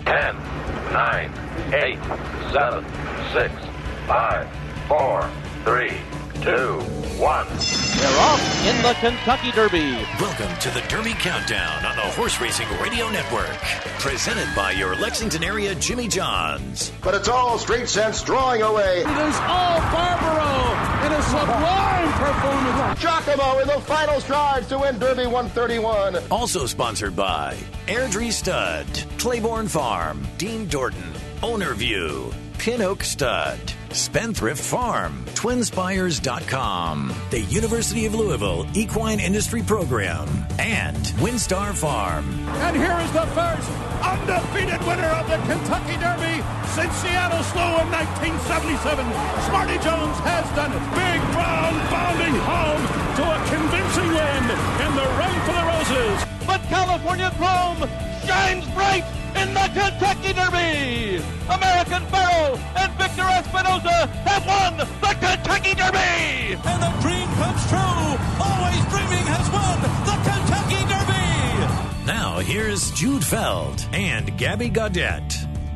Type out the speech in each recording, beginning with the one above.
10, 9, 8, 7, 6, 5, 4, 3, 2, 1. They're off in the Kentucky Derby. Welcome to the Derby Countdown on the Horse Racing Radio Network. Presented by your Lexington area Jimmy John's. But it's all Street Sense drawing away. It is all Barbaro in a sublime performance. Giacomo in the final strides to win Derby 131. Also sponsored by Airdrie Stud, Claiborne Farm, Dean Dorton, Owner View, Pin Oak Stud, Spendthrift Farm, Twinspires.com, the University of Louisville Equine Industry Program, and Windstar Farm. And here is the first undefeated winner of the Kentucky Derby since Seattle Slough in 1977. Smarty Jones has done it. Big Brown bounding home to a convincing win in the Run for the Roses. But California Chrome shines bright in the Kentucky Derby. American Pharoah and Victor Espinoza have won the Kentucky Derby. And the dream comes true. Always Dreaming has won the Kentucky Derby. Now here's Jude Feld and Gabby Gaudette.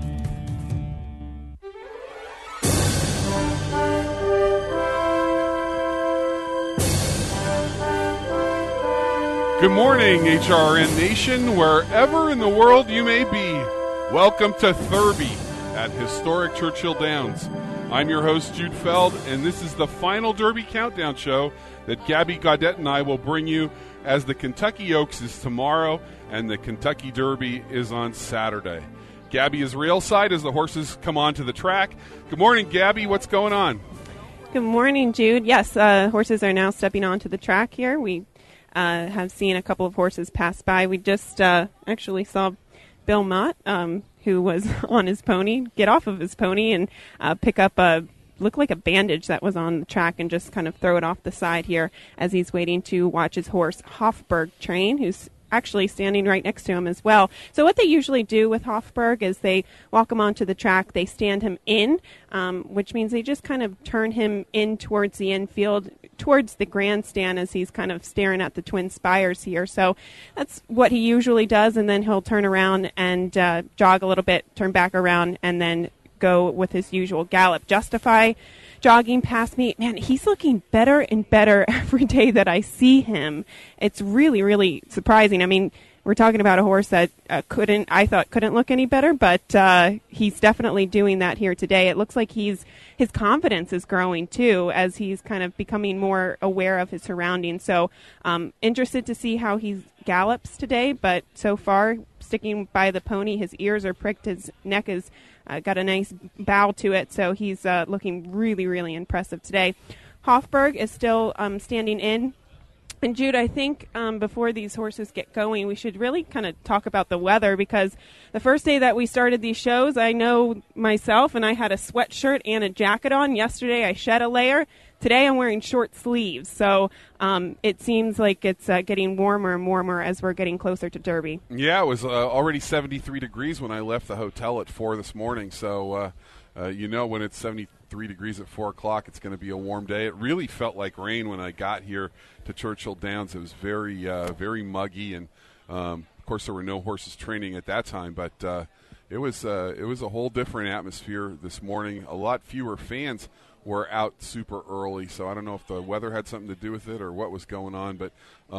Good morning, HRN Nation, wherever in the world you may be. Welcome to Thurby at historic Churchill Downs. I'm your host, Jude Feld, and this is the final Derby Countdown show that Gabby Gaudette and I will bring you as the Kentucky Oaks is tomorrow and the Kentucky Derby is on Saturday. Gabby is railside as the horses come onto the track. Good morning, Gabby. What's going on? Good morning, Jude. Yes, horses are now stepping onto the track here. We have seen a couple of horses pass by. We just actually saw Bill Mott, who was on his pony, get off of his pony and pick up look like a bandage that was on the track and just kind of throw it off the side here as he's waiting to watch his horse Hofburg train, who's actually standing right next to him as well. So what they usually do with Hofburg is they walk him onto the track, they stand him in, which means they just kind of turn him in towards the infield, towards the grandstand as he's kind of staring at the Twin Spires here. So that's what he usually does, and then he'll turn around and jog a little bit, turn back around, and then go with his usual gallop. Justify jogging past me. Man, he's looking better and better every day that I see him. It's really, really surprising. I mean, we're talking about a horse that couldn't look any better, but he's definitely doing that here today. It looks like his confidence is growing too as he's kind of becoming more aware of his surroundings. So interested to see how he gallops today, but so far sticking by the pony, his ears are pricked, his neck is got a nice bow to it, so he's looking really, really impressive today. Hofburg is still standing in. And Jude, I think before these horses get going, we should really kind of talk about the weather, because the first day that we started these shows, I know myself, and I had a sweatshirt and a jacket on. Yesterday I shed a layer. Today I'm wearing short sleeves. So it seems like it's getting warmer and warmer as we're getting closer to Derby. Yeah, it was already 73 degrees when I left the hotel at 4 this morning. So, when it's 73 degrees at 4 o'clock, it's going to be a warm day. It really felt like rain when I got here to Churchill Downs. It was very, very muggy, and of course there were no horses training at that time. But it was a whole different atmosphere this morning. A lot fewer fans were out super early, so I don't know if the weather had something to do with it or what was going on. But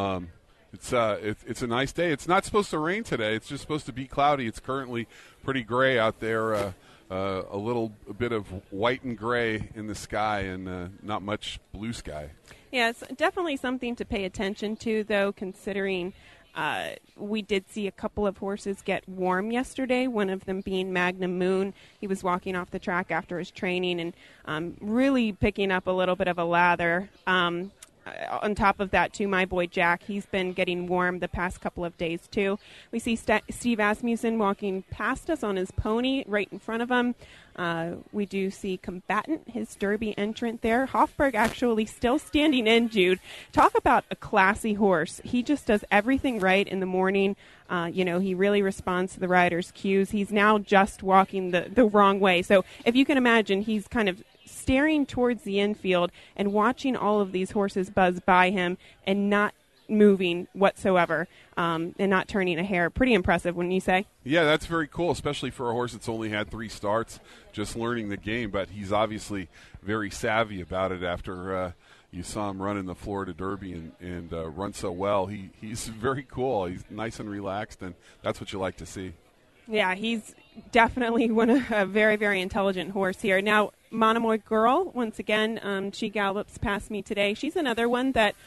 it's a nice day. It's not supposed to rain today. It's just supposed to be cloudy. It's currently pretty gray out there. A little bit of white and gray in the sky, and not much blue sky. Yeah, it's definitely something to pay attention to, though, considering we did see a couple of horses get warm yesterday, one of them being Magnum Moon. He was walking off the track after his training and really picking up a little bit of a lather. On top of that, too, my boy Jack, he's been getting warm the past couple of days, too. We see Steve Asmussen walking past us on his pony right in front of him. We do see Combatant, his Derby entrant there. Hofburg actually still standing in, Jude. Talk about a classy horse. He just does everything right in the morning. He really responds to the rider's cues. He's now just walking the wrong way. So if you can imagine, he's kind of staring towards the infield and watching all of these horses buzz by him and not moving whatsoever and not turning a hair. Pretty impressive, wouldn't you say? Yeah, that's very cool, especially for a horse that's only had 3 starts, just learning the game. But he's obviously very savvy about it after you saw him run in the Florida Derby and run so well. He's very cool. He's nice and relaxed, and that's what you like to see. Yeah, he's definitely a very, very intelligent horse here. Now, Monomoy Girl, once again, she gallops past me today. She's another one that,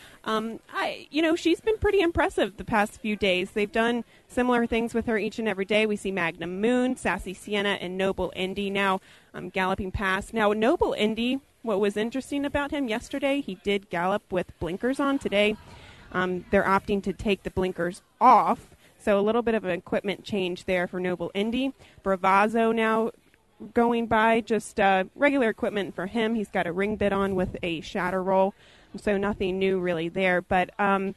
she's been pretty impressive the past few days. They've done similar things with her each and every day. We see Magnum Moon, Sassy Sienna, and Noble Indy now galloping past. Now, Noble Indy, what was interesting about him yesterday, he did gallop with blinkers on. Today, they're opting to take the blinkers off. So a little bit of an equipment change there for Noble Indy. Bravazzo now going by, just regular equipment for him. He's got a ring bit on with a shatter roll, so nothing new really there. But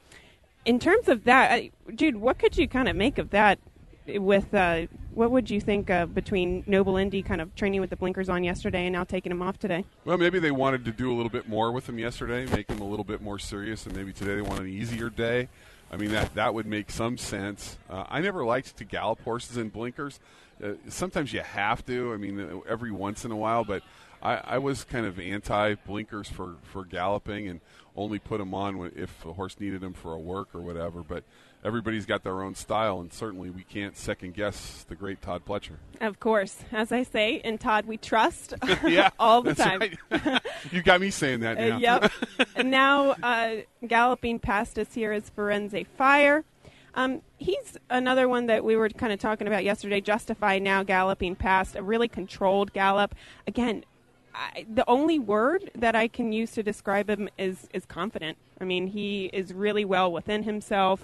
in terms of that, Jude, what could you kind of make of that? With what would you think between Noble Indy kind of training with the blinkers on yesterday and now taking him off today? Well, maybe they wanted to do a little bit more with him yesterday, make him a little bit more serious, and maybe today they want an easier day. I mean, that would make some sense. I never liked to gallop horses in blinkers. Sometimes you have to, I mean, every once in a while, but I was kind of anti-blinkers for galloping and only put them on if a horse needed them for a work or whatever. But everybody's got their own style, and certainly we can't second-guess the great Todd Pletcher. Of course. As I say, in Todd we trust yeah, all the time. Right. You got me saying that now. Yep. And now galloping past us here is Firenze Fire. He's another one that we were kind of talking about yesterday. Justify now galloping past, a really controlled gallop. Again, the only word that I can use to describe him is confident. I mean, he is really well within himself.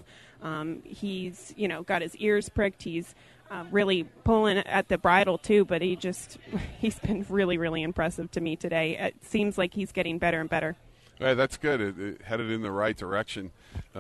He's, got his ears pricked. He's really pulling at the bridle too, but he's been really, really impressive to me today. It seems like he's getting better and better. Right, that's good. It headed in the right direction.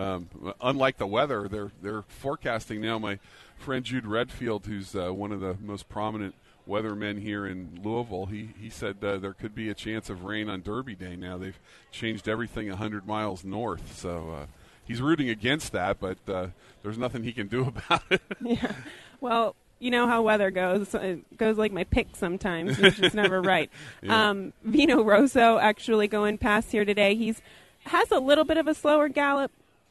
Unlike the weather, they're forecasting now. My friend Jude Redfield, who's one of the most prominent weathermen here in Louisville, he said there could be a chance of rain on Derby Day now. They've changed everything 100 miles north, so he's rooting against that, but there's nothing he can do about it. Yeah, well, you know how weather goes. It goes like my pick sometimes. It's just never right. Yeah. Vino Rosso actually going past here today. Has a little bit of a slower gallop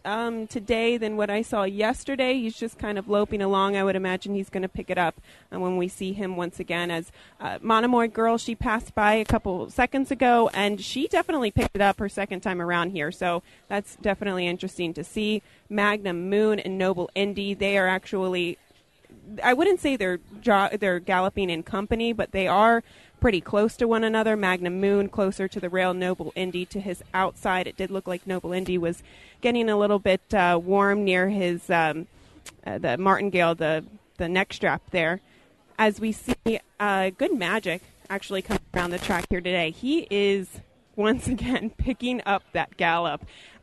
today than what I saw yesterday. He's just kind of loping along. I would imagine he's going to pick it up when we see him once again. As Monomoy Girl, she passed by a couple seconds ago, and she definitely picked it up her second time around here. So that's definitely interesting to see. Magnum Moon and Noble Indy, they are actually, I wouldn't say they're galloping in company, but they are pretty close to one another. Magnum Moon closer to the rail, Noble Indy to his outside. It did look like Noble Indy was getting a little bit warm near his the martingale, the neck strap there. As we see Good Magic actually come around the track here today. He is once again picking up that gallop.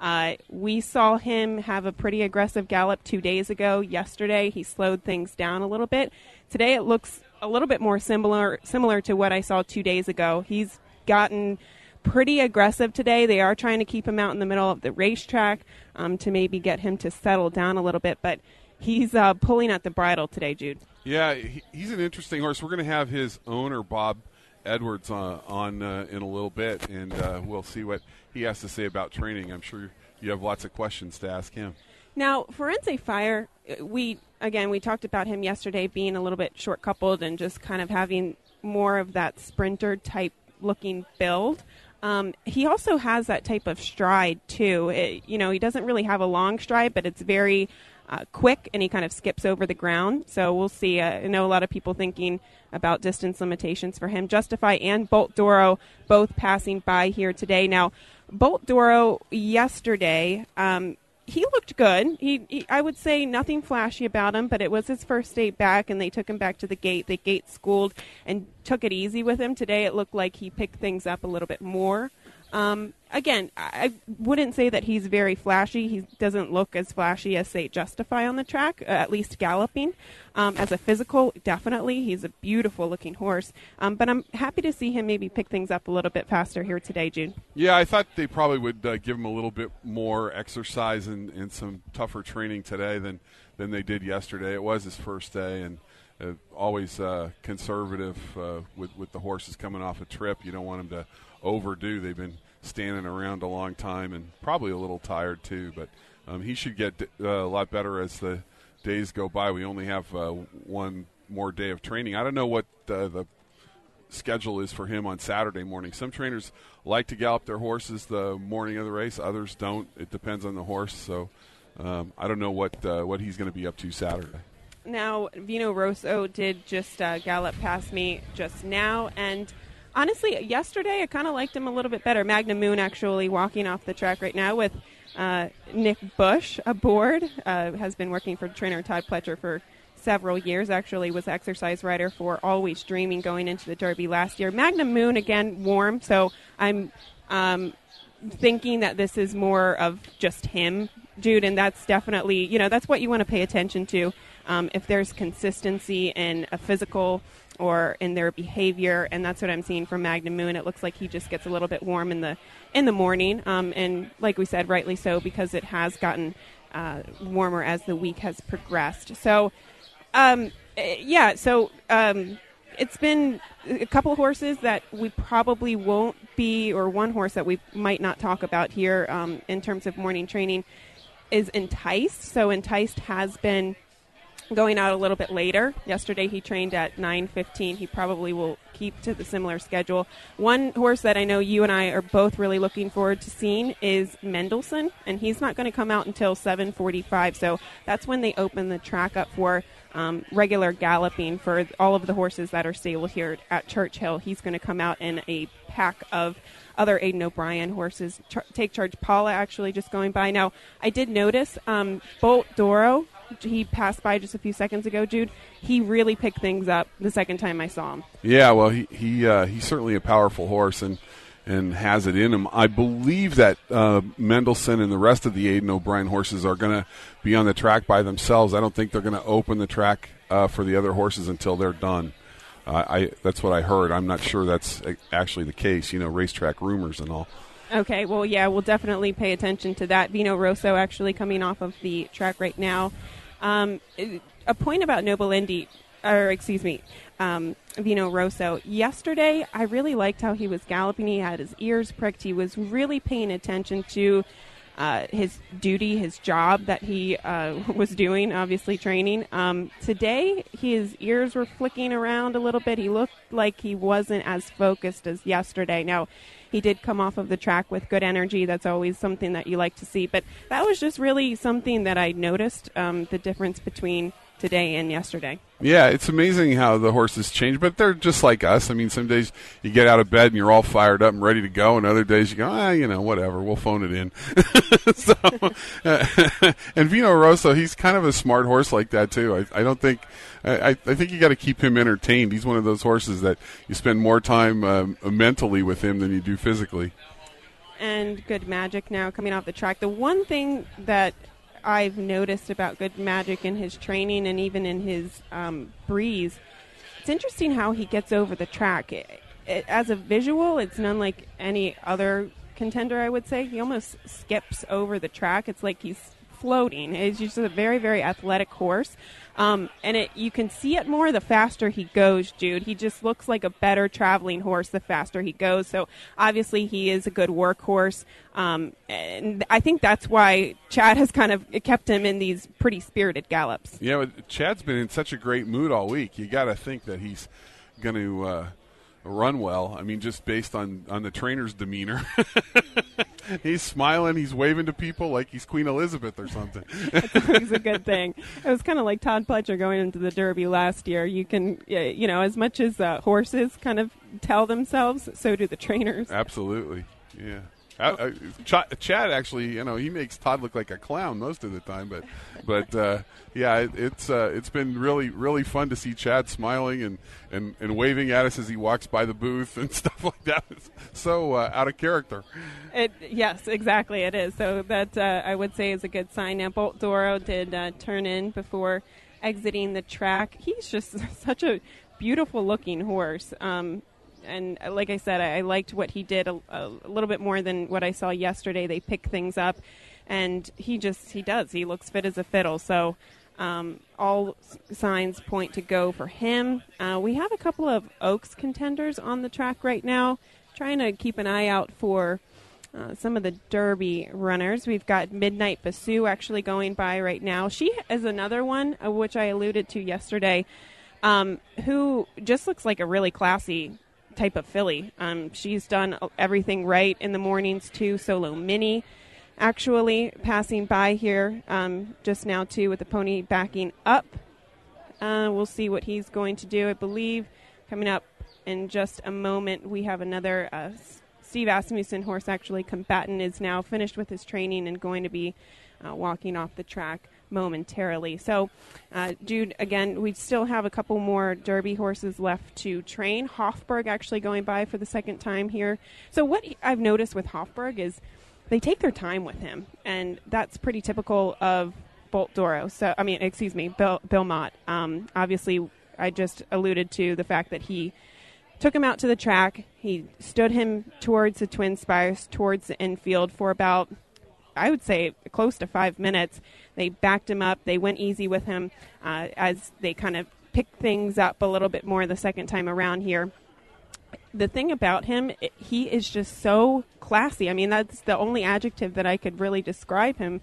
We saw him have a pretty aggressive gallop 2 days ago. Yesterday, he slowed things down a little bit. Today, it looks a little bit more similar to what I saw 2 days ago. He's gotten pretty aggressive today. They are trying to keep him out in the middle of the racetrack to maybe get him to settle down a little bit, but he's pulling at the bridle today, Jude. Yeah, he's an interesting horse. We're going to have his owner, Bob Edwards, on in a little bit, and we'll see what he has to say about training. I'm sure you have lots of questions to ask him. Now, Firenze Fire, we talked about him yesterday being a little bit short-coupled and just kind of having more of that sprinter-type looking build. He also has that type of stride, too. He doesn't really have a long stride, but it's very quick, and he kind of skips over the ground. So we'll see. I know a lot of people thinking about distance limitations for him. Justify and Bolt Doro both passing by here today. Now, Bolt Doro yesterday, he looked good. He I would say nothing flashy about him, but it was his first day back, and they took him back to the gate. They gate schooled and took it easy with him. Today it looked like he picked things up a little bit more. Again, I wouldn't say that he's very flashy. He doesn't look as flashy as, say, Justify on the track, at least galloping. As a physical, definitely. He's a beautiful-looking horse. But I'm happy to see him maybe pick things up a little bit faster here today, Jude. Yeah, I thought they probably would give him a little bit more exercise and some tougher training today than they did yesterday. It was his first day, and always conservative with the horses coming off a trip. You don't want them to overdo. They've been standing around a long time and probably a little tired too, but he should get a lot better as the days go by. We only have one more day of training. I don't know what the schedule is for him on Saturday morning. Some trainers like to gallop their horses the morning of the race, others don't. It depends on the horse, so I don't know what he's going to be up to Saturday. Now, Vino Rosso did just gallop past me just now, and honestly, yesterday I kind of liked him a little bit better. Magnum Moon actually walking off the track right now with Nick Bush aboard. Has been working for trainer Todd Pletcher for several years. Actually was exercise rider for Always Dreaming going into the Derby last year. Magnum Moon, again, warm, so I'm thinking that this is more of just him, Jude, and that's definitely, that's what you want to pay attention to. If there's consistency in a physical or in their behavior, and that's what I'm seeing from Magnum Moon. It looks like he just gets a little bit warm in the morning, and like we said, rightly so, because it has gotten warmer as the week has progressed. So, it's been a couple of horses that we probably won't be, or one horse that we might not talk about here in terms of morning training is Enticed. So Enticed has been going out a little bit later. Yesterday he trained at 9:15. He probably will keep to the similar schedule. One horse that I know you and I are both really looking forward to seeing is Mendelssohn, and he's not going to come out until 7:45. So that's when they open the track up for regular galloping for all of the horses that are stabled here at Churchill. He's going to come out in a pack of other Aidan O'Brien horses. Take Charge Paula actually just going by. Now, I did notice Bolt Doro, he passed by just a few seconds ago, Jude. He really picked things up the second time I saw him. Yeah, well, he's certainly a powerful horse and has it in him. I believe that Mendelssohn and the rest of the Aidan O'Brien horses are going to be on the track by themselves. I don't think they're going to open the track for the other horses until they're done. That's what I heard. I'm not sure that's actually the case, racetrack rumors and all. Okay, well, yeah, we'll definitely pay attention to that. Vino Rosso actually coming off of the track right now. A point about Vino Rosso. Yesterday, I really liked how he was galloping. He had his ears pricked. He was really paying attention to his duty, his job that he was doing, obviously training. Today, his ears were flicking around a little bit. He looked like he wasn't as focused as yesterday. Now, he did come off of the track with good energy. That's always something that you like to see. But that was just really something that I noticed, the difference between today and yesterday. Yeah, it's amazing how the horses change, but they're just like us. I mean, some days you get out of bed and you're all fired up and ready to go, and other days you go, whatever, we'll phone it in. And Vino Rosso, he's kind of a smart horse like that too. I think you got to keep him entertained. He's one of those horses that you spend more time mentally with him than you do physically. And Good Magic now coming off the track. The one thing that I've noticed about Good Magic in his training and even in his breeze, it's interesting how he gets over the track. As a visual, it's none like any other contender, I would say. He almost skips over the track. It's like he's floating. He's just a very, very athletic horse. And you can see it more the faster he goes, Jude. He just looks like a better traveling horse the faster he goes. So obviously he is a good workhorse. And I think that's why Chad has kind of kept him in these pretty spirited gallops. Yeah, but Chad's been in such a great mood all week. You got to think that he's going to run well. I mean, just based on the trainer's demeanor. He's smiling. He's waving to people like he's Queen Elizabeth or something. That's always a good thing. It was kind of like Todd Pletcher going into the Derby last year. You can, as much as horses kind of tell themselves, so do the trainers. Absolutely, yeah. Chad actually, he makes Todd look like a clown most of the time, but yeah, it's been really, really fun to see Chad smiling and waving at us as he walks by the booth and stuff like that. It's so out of character. Yes, exactly, it is. So that I would say is a good sign. Now, Bolt D'Oro did turn in before exiting the track. He's just such a beautiful-looking horse. And like I said, I liked what he did a little bit more than what I saw yesterday. They pick things up, and he does. He looks fit as a fiddle. So all signs point to go for him. We have a couple of Oaks contenders on the track right now, trying to keep an eye out for some of the Derby runners. We've got Midnight Basu actually going by right now. She is another one, which I alluded to yesterday, who just looks like a really classy type of filly. She's done everything right in the mornings too. Solo Mini actually passing by here just now too with the pony backing up. We'll see what he's going to do. I believe coming up in just a moment we have another Steve Asmussen horse. Actually, Combatant is now finished with his training and going to be walking off the track momentarily. So, Jude, again, we still have a couple more Derby horses left to train. Hofburg actually going by for the second time here. So what I've noticed with Hofburg is they take their time with him, and that's pretty typical of Bolt D'Oro. So, Bill Mott. Obviously, I just alluded to the fact that he took him out to the track. He stood him towards the Twin Spires, towards the infield for about, I would say, close to 5 minutes. They backed him up. They went easy with him as they kind of picked things up a little bit more the second time around here. The thing about him, he is just so classy. I mean, that's the only adjective that I could really describe him.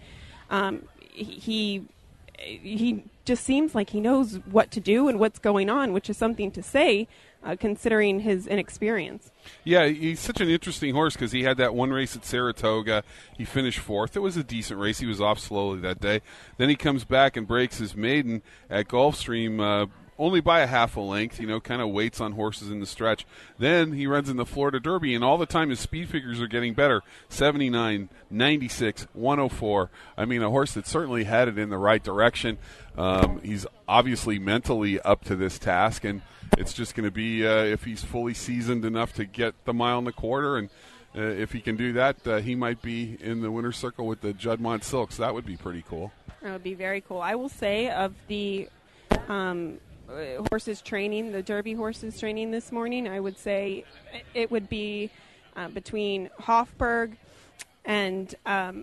He just seems like he knows what to do and what's going on, which is something to say, considering his inexperience. Yeah, he's such an interesting horse because he had that one race at Saratoga. He finished fourth. It was a decent race. He was off slowly that day. Then he comes back and breaks his maiden at Gulfstream only by a half a length, kind of waits on horses in the stretch. Then he runs in the Florida Derby, and all the time his speed figures are getting better. 79, 96, 104. I mean, a horse that certainly headed in the right direction. He's obviously mentally up to this task, and it's just going to be if he's fully seasoned enough to get the mile and the quarter, and if he can do that, he might be in the winner's circle with the Juddmonte Silks. That would be pretty cool. That would be very cool. I will say of the horses training, the Derby horses training this morning, I would say it would be between Hofburg and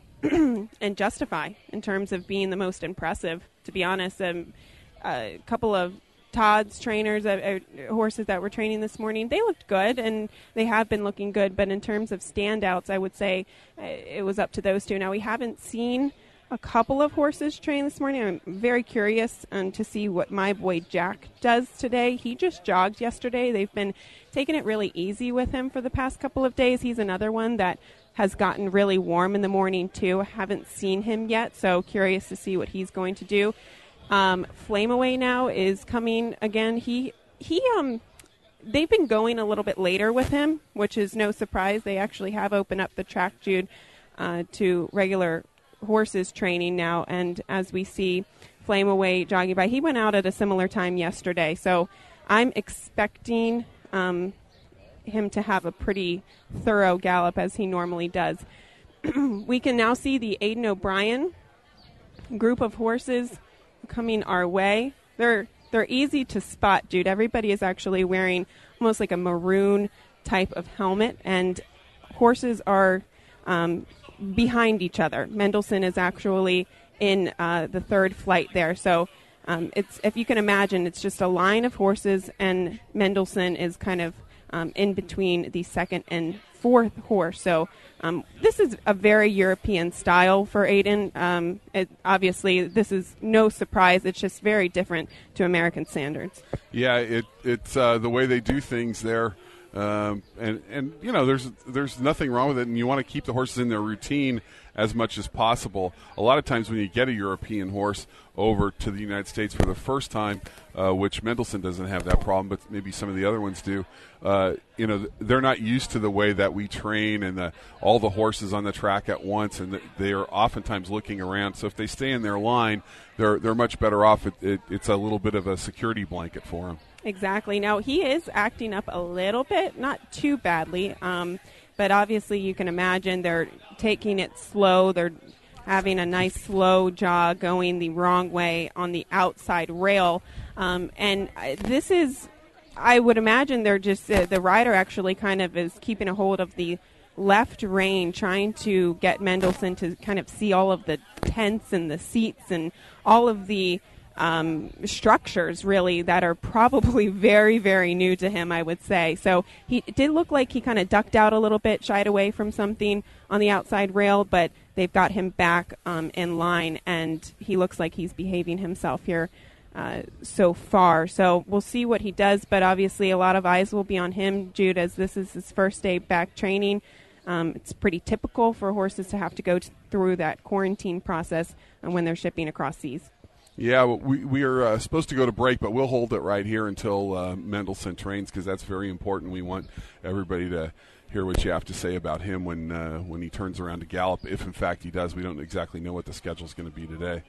Justify in terms of being the most impressive, to be honest. A couple of Todd's trainers, horses that were training this morning, they looked good, and they have been looking good, but in terms of standouts, I would say it was up to those two. Now, we haven't seen a couple of horses train this morning. I'm very curious to see what my boy Jack does today. He just jogged yesterday. They've been taking it really easy with him for the past couple of days. He's another one that has gotten really warm in the morning, too. I haven't seen him yet, so curious to see what he's going to do. Flame Away now is coming again. They've been going a little bit later with him, which is no surprise. They actually have opened up the track, Jude, to regular horses training now, and as we see Flame Away jogging by, he went out at a similar time yesterday, so I'm expecting him to have a pretty thorough gallop as he normally does. We can now see the Aidan O'Brien group of horses coming our way. They're easy to spot, Jude. Everybody is actually wearing almost like a maroon type of helmet, and horses are behind each other. Mendelssohn is actually in the third flight there. So it's, if you can imagine, it's just a line of horses, and Mendelssohn is kind of in between the second and fourth horse. So this is a very European style for Aidan. Obviously, this is no surprise. It's just very different to American standards. Yeah, it's the way they do things there. And there's nothing wrong with it, and you want to keep the horses in their routine as much as possible. A lot of times when you get a European horse over to the United States for the first time, which Mendelssohn doesn't have that problem, but maybe some of the other ones do, they're not used to the way that we train and all the horses on the track at once, and they are oftentimes looking around. So if they stay in their line, they're much better off. It's a little bit of a security blanket for them. Exactly. Now, he is acting up a little bit, not too badly, but obviously you can imagine they're taking it slow. They're having a nice slow jog going the wrong way on the outside rail. And this is, I would imagine they're just, the rider actually kind of is keeping a hold of the left rein, trying to get Mendelssohn to kind of see all of the tents and the seats and all of the structures, really, that are probably very, very new to him, I would say. So it did look like he kind of ducked out a little bit, shied away from something on the outside rail, but they've got him back in line, and he looks like he's behaving himself here so far. So we'll see what he does, but obviously a lot of eyes will be on him, Jude, as this is his first day back training. It's pretty typical for horses to have to go through that quarantine process when they're shipping across seas. Yeah, we are supposed to go to break, but we'll hold it right here until Mendelssohn trains, because that's very important. We want everybody to hear what you have to say about him when he turns around to gallop, if in fact he does. We don't exactly know what the schedule is going to be today.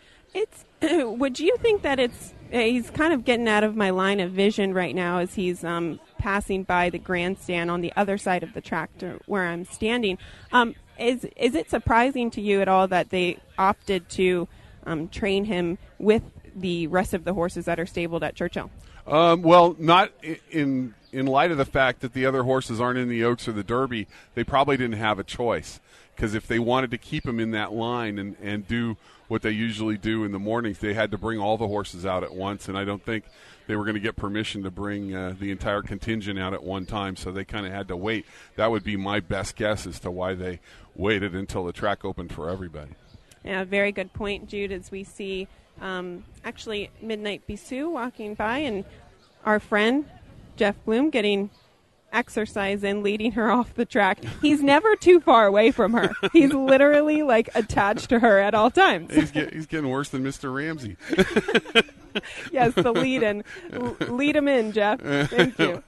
Would you think that he's kind of getting out of my line of vision right now as he's passing by the grandstand on the other side of the track to where I'm standing? Is it surprising to you at all that they opted to train him with the rest of the horses that are stabled at Churchill? Well, not in light of the fact that the other horses aren't in the Oaks or the Derby. They probably didn't have a choice, because if they wanted to keep him in that line and do what they usually do in the mornings, they had to bring all the horses out at once, and I don't think they were going to get permission to bring the entire contingent out at one time, so they kind of had to wait. That would be my best guess as to why they waited until the track opened for everybody. Yeah, very good point, Jude, as we see actually Midnight Bisou walking by, and our friend Jeff Bloom getting exercise in, leading her off the track. He's never too far away from her. He's literally like attached to her at all times. He's getting worse than Mr. Ramsey. Yes, the lead-in. Lead him in, Jeff. Thank you.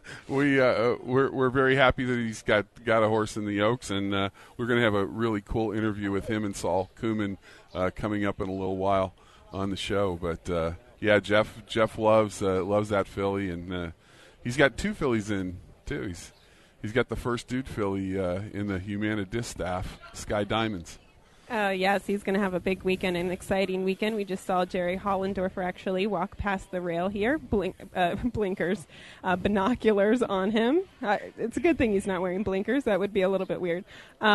We're very happy that he's got a horse in the Oaks, and we're going to have a really cool interview with him and Saul Kumin coming up in a little while on the show. But yeah, Jeff loves that filly, and he's got two fillies in too. He's got the first dude filly in the Humana Distaff, Sky Diamonds. Yes, he's going to have a big weekend, an exciting weekend. We just saw Jerry Hollendorfer actually walk past the rail here, blinkers, binoculars on him. It's a good thing he's not wearing blinkers. That would be a little bit weird.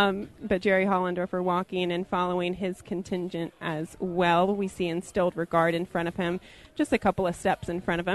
But Jerry Hollendorfer walking and following his contingent as well. We see Instilled Regard in front of him, just a couple of steps in front of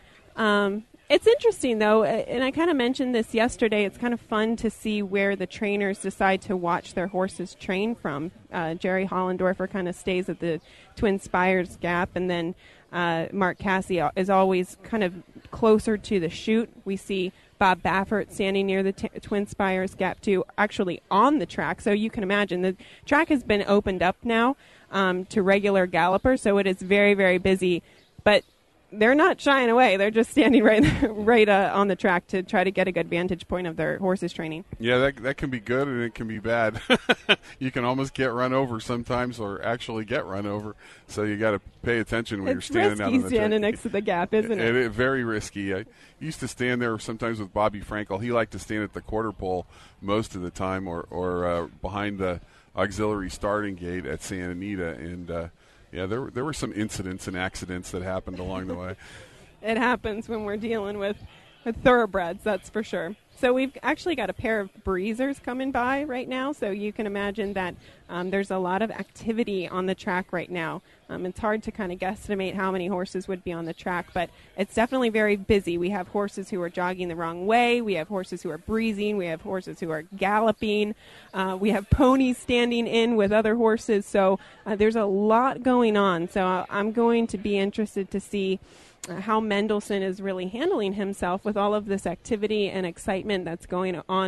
him. It's interesting, though, and I kind of mentioned this yesterday. It's kind of fun to see where the trainers decide to watch their horses train from. Jerry Hollendorfer kind of stays at the Twin Spires Gap, and then Mark Casse is always kind of closer to the chute. We see Bob Baffert standing near the Twin Spires Gap, too, actually on the track. So you can imagine the track has been opened up now to regular gallopers, so it is very, very busy. But they're not shying away. They're just standing right on the track to try to get a good vantage point of their horses training. Yeah, that can be good and it can be bad. You can almost get run over sometimes, or actually get run over. So you got to pay attention when you're standing out on the track. It's risky standing next to the gap, isn't it? It's very risky. I used to stand there sometimes with Bobby Frankel. He liked to stand at the quarter pole most of the time, or behind the auxiliary starting gate at Santa Anita, and yeah, there were some incidents and accidents that happened along the way. It happens when we're dealing with thoroughbreds, that's for sure. So we've actually got a pair of breezers coming by right now, so you can imagine that there's a lot of activity on the track right now. It's hard to kind of guesstimate how many horses would be on the track, but it's definitely very busy. We have horses who are jogging the wrong way. We have horses who are breezing. We have horses who are galloping. We have ponies standing in with other horses. So there's a lot going on. So I'm going to be interested to see how Mendelssohn is really handling himself with all of this activity and excitement that's going on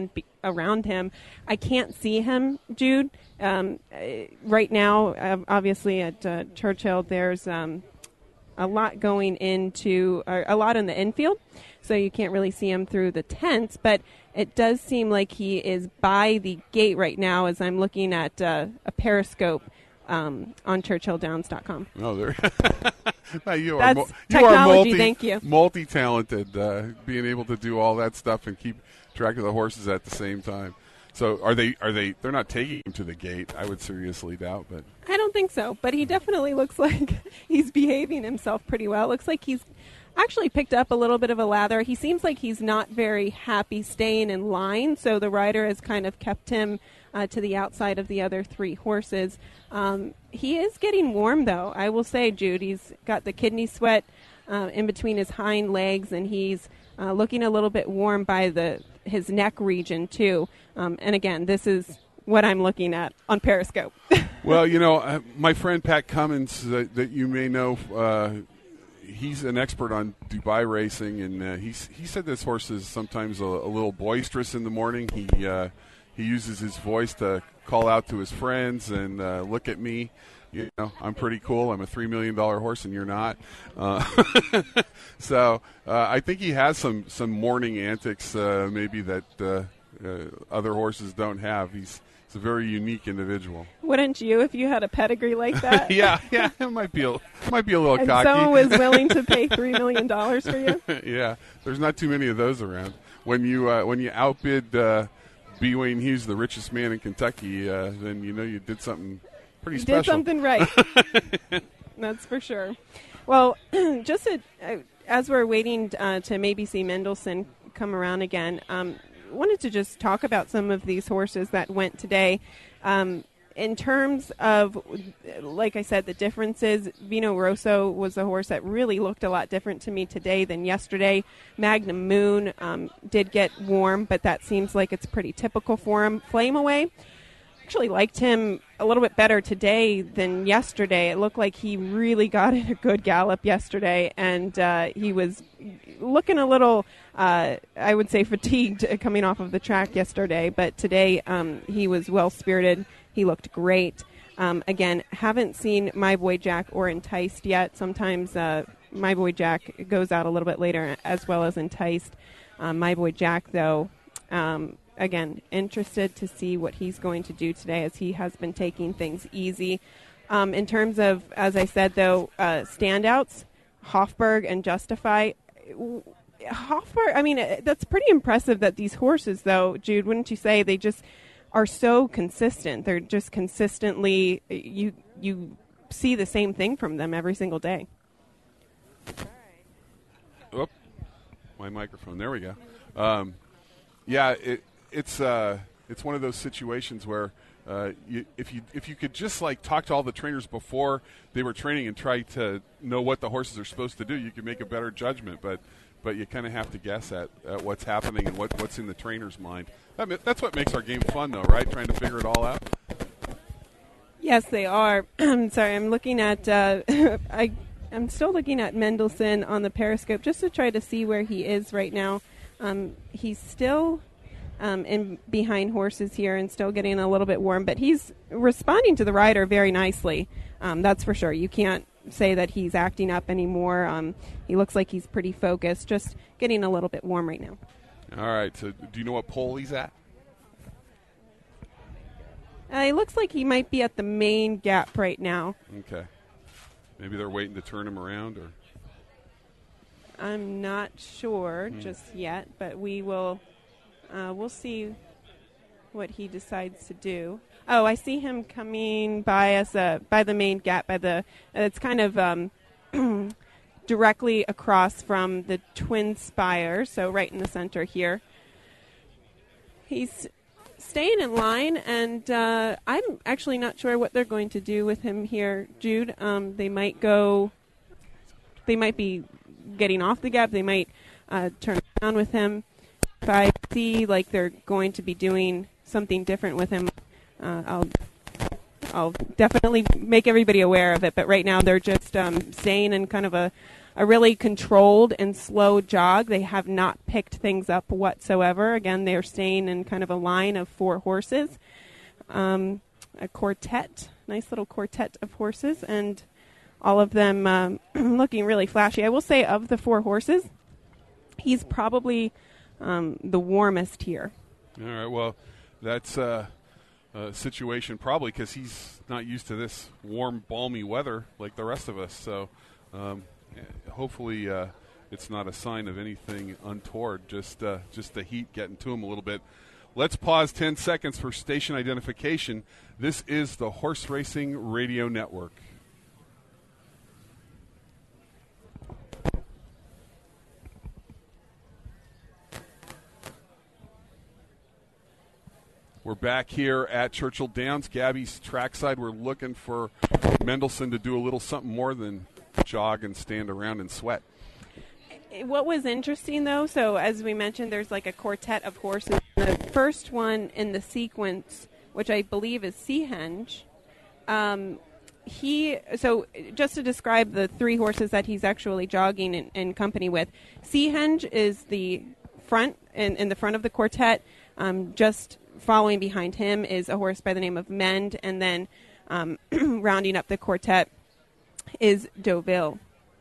around him. I can't see him, Jude. Right now, obviously at Churchill, there's a lot going into a lot in the infield, so you can't really see him through the tents, but it does seem like he is by the gate right now as I'm looking at a periscope on ChurchillDowns.com. Oh, there. you That's are technology, thank you. Multi-talented, being able to do all that stuff and keep track of the horses at the same time. So they're not taking him to the gate, I would seriously doubt, but I don't think so, but he definitely looks like he's behaving himself pretty well. Looks like he's actually picked up a little bit of a lather. He seems like he's not very happy staying in line, so the rider has kind of kept him to the outside of the other three horses. He is getting warm, though. I will say, Jude, he's got the kidney sweat in between his hind legs, and he's looking a little bit warm by his neck region, too. And again, this is what I'm looking at on Periscope. Well, my friend Pat Cummins, that you may know, he's an expert on Dubai racing, and he said this horse is sometimes a little boisterous in the morning. He uses his voice to call out to his friends and look at me. I'm pretty cool. I'm a $3 million horse, and you're not. So I think he has some morning antics, maybe that other horses don't have. He's a very unique individual. Wouldn't you if you had a pedigree like that? yeah, it might be a little and cocky. Someone was willing to pay $3 million for you. Yeah, there's not too many of those around. When you outbid B. Wayne Hughes, the richest man in Kentucky, then you did something pretty special. Did something right. That's for sure. Well, just as we're waiting to maybe see Mendelssohn come around again, wanted to just talk about some of these horses that went today. In terms of, like I said, the differences, Vino Rosso was a horse that really looked a lot different to me today than yesterday. Magnum Moon did get warm, but that seems like it's pretty typical for him. Flame Away, actually liked him a little bit better today than yesterday. It looked like he really got in a good gallop yesterday, and he was looking a little, I would say, fatigued coming off of the track yesterday, but today he was well-spirited. He looked great. Again, haven't seen My Boy Jack or Enticed yet. Sometimes My Boy Jack goes out a little bit later, as well as Enticed. My Boy Jack, though, again, interested to see what he's going to do today, as he has been taking things easy. In terms of, as I said, though, standouts, Hofburg and Justify. Hofburg, I mean, that's pretty impressive that these horses, though, Jude, wouldn't you say, they just are so consistent. They're just consistently, you see the same thing from them every single day. Oh, my microphone. There we go. Yeah, it's one of those situations where if you could just talk to all the trainers before they were training and try to know what the horses are supposed to do, you could make a better judgment. But you kind of have to guess at what's happening and what's in the trainer's mind. That's what makes our game fun, though, right? Trying to figure it all out. Yes, they are. Sorry, I'm looking at. I'm still looking at Mendelssohn on the Periscope just to try to see where he is right now. He's still in behind horses here and still getting a little bit warm, but he's responding to the rider very nicely. That's for sure. You can't say that he's acting up anymore. He looks like he's pretty focused, just getting a little bit warm right now. All right, so do you know what pole he's at? It looks like he might be at the main gap right now. Okay. Maybe they're waiting to turn him around, or? I'm not sure just yet, but we'll see what he decides to do. Oh, I see him coming by us by the main gap. It's kind of directly across from the Twin Spire, so right in the center here. He's staying in line, and I'm actually not sure what they're going to do with him here, Jude. They might be getting off the gap. They might turn around with him. If I see like they're going to be doing something different with him, I'll definitely make everybody aware of it. But right now they're just staying in kind of a a really controlled and slow jog. They have not picked things up whatsoever. Again, they're staying in kind of a line of 4 horses, a quartet, nice little quartet of horses, and all of them looking really flashy. I will say of the 4 horses, he's probably the warmest here. All right, well, that's a situation probably because he's not used to this warm, balmy weather like the rest of us. So hopefully it's not a sign of anything untoward, just the heat getting to him a little bit. Let's pause 10 seconds for station identification. This is the Horse Racing Radio Network. We're back here at Churchill Downs, Gabby's trackside. We're looking for Mendelssohn to do a little something more than jog and stand around and sweat. What was interesting, though, so as we mentioned, there's like a quartet of horses. The first one in the sequence, which I believe is Seahenge, so just to describe the 3 horses that he's actually jogging in company with, Seahenge is the front, in the front of the quartet. Just following behind him is a horse by the name of Mend, and then rounding up the quartet is Deauville.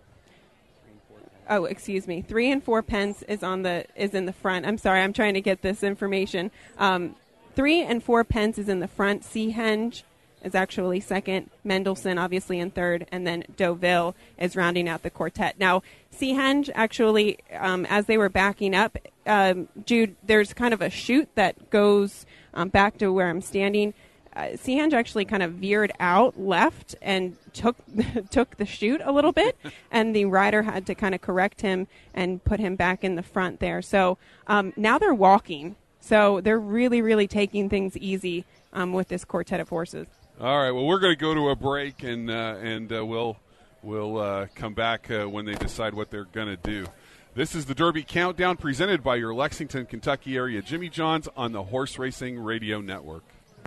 Oh, excuse me. 3 and 4 Pence is in the front. I'm sorry, I'm trying to get this information. 3 and 4 Pence is in the front. Seahenge is actually second. Mendelssohn obviously in third, and then Deauville is rounding out the quartet. Now, Seahenge actually, as they were backing up, Jude, there's kind of a chute that goes back to where I'm standing. Seahenge actually kind of veered out left and took the chute a little bit, and the rider had to kind of correct him and put him back in the front there. So now they're walking. So they're really, really taking things easy with this quartet of horses. All right. Well, we're going to go to a break, and we'll come back when they decide what they're going to do. This is the Derby Countdown presented by your Lexington, Kentucky area Jimmy John's on the Horse Racing Radio Network.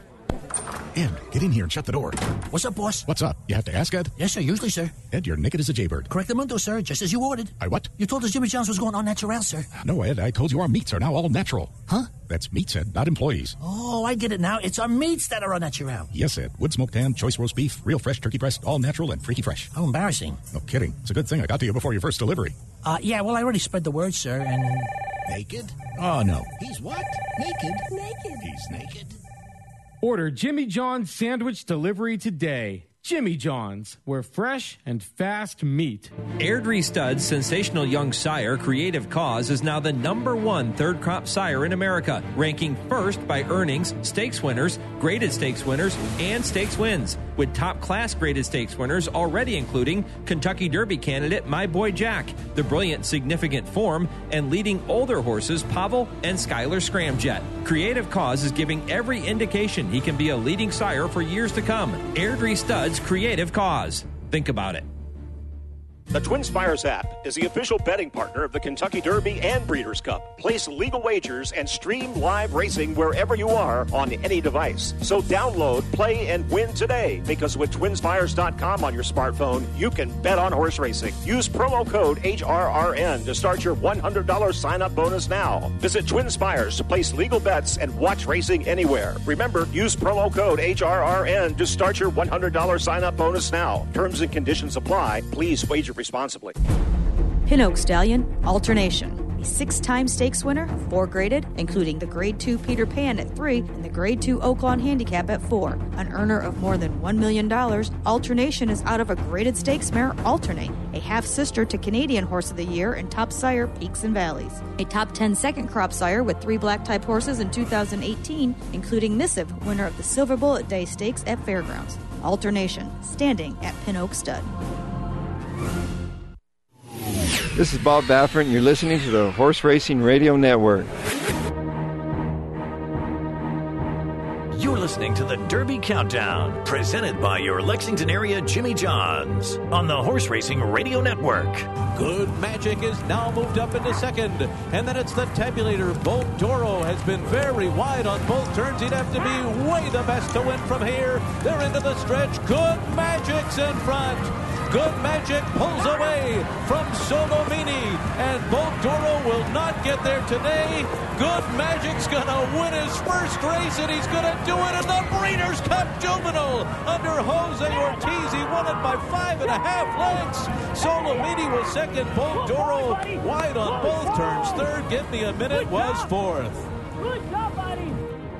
Ed, get in here and shut the door. What's up, boss? What's up? You have to ask, Ed? Yes, sir. Usually, sir. Ed, you're naked as a jaybird. Correctamundo, sir. Just as you ordered. I what? You told us Jimmy John's was going on natural, sir. No, Ed. I told you our meats are now all natural. Huh? That's meats, Ed, not employees. Oh, I get it now. It's our meats that are all natural. Yes, Ed. Wood smoked ham, choice roast beef, real fresh turkey breast, all natural and freaky fresh. How embarrassing. No kidding. It's a good thing I got to you before your first delivery. Yeah, well, I already spread the word, sir, and... Naked? Oh, no. He's what? Naked. He's naked. Order Jimmy John's sandwich delivery today. Jimmy John's, where fresh and fast meat. Airdrie Stud's sensational young sire, Creative Cause, is now the #1 third crop sire in America, ranking first by earnings, stakes winners, graded stakes winners, and stakes wins, with top-class graded stakes winners already including Kentucky Derby candidate My Boy Jack, the brilliant Significant Form, and leading older horses Pavel and Skylar Scramjet. Creative Cause is giving every indication he can be a leading sire for years to come. Airdrie Stud's Creative Cause. Think about it. The TwinSpires app is the official betting partner of the Kentucky Derby and Breeders' Cup. Place legal wagers and stream live racing wherever you are on any device. So download, play, and win today, because with TwinSpires.com on your smartphone, you can bet on horse racing. Use promo code HRRN to start your $100 sign-up bonus now. Visit TwinSpires to place legal bets and watch racing anywhere. Remember, use promo code HRRN to start your $100 sign-up bonus now. Terms and conditions apply. Please wager responsibly. Pin Oak Stallion, Alternation. A 6-time stakes winner, 4 graded, including the Grade 2 Peter Pan at 3 and the Grade 2 Oaklawn Handicap at 4. An earner of more than $1 million, Alternation is out of a graded stakes mare, Alternate, a half-sister to Canadian Horse of the Year and top sire, Peaks and Valleys. A top 10 second crop sire with 3 black-type horses in 2018, including Missive, winner of the Silver Bullet Day Stakes at Fairgrounds. Alternation, standing at Pin Oak Stud. This is Bob Baffert, and you're listening to the Horse Racing Radio Network. You're listening to the Derby Countdown, presented by your Lexington area Jimmy John's on the Horse Racing Radio Network. Good Magic is now moved up into second, and then it's the tabulator. Bolt Toro has been very wide on both turns. He'd have to be way the best to win from here. They're into the stretch. Good Magic's in front. Good Magic pulls away from Solomini, and Boldoro will not get there today. Good Magic's going to win his first race, and he's going to do it in the Breeders' Cup Juvenile under Jose Ortiz. He won it by 5.5 lengths. Solomini was second. Boldoro wide on both turns. Third, give me a minute, was fourth. Good job, buddy.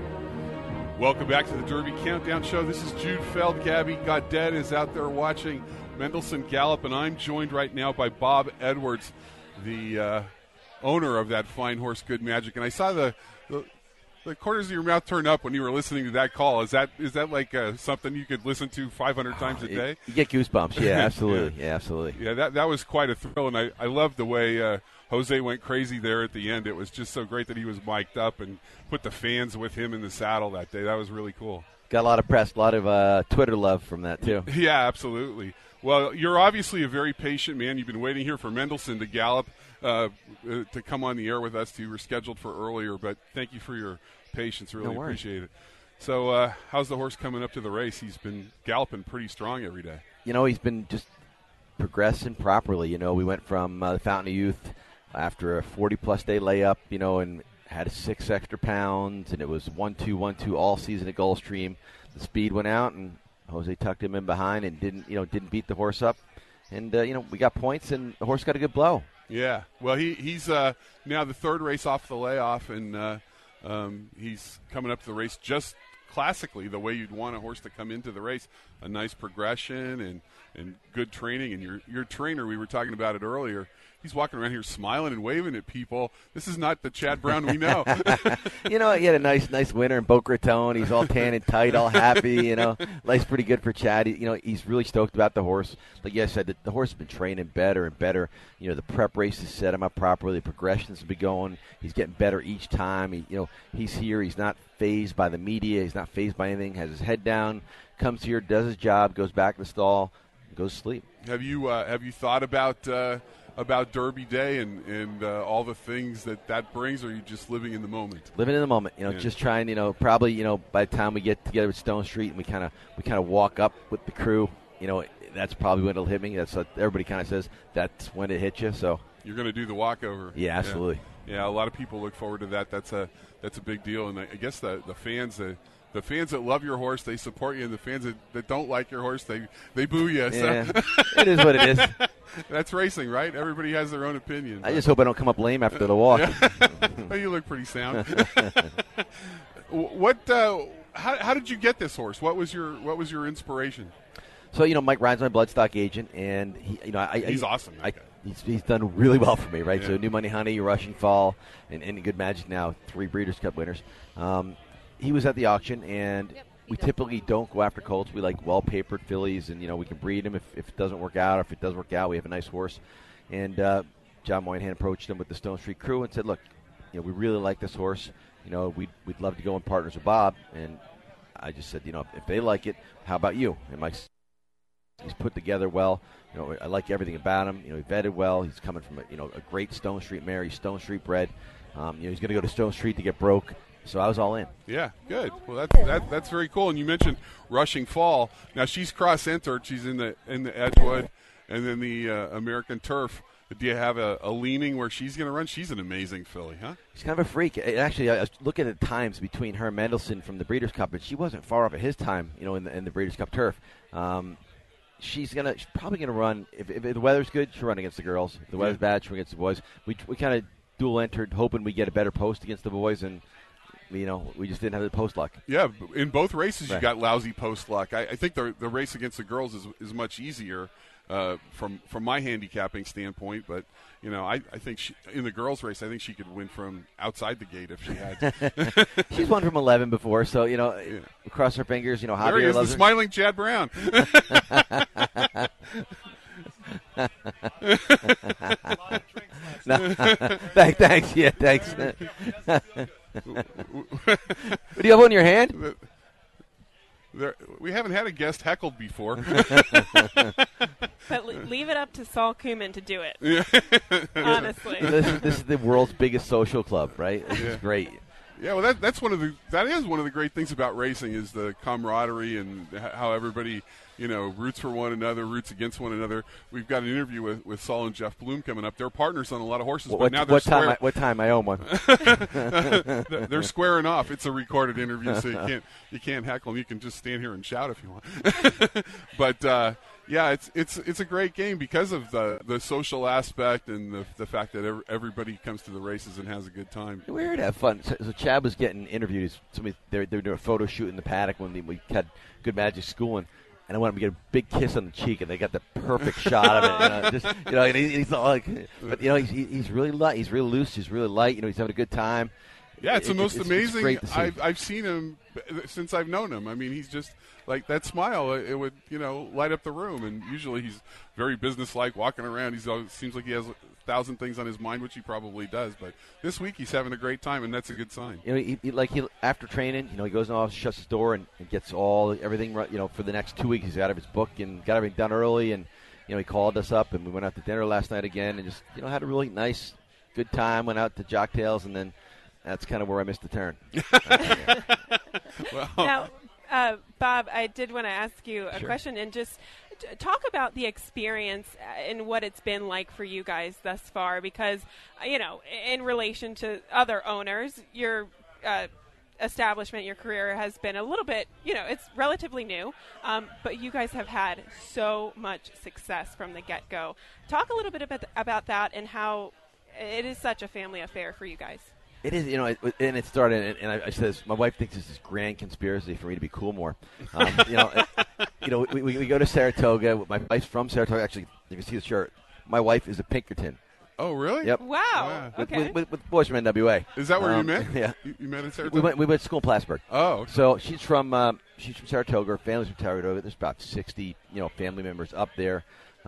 Welcome back to the Derby Countdown Show. This is Jude Feld. Gabby Gaudet is out there watching Mendelssohn Gallop, and I'm joined right now by Bob Edwards, the owner of that fine horse, Good Magic. And I saw the corners of your mouth turn up when you were listening to that call. Is that like something you could listen to 500 times a day? You get goosebumps. Yeah, absolutely. Yeah, absolutely. Yeah, that was quite a thrill, and I loved the way Jose went crazy there at the end. It was just so great that he was mic'd up and put the fans with him in the saddle that day. That was really cool. Got a lot of press, a lot of Twitter love from that, too. Yeah, absolutely. Well, you're obviously a very patient man. You've been waiting here for Mendelssohn to gallop to come on the air with us. You were scheduled for earlier, but thank you for your patience. Really appreciate it. So how's the horse coming up to the race? He's been galloping pretty strong every day. He's been just progressing properly. We went from the Fountain of Youth after a 40-plus day layup, and had 6 extra pounds, and it was 1-2, 1-2 all season at Gulfstream. The speed went out, and Jose tucked him in behind and didn't beat the horse up. And, we got points, and the horse got a good blow. Yeah. Well, he's now the third race off the layoff, and he's coming up to the race just classically the way you'd want a horse to come into the race. A nice progression and good training. And your trainer, we were talking about it earlier, he's walking around here smiling and waving at people. This is not the Chad Brown we know. He had a nice winter in Boca Raton. He's all tan and tight, all happy. Life's pretty good for Chad. He's really stoked about the horse. Like I said, the horse has been training better and better. The prep races set him up properly. The progressions have been going. He's getting better each time. He's here. He's not fazed by the media. He's not fazed by anything. Has his head down. Comes here, does his job, goes back to the stall, goes to sleep. Have you thought about Derby Day and all the things that brings, or are you just living in the moment? Living in the moment, just trying, probably, by the time we get together with Stone Street and we kind of walk up with the crew, that's probably when it'll hit me. That's what everybody kind of says. That's when it hits you. So you're going to do the walkover. Yeah, absolutely. Yeah, a lot of people look forward to that. That's a big deal, and I guess the fans. The fans that love your horse, they support you, and the fans that don't like your horse, they boo you. So. Yeah, it is what it is. That's racing, right? Everybody has their own opinion. I just hope I don't come up lame after the walk. Well, you look pretty sound. How did you get this horse? What was your inspiration? So Mike Ryan's my bloodstock agent, and he's awesome. He's done really well for me, right? Yeah. So New Money Honey, Rushing Fall, and Good Magic now 3 Breeders' Cup winners. He was at the auction, and we typically don't go after colts. We like well-papered fillies, and, we can breed them if it doesn't work out. Or if it does work out, we have a nice horse. And John Moynihan approached him with the Stone Street crew and said, look, we really like this horse. We'd love to go in partners with Bob. And I just said, if they like it, how about you? And he's put together well. I like everything about him. He vetted well. He's coming from a great Stone Street mare. He's Stone Street bred. He's going to go to Stone Street to get broke. So I was all in. Yeah, good. Well, that's very cool. And you mentioned Rushing Fall. Now she's cross-entered. She's in the Edgewood, and then the American Turf. Do you have a leaning where she's going to run? She's an amazing filly, huh? She's kind of a freak. Actually, I was looking at the times between her and Mendelssohn from the Breeders' Cup, and she wasn't far off at his time. In the Breeders' Cup Turf. She's probably gonna run if the weather's good. She'll run against the girls. If the weather's bad, she'll run against the boys. We kind of dual entered, hoping we get a better post against the boys, and we just didn't have the post luck. Yeah, in both races right. You got lousy post luck. I think the race against the girls is much easier from my handicapping standpoint. But I think in the girls race, I think she could win from outside the gate if she had. She's won from 11 before, so cross her fingers. There he is, the smiling Chad Brown. No, thanks. Yeah, thanks. What do you have on your hand? We haven't had a guest heckled before. But leave it up to Saul Kuman to do it. Yeah. Honestly. This is the world's biggest social club, right? This is great. Yeah, well, that is one of the great things about racing is the camaraderie and how everybody, roots for one another, roots against one another. We've got an interview with Saul and Jeff Bloom coming up. They're partners on a lot of horses, but now they're what time I own one? They're squaring off. It's a recorded interview, so you can't heckle them. You can just stand here and shout if you want. But yeah, it's a great game because of the social aspect and the fact that everybody comes to the races and has a good time. We're here to have fun. So Chad was getting interviewed. They're doing a photo shoot in the paddock when we had Good Magic schooling. And I want him to get a big kiss on the cheek, and they got the perfect shot of it. And he's all like, but he's really light. He's really loose. He's really light. He's having a good time. Yeah, it's the most amazing. Great to see. I've seen him since I've known him. I mean, he's just like that smile. It would light up the room. And usually he's very businesslike, walking around. Seems like he has 1,000 things on his mind, which he probably does. But this week he's having a great time, and that's a good sign. He after training, he goes in the office, shuts his door, and gets everything. For the next 2 weeks, he's out of his book and got everything done early. And he called us up, and we went out to dinner last night again, and just had a really nice, good time. Went out to Jocktails, and then. That's kind of where I missed the turn. Now, Bob, I did want to ask you a question and just talk about the experience and what it's been like for you guys thus far because, in relation to other owners, your establishment, your career has been a little bit, it's relatively new, but you guys have had so much success from the get-go. Talk a little bit about that and how it is such a family affair for you guys. It is, and it started, and I said this, my wife thinks this is grand conspiracy for me to be cool more. We go to Saratoga. My wife's from Saratoga. Actually, you can see the shirt. My wife is a Pinkerton. Oh, really? Yep. Wow. Okay. With boys from NWA. Is that where you met? Yeah. You met in Saratoga? We went to school in Plattsburgh. Oh, okay. So she's from Saratoga. Her family's from Saratoga. There's about 60, family members up there.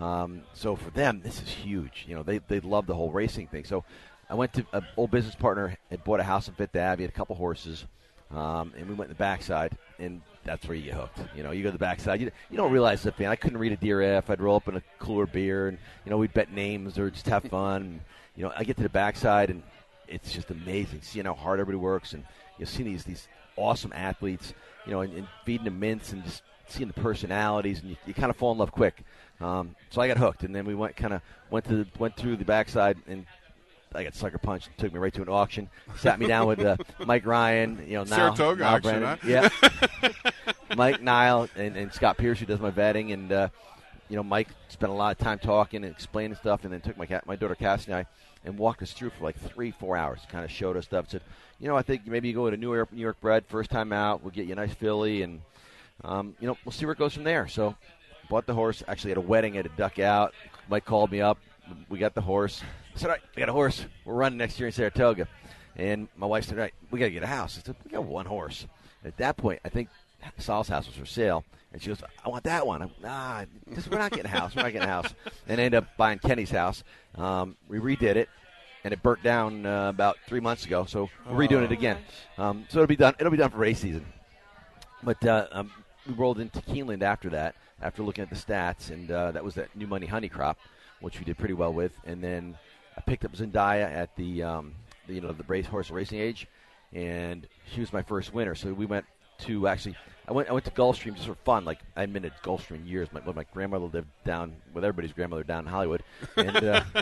So for them, this is huge. They love the whole racing thing. So I went to an old business partner, had bought a house in Fifth Ave, had a couple horses, and we went to the backside, and that's where you get hooked. You go to the backside. You don't realize the fan. I couldn't read a DRF. I'd roll up in a cooler beer, and, we'd bet names or just have fun. And, I get to the backside, and it's just amazing seeing how hard everybody works and seeing these awesome athletes, and feeding them mints and just seeing the personalities, and you kind of fall in love quick. So I got hooked, and then we went through the backside, and I got sucker punched and took me right to an auction. Sat me down with Mike Ryan, Saratoga Nile auction, Brennan. huh? Yeah. Mike, Nile, and Scott Pierce, who does my vetting, and Mike spent a lot of time talking and explaining stuff, and then took my daughter Cassie and I and walked us through for like 3-4 hours. Kind of showed us stuff. Said, I think maybe you go to New York bred first time out. We'll get you a nice filly, and we'll see where it goes from there. So, bought the horse. Actually, at a wedding, I had to duck out. Mike called me up. We got the horse. I said, all right, we got a horse. We're running next year in Saratoga. And my wife said, all right, we got to get a house. I said, we got one horse. At that point, I think Sal's house was for sale. And she goes, I want that one. We're not getting a house. We're not getting a house. And I ended up buying Kenny's house. We redid it, and it burnt down about 3 months ago. So we're redoing it again. So it'll be done. It'll be done for race season. But we rolled into Keeneland after that, after looking at the stats, and that was that New Money Honey crop, which we did pretty well with. And then I picked up Zendaya at the racehorse racing age, and she was my first winner. So we went to I went to Gulfstream just for fun. Like, I hadn't been to Gulfstream in years. My grandmother lived down with everybody's grandmother down in Hollywood, and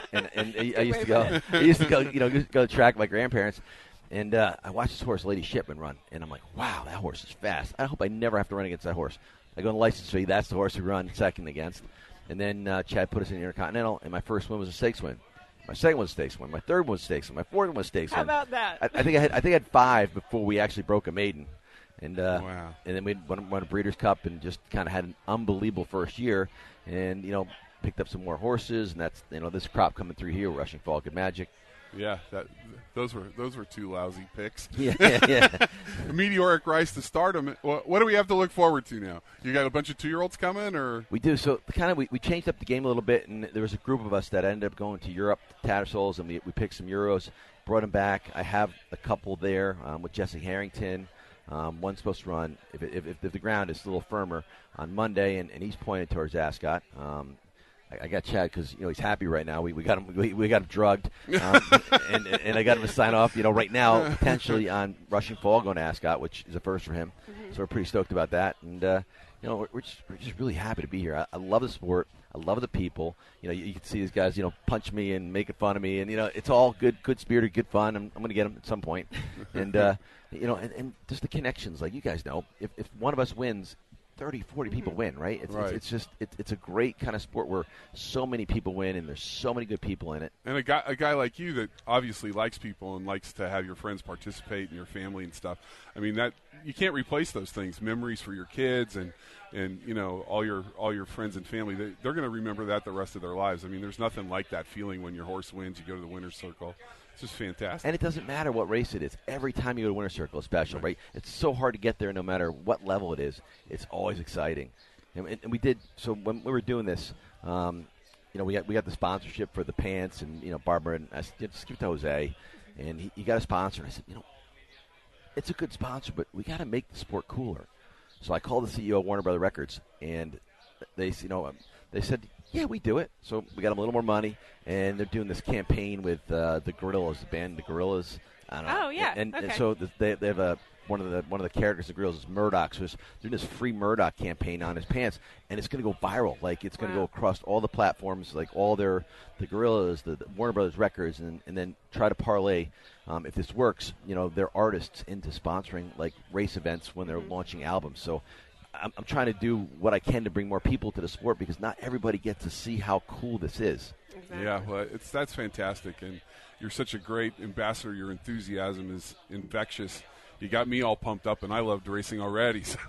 I used to go. I used to go, go to track with my grandparents. And I watched this horse, Lady Shipman, run, and I'm like, wow, that horse is fast. I hope I never have to run against that horse. I go on the license fee. That's the horse we run second against. And then Chad put us in the Intercontinental, and my first win was a stakes win. My second one was a stakes win. My third one was a stakes win. My fourth one was a stakes win. How about that? I think I had 5 before we actually broke a maiden. And wow. And then we won a Breeders' Cup and just kind of had an unbelievable first year. And, picked up some more horses, and that's, this crop coming through here, Rushing Fall, Good Magic. Yeah, those were 2 lousy picks. Yeah. Meteoric Rise to Stardom. What do we have to look forward to now? You got a bunch of 2-year-olds coming, or we do. So we changed up the game a little bit, and there was a group of us that ended up going to Europe, Tattersalls, and we picked some Euros, brought them back. I have a couple there with Jesse Harrington. One's supposed to run if the ground is a little firmer on Monday, and he's pointed towards Ascot. I got Chad because he's happy right now. We got him. We got him drugged, and I got him to sign off. Right now, potentially on Rushing Fall going to Ascot, which is a first for him. Mm-hmm. So we're pretty stoked about that. And we're just really happy to be here. I love the sport. I love the people. You can see these guys, punch me and making fun of me, and it's all good spirited, good fun. I'm going to get them at some point, and and just the connections, like you guys know. If one of us wins, 30, 40 people win, right? It's a great kind of sport where so many people win, and there's so many good people in it. And a guy like you that obviously likes people and likes to have your friends participate and your family and stuff. I mean, that you can't replace those things. Memories for your kids and all your friends and family. They're going to remember that the rest of their lives. I mean, there's nothing like that feeling when your horse wins. You go to the winner's circle. It's just fantastic. And it doesn't matter what race it is. Every time you go to winner's circle, it's special, right? It's so hard to get there no matter what level it is. It's always exciting. And we did, so when we were doing this, we got the sponsorship for the pants, and, Barbara, and I said, just give it to Jose. And he got a sponsor. And I said, it's a good sponsor, but we got to make the sport cooler. So I called the CEO of Warner Brothers Records, and they said, yeah, we do it. So we got them a little more money, and they're doing this campaign with the Gorillas, the band, the Gorillas. I don't know. Oh yeah. And okay. so they have one of the characters of the Gorillas is Murdoch. So they're doing this free Murdoch campaign on his pants, and it's going to go viral. Like it's going to go across all the platforms, like all the Gorillas, the Warner Brothers Records, and then try to parlay. If this works, their artists into sponsoring like race events when they're launching albums. So I'm trying to do what I can to bring more people to the sport because not everybody gets to see how cool this is. Exactly. Yeah, well, that's fantastic, and you're such a great ambassador. Your enthusiasm is infectious. You got me all pumped up, and I loved racing already. So.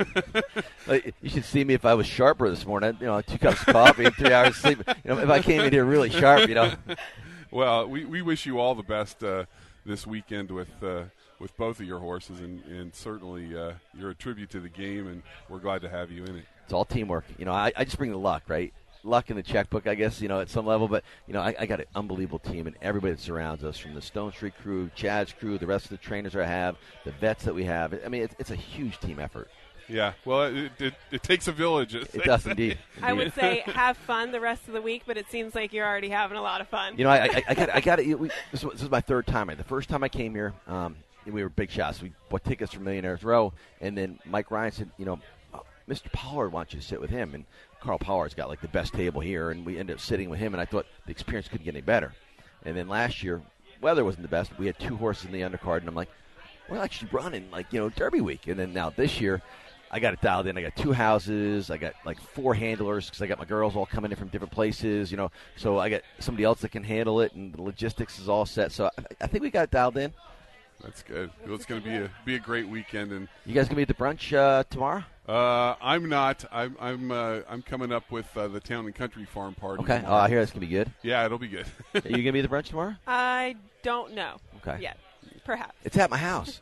You should see me if I was sharper this morning. 2 cups of coffee and 3 hours of sleep. If I came in here really sharp, Well, we wish you all the best this weekend with both of your horses, and certainly you're a tribute to the game, and we're glad to have you in it. It's all teamwork. I just bring the luck, right? Luck in the checkbook, I guess, at some level. But, I got an unbelievable team, and everybody that surrounds us, from the Stone Street crew, Chad's crew, the rest of the trainers I have, the vets that we have. I mean, it's a huge team effort. Yeah, well, it takes a village. It does indeed. I would say have fun the rest of the week, but it seems like you're already having a lot of fun. I got it. This is my third time. The first time I came here, we were big shots. We bought tickets for Millionaires Row, and then Mike Ryan said, Mr. Pollard wants you to sit with him, and Carl Pollard's got like the best table here, and we ended up sitting with him, and I thought the experience couldn't get any better. And then last year, weather wasn't the best. We had 2 horses in the undercard, and I'm like, we're actually running Derby week. And then now this year, I got it dialed in. I got 2 houses. I got like 4 handlers because I got my girls all coming in from different places, So I got somebody else that can handle it, and the logistics is all set. So I think we got it dialed in. That's good. Well, it's going to be a great weekend. And you guys going to be at the brunch tomorrow? I'm not. I'm coming up with the Town and Country Farm party. Okay. Tomorrow. I hear that's going to be good. Yeah, it'll be good. Are you going to be at the brunch tomorrow? I don't know. Okay. Yet. Perhaps. It's at my house.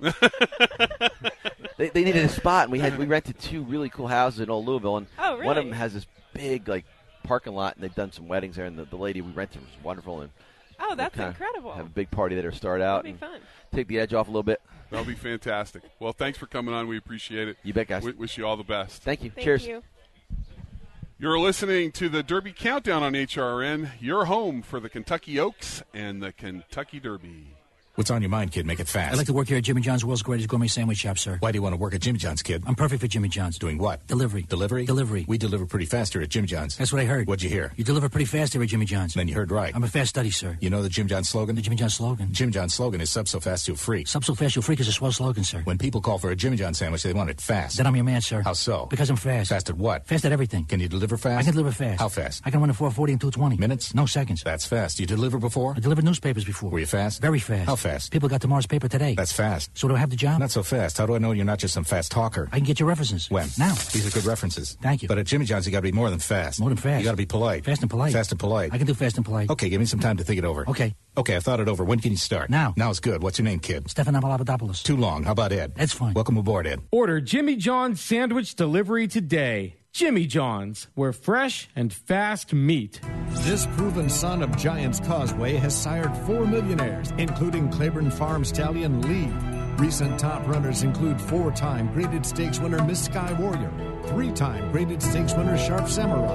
They needed a spot, and we rented 2 really cool houses in Old Louisville, and really? one of them has this big parking lot, and they've done some weddings there, and the lady we rented was wonderful. And oh, that's incredible! Have a big party there to start out. That'll be fun. Take the edge off a little bit. That'll be fantastic. Well, thanks for coming on. We appreciate it. You bet, guys. Wish you all the best. Thank you. Thank Cheers. You. You're listening to the Derby Countdown on HRN, your home for the Kentucky Oaks and the Kentucky Derby. What's on your mind, kid? Make it fast. I'd like to work here at Jimmy John's, world's greatest gourmet sandwich shop, sir. Why do you want to work at Jimmy John's, kid? I'm perfect for Jimmy John's. Doing what? Delivery. Delivery? Delivery. We deliver pretty fast here at Jimmy John's. That's what I heard. What'd you hear? You deliver pretty fast here at Jimmy John's. Then you heard right. I'm a fast study, sir. You know the Jim John's slogan? The Jimmy John's slogan? Jim John's slogan is sub so fast you'll freak. Sub so fast you'll freak is a swell slogan, sir. When people call for a Jimmy John's sandwich, they want it fast. Then I'm your man, sir. How so? Because I'm fast. Fast at what? Fast at everything. Can you deliver fast? I can deliver fast. How fast? I can run a 440 and 220. Minutes? No seconds. That's fast. You delivered before? I delivered newspapers before. Were you fast? Very fast. How fast? People got tomorrow's paper today. That's fast. So do I have the job? Not so fast. How do I know you're not just some fast talker? I can get your references. When? Now. These are good references. Thank you. But at Jimmy John's, you got to be more than fast. More than fast. You got to be polite. Fast and polite. Fast and polite. I can do fast and polite. Okay, give me some time to think it over. Okay. Okay, I thought it over. When can you start? Now. Now's good. What's your name, kid? Stefan Papadopoulos. Too long. How about Ed? Ed's fine. Welcome aboard, Ed. Order Jimmy John's sandwich delivery today. Jimmy John's, where fresh and fast meat. This proven son of Giants Causeway has sired 4 millionaires, including Claiborne Farm stallion Lee. Recent top runners include 4-time graded stakes winner Miss Sky Warrior, 3-time graded stakes winner Sharp Samurai,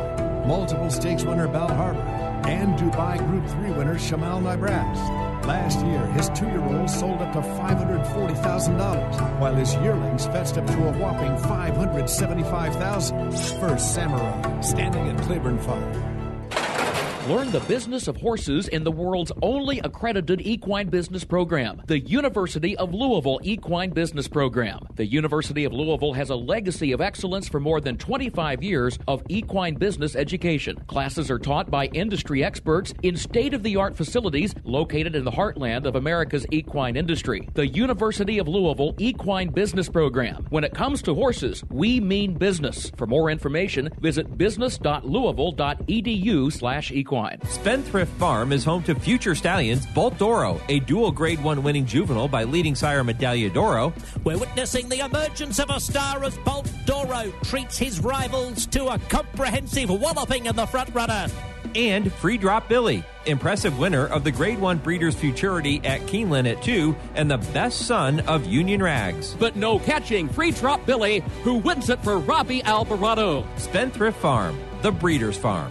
multiple stakes winner Bal Harbour, and Dubai Group 3 winner Shamal Nibraz. Last year, his 2-year-old sold up to $540,000, while his yearlings fetched up to a whopping $575,000. First Samurai, standing at Claiborne Farm. Learn the business of horses in the world's only accredited equine business program, the University of Louisville Equine Business Program. The University of Louisville has a legacy of excellence for more than 25 years of equine business education. Classes are taught by industry experts in state-of-the-art facilities located in the heartland of America's equine industry. The University of Louisville Equine Business Program. When it comes to horses, we mean business. For more information, visit business.louisville.edu/equine. Spendthrift Farm is home to future stallions Bolt Doro, a dual Grade 1 winning juvenile by leading sire Medaglia d'Oro. We're witnessing the emergence of a star as Bolt Doro treats his rivals to a comprehensive walloping in the front runner. And Free Drop Billy, impressive winner of the Grade 1 Breeders' Futurity at Keeneland at 2 and the best son of Union Rags. But no catching Free Drop Billy, who wins it for Robbie Alvarado. Spendthrift Farm, the Breeders' Farm.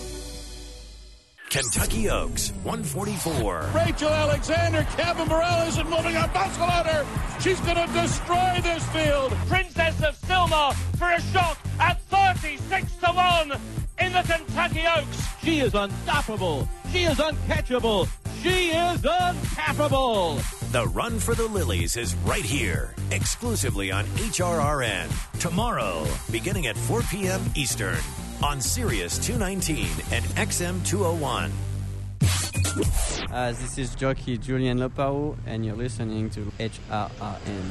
Kentucky Oaks, 144. Rachel Alexander, Kevin Burrell isn't moving a muscle on her. She's going to destroy this field. Princess of Silmar for a shot at 36-1 in the Kentucky Oaks. She is unstoppable. She is uncatchable. She is untappable. The Run for the Lilies is right here, exclusively on HRRN. Tomorrow, beginning at 4 p.m. Eastern, on Sirius 219 and XM 201. This is jockey Julian Lopao, and you're listening to HRRN.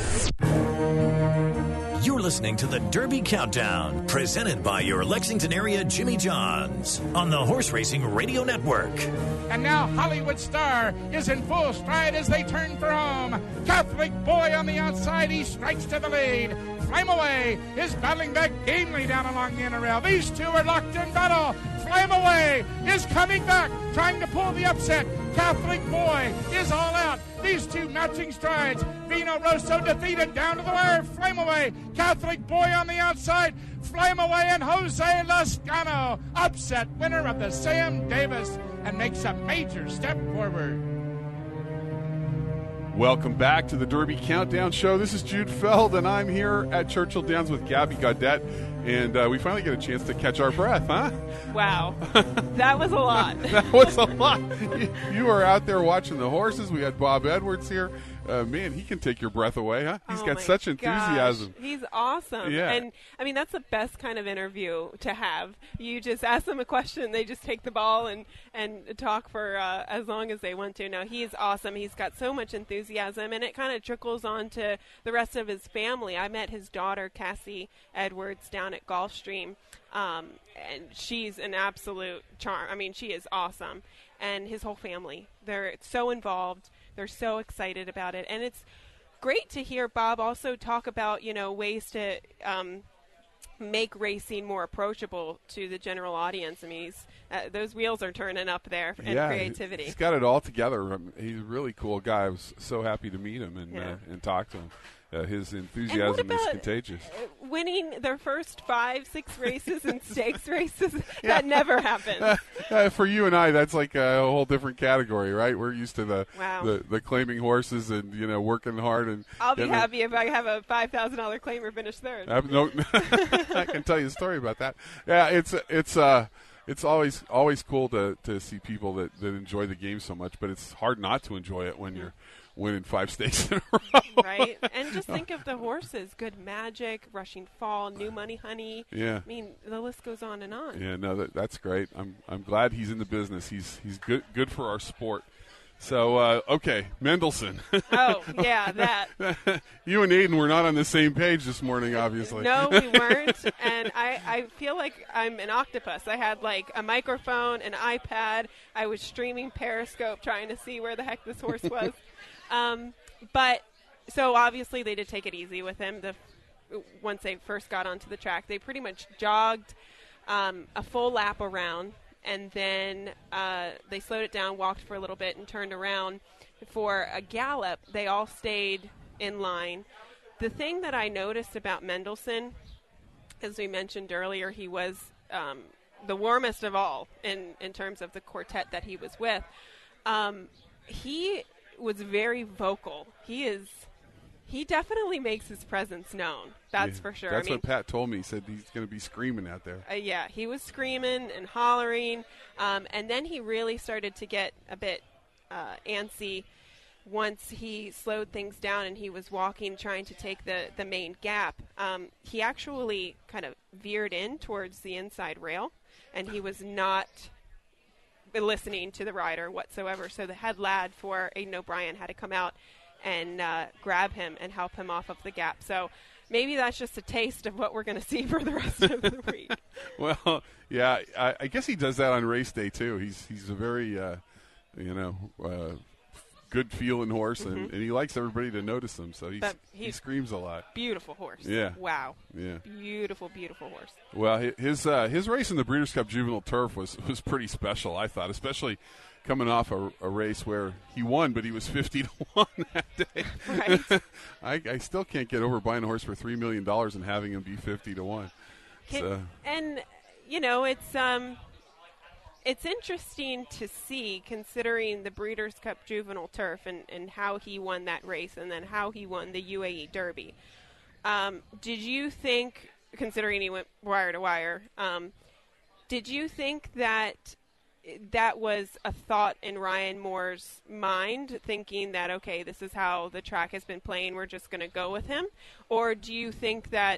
You're listening to the Derby Countdown, presented by your Lexington area Jimmy Johns on the Horse Racing Radio Network. And now Hollywood Star is in full stride as they turn for home. Catholic Boy on the outside, he strikes to the lead. Flame Away is battling back gamely down along the inner rail. These two are locked in battle. Flame Away is coming back, trying to pull the upset. Catholic Boy is all out. These two matching strides. Vino Rosso defeated down to the wire. Flame Away. Catholic Boy on the outside. Flame Away and Jose Lascano. Upset winner of the Sam Davis and makes a major step forward. Welcome back to the Derby Countdown Show. This is Jude Feld, and I'm here at Churchill Downs with Gabby Gaudette, and we finally get a chance to catch our breath, huh? Wow. That was a lot. That was a lot. You were out there watching the horses. We had Bob Edwards here. Man, he can take your breath away, huh? He's got such enthusiasm. Gosh, he's awesome. Yeah. And, I mean, that's the best kind of interview to have. You just ask them a question, they just take the ball and talk for as long as they want to. No, he's awesome. He's got so much enthusiasm, and it kind of trickles on to the rest of his family. I met his daughter, Cassie Edwards, down at Gulfstream, and she's an absolute charm. I mean, she is awesome. And his whole family, they're so involved. They're so excited about it. And it's great to hear Bob also talk about, ways to make racing more approachable to the general audience. I mean, those wheels are turning up there in creativity. He's got it all together. He's a really cool guy. I was so happy to meet him and talk to him. His enthusiasm is contagious. Winning their first 5-6 races and stakes races, that never happens. For you and I, that's like a whole different category, right? We're used to the claiming horses and working hard. And I'll be happy if I have a $5,000 claimer finish third. No, I can tell you a story about that. Yeah, it's always cool to see people that enjoy the game so much, but it's hard not to enjoy it when you're winning 5 stakes in a row. Right. And just think of the horses. Good Magic, Rushing Fall, New Money Honey. Yeah. I mean, the list goes on and on. Yeah, no, that's great. I'm glad he's in the business. He's good for our sport. So, okay, Mendelssohn. Oh, yeah, that. You and Aiden were not on the same page this morning, obviously. No, we weren't. And I feel like I'm an octopus. I had, like, a microphone, an iPad. I was streaming Periscope trying to see where the heck this horse was. But so obviously they did take it easy with him. Once they first got onto the track, they pretty much jogged a full lap around, and then they slowed it down, walked for a little bit, and turned around for a gallop. They all stayed in line. The thing that I noticed about Mendelssohn, as we mentioned earlier, he was the warmest of all in terms of the quartet that he was with. He was very vocal. He definitely makes his presence known. That's for sure. That's what Pat told me. He said he's going to be screaming out there. Yeah, he was screaming and hollering, and then he really started to get a bit antsy once he slowed things down and he was walking, trying to take the main gap. He actually kind of veered in towards the inside rail, and he was not listening to the rider whatsoever. So the head lad for Aidan O'Brien had to come out and grab him and help him off of the gap. So maybe that's just a taste of what we're going to see for the rest of the week. Well, yeah, I guess he does that on race day too. He's a very, good feeling horse, and he likes everybody to notice him. So he screams a lot. Beautiful horse. Yeah. Wow. Yeah. Beautiful, beautiful horse. Well, his race in the Breeders' Cup Juvenile Turf was pretty special, I thought, especially coming off a race where he won, but he was 50-1 that day. Right. I still can't get over buying a horse for $3 million and having him be 50-1. And it's interesting to see, considering the Breeders' Cup Juvenile Turf and how he won that race and then how he won the UAE Derby. Did you think, considering he went wire to wire, did you think that was a thought in Ryan Moore's mind, thinking that, okay, this is how the track has been playing, we're just going to go with him? Or do you think that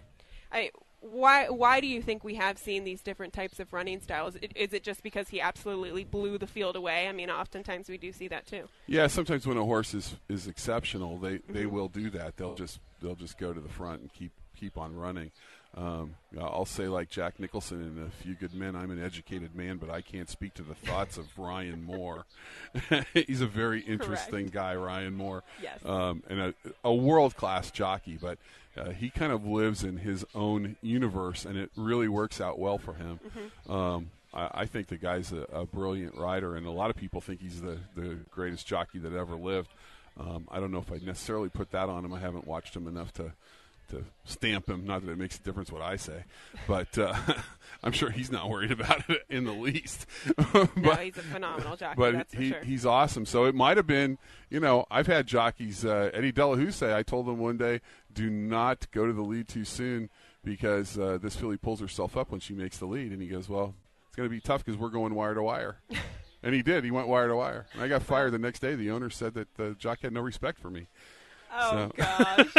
why do you think we have seen these different types of running styles? Is it just because he absolutely blew the field away? I mean, oftentimes we do see that too. Yeah, sometimes when a horse is exceptional, they will do that. They'll just go to the front and keep on running. I'll say, like Jack Nicholson in A Few Good Men, I'm an educated man, but I can't speak to the thoughts of Ryan Moore. He's a very interesting guy, Ryan Moore. Yes. And a world-class jockey, but he kind of lives in his own universe, and it really works out well for him. I think the guy's a brilliant rider, and a lot of people think he's the greatest jockey that ever lived. I don't know if I'd necessarily put that on him. I haven't watched him enough to stamp him. Not that it makes a difference what I say, but I'm sure he's not worried about it in the least. No, he's a phenomenal jockey. But that's for sure. He's awesome. So it might have been, I've had jockeys, Eddie Delahoo say, I told him one day, do not go to the lead too soon because this filly pulls herself up when she makes the lead. And he goes, well, it's going to be tough because we're going wire to wire. And he did. He went wire to wire. And I got fired the next day. The owner said that the jockey had no respect for me. Oh, gosh.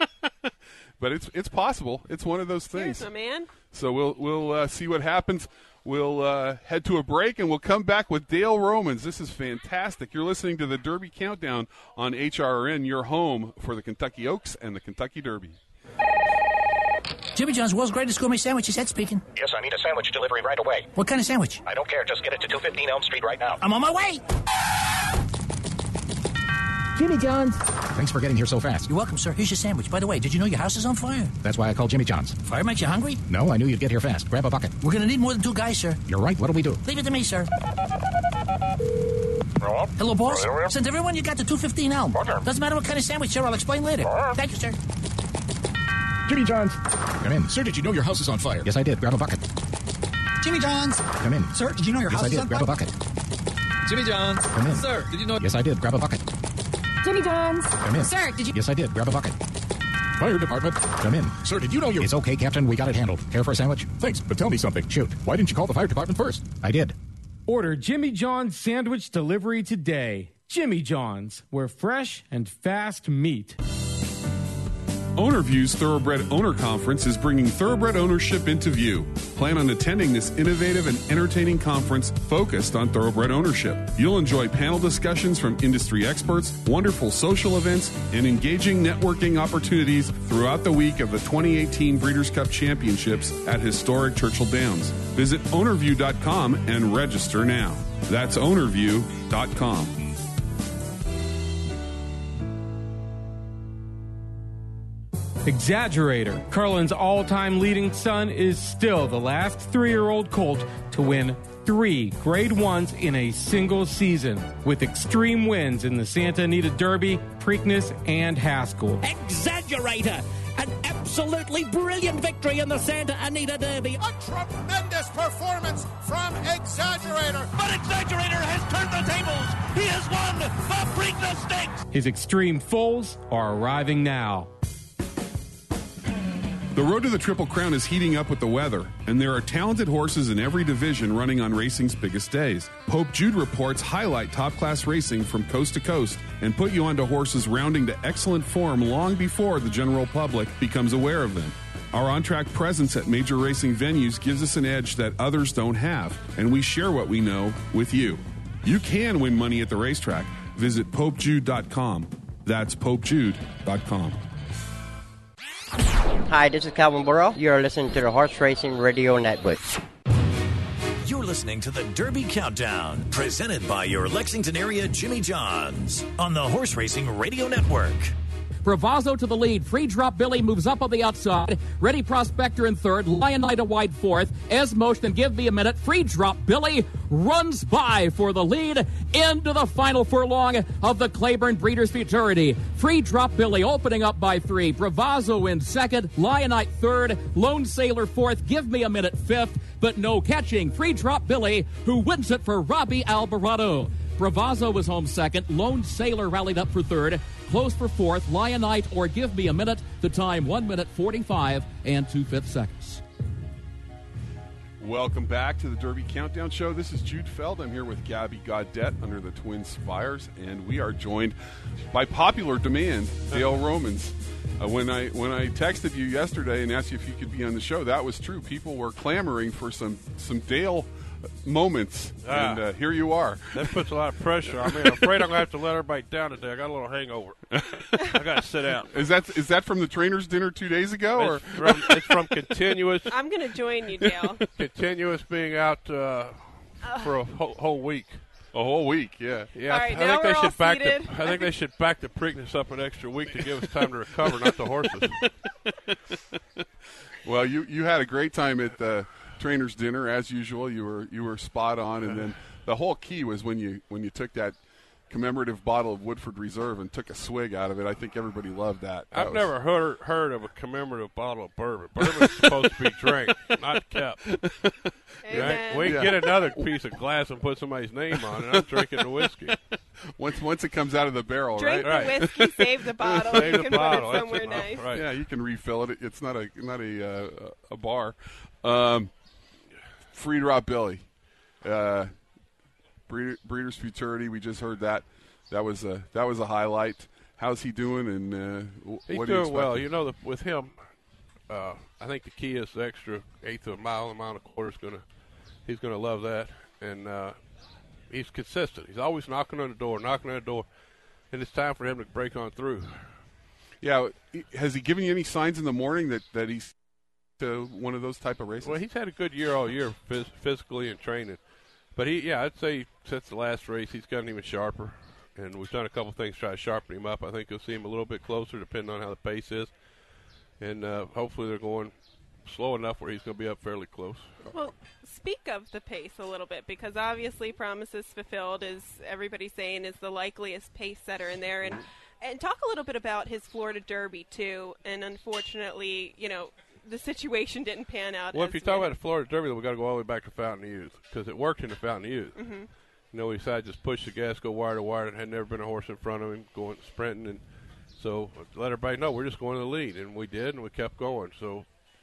But it's possible. It's one of those things. Here's my man. So we'll see what happens. We'll head to a break, and we'll come back with Dale Romans. This is fantastic. You're listening to the Derby Countdown on HRN, your home for the Kentucky Oaks and the Kentucky Derby. Jimmy John's World's Greatest Gourmet Sandwiches, Ed speaking. Yes, I need a sandwich delivery right away. What kind of sandwich? I don't care. Just get it to 215 Elm Street right now. I'm on my way. Jimmy John's. Thanks for getting here so fast. You're welcome, sir. Here's your sandwich. By the way, did you know your house is on fire? That's why I called Jimmy John's. Fire makes you hungry? No, I knew you'd get here fast. Grab a bucket. We're going to need more than 2 guys, sir. You're right. What'll we do? Leave it to me, sir. Hello, boss. Send everyone you got to 215 Elm. Doesn't matter what kind of sandwich, sir. I'll explain later. Thank you, sir. Jimmy John's. Come in. Sir, did you know your house is on fire? Yes, I did. Grab a bucket. Jimmy John's. Come in. Sir, did you know your house is on fire? Grab a bucket. Jimmy John's. Come in. Sir, did you know... Yes, I did. Grab a bucket. Jimmy John's. Come in. Sir, did you... Yes, I did. Grab a bucket. Fire department. Come in. Sir, did you know you... It's okay, Captain. We got it handled. Care for a sandwich? Thanks, but tell me something. Shoot. Why didn't you call the fire department first? I did. Order Jimmy John's sandwich delivery today. Jimmy John's, where fresh and fast meat. OwnerView's Thoroughbred Owner Conference is bringing thoroughbred ownership into view. Plan on attending this innovative and entertaining conference focused on thoroughbred ownership. You'll enjoy panel discussions from industry experts, wonderful social events, and engaging networking opportunities throughout the week of the 2018 Breeders' Cup Championships at historic Churchill Downs. Visit ownerview.com and register now. That's ownerview.com. Exaggerator. Carlin's all-time leading son is still the last 3-year-old colt to win 3 Grade 1s in a single season, with extreme wins in the Santa Anita Derby, Preakness, and Haskell. Exaggerator. An absolutely brilliant victory in the Santa Anita Derby. A tremendous performance from Exaggerator. But Exaggerator has turned the tables. He has won the Preakness Stakes. His extreme foals are arriving now. The road to the Triple Crown is heating up with the weather, and there are talented horses in every division running on racing's biggest days. Pope Jude reports highlight top-class racing from coast to coast and put you onto horses rounding to excellent form long before the general public becomes aware of them. Our on-track presence at major racing venues gives us an edge that others don't have, and we share what we know with you. You can win money at the racetrack. Visit popejude.com. That's popejude.com. Hi, this is Calvin Burrow. You're listening to the Horse Racing Radio Network. You're listening to the Derby Countdown, presented by your Lexington area Jimmy John's on the Horse Racing Radio Network. Bravazzo to the lead. Free Drop Billy moves up on the outside. Ready Prospector in third. Lion Knight a wide fourth. Esmotion and Give Me a Minute. Free Drop Billy runs by for the lead into the final furlong of the Claiborne Breeders' Futurity. Free Drop Billy opening up by 3. Bravazzo in second. Lion Knight third. Lone Sailor fourth. Give Me a Minute fifth. But no catching. Free Drop Billy, who wins it for Robbie Alvarado. Bravazzo was home second. Lone Sailor rallied up for third. Close for fourth. Lion Knight or Give Me a Minute. The time 1 minute 45 and 2/5 seconds. Welcome back to the Derby Countdown Show. This is Jude Feld. I'm here with Gabby Gaudette under the Twin Spires, and we are joined by popular demand, Dale Romans. When I texted you yesterday and asked you if you could be on the show, that was true. People were clamoring for some Dale moments, and here you are. That puts a lot of pressure on me. I'm afraid I'm going to have to let everybody down today. I got a little hangover. I got to sit out. Is that from the trainer's dinner 2 days ago? It's from continuous. I'm going to join you, Dale. Continuous being out for a whole week. A whole week, yeah. Yeah, all right, I think they should back the Preakness up an extra week to give us time to recover, not the horses. Well, you had a great time at the trainer's dinner as usual. You were spot on, and then the whole key was when you took that commemorative bottle of Woodford Reserve and took a swig out of it. I think everybody loved that. I've never heard of a commemorative bottle of bourbon. Bourbon's supposed to be drank, not kept. Right? We get another piece of glass and put somebody's name on it. I'm drinking the whiskey. Once it comes out of the barrel, drink right? the whiskey, save the bottle. Save you the can bottle. Put it somewhere nice. Right. Yeah, you can refill it. It's not a bar. Free Drop Billy, Breeders' Futurity. We just heard that. That was a highlight. How's he doing? And he's what do you doing well. expect? You know, with him, I think the key is the extra eighth of a mile and a quarter. He's gonna love that, and he's consistent. He's always knocking on the door, and it's time for him to break on through. Yeah, has he given you any signs in the morning that he's to one of those type of races? Well, he's had a good year all year, physically and training. But I'd say since the last race, he's gotten even sharper. And we've done a couple things to try to sharpen him up. I think you'll see him a little bit closer, depending on how the pace is. And hopefully they're going slow enough where he's going to be up fairly close. Well, speak of the pace a little bit, because obviously Promises Fulfilled, is everybody's saying, is the likeliest pace setter in there. And talk a little bit about his Florida Derby, too. And unfortunately, the situation didn't pan out. Well, if you talk about the Florida Derby, then we've got to go all the way back to Fountain Youth, because it worked in the Fountain Youth. Mm-hmm. We decided to just push the gas, go wire to wire, and had never been a horse in front of him going sprinting. And so let everybody know we're just going to the lead. And we did, and we kept going. So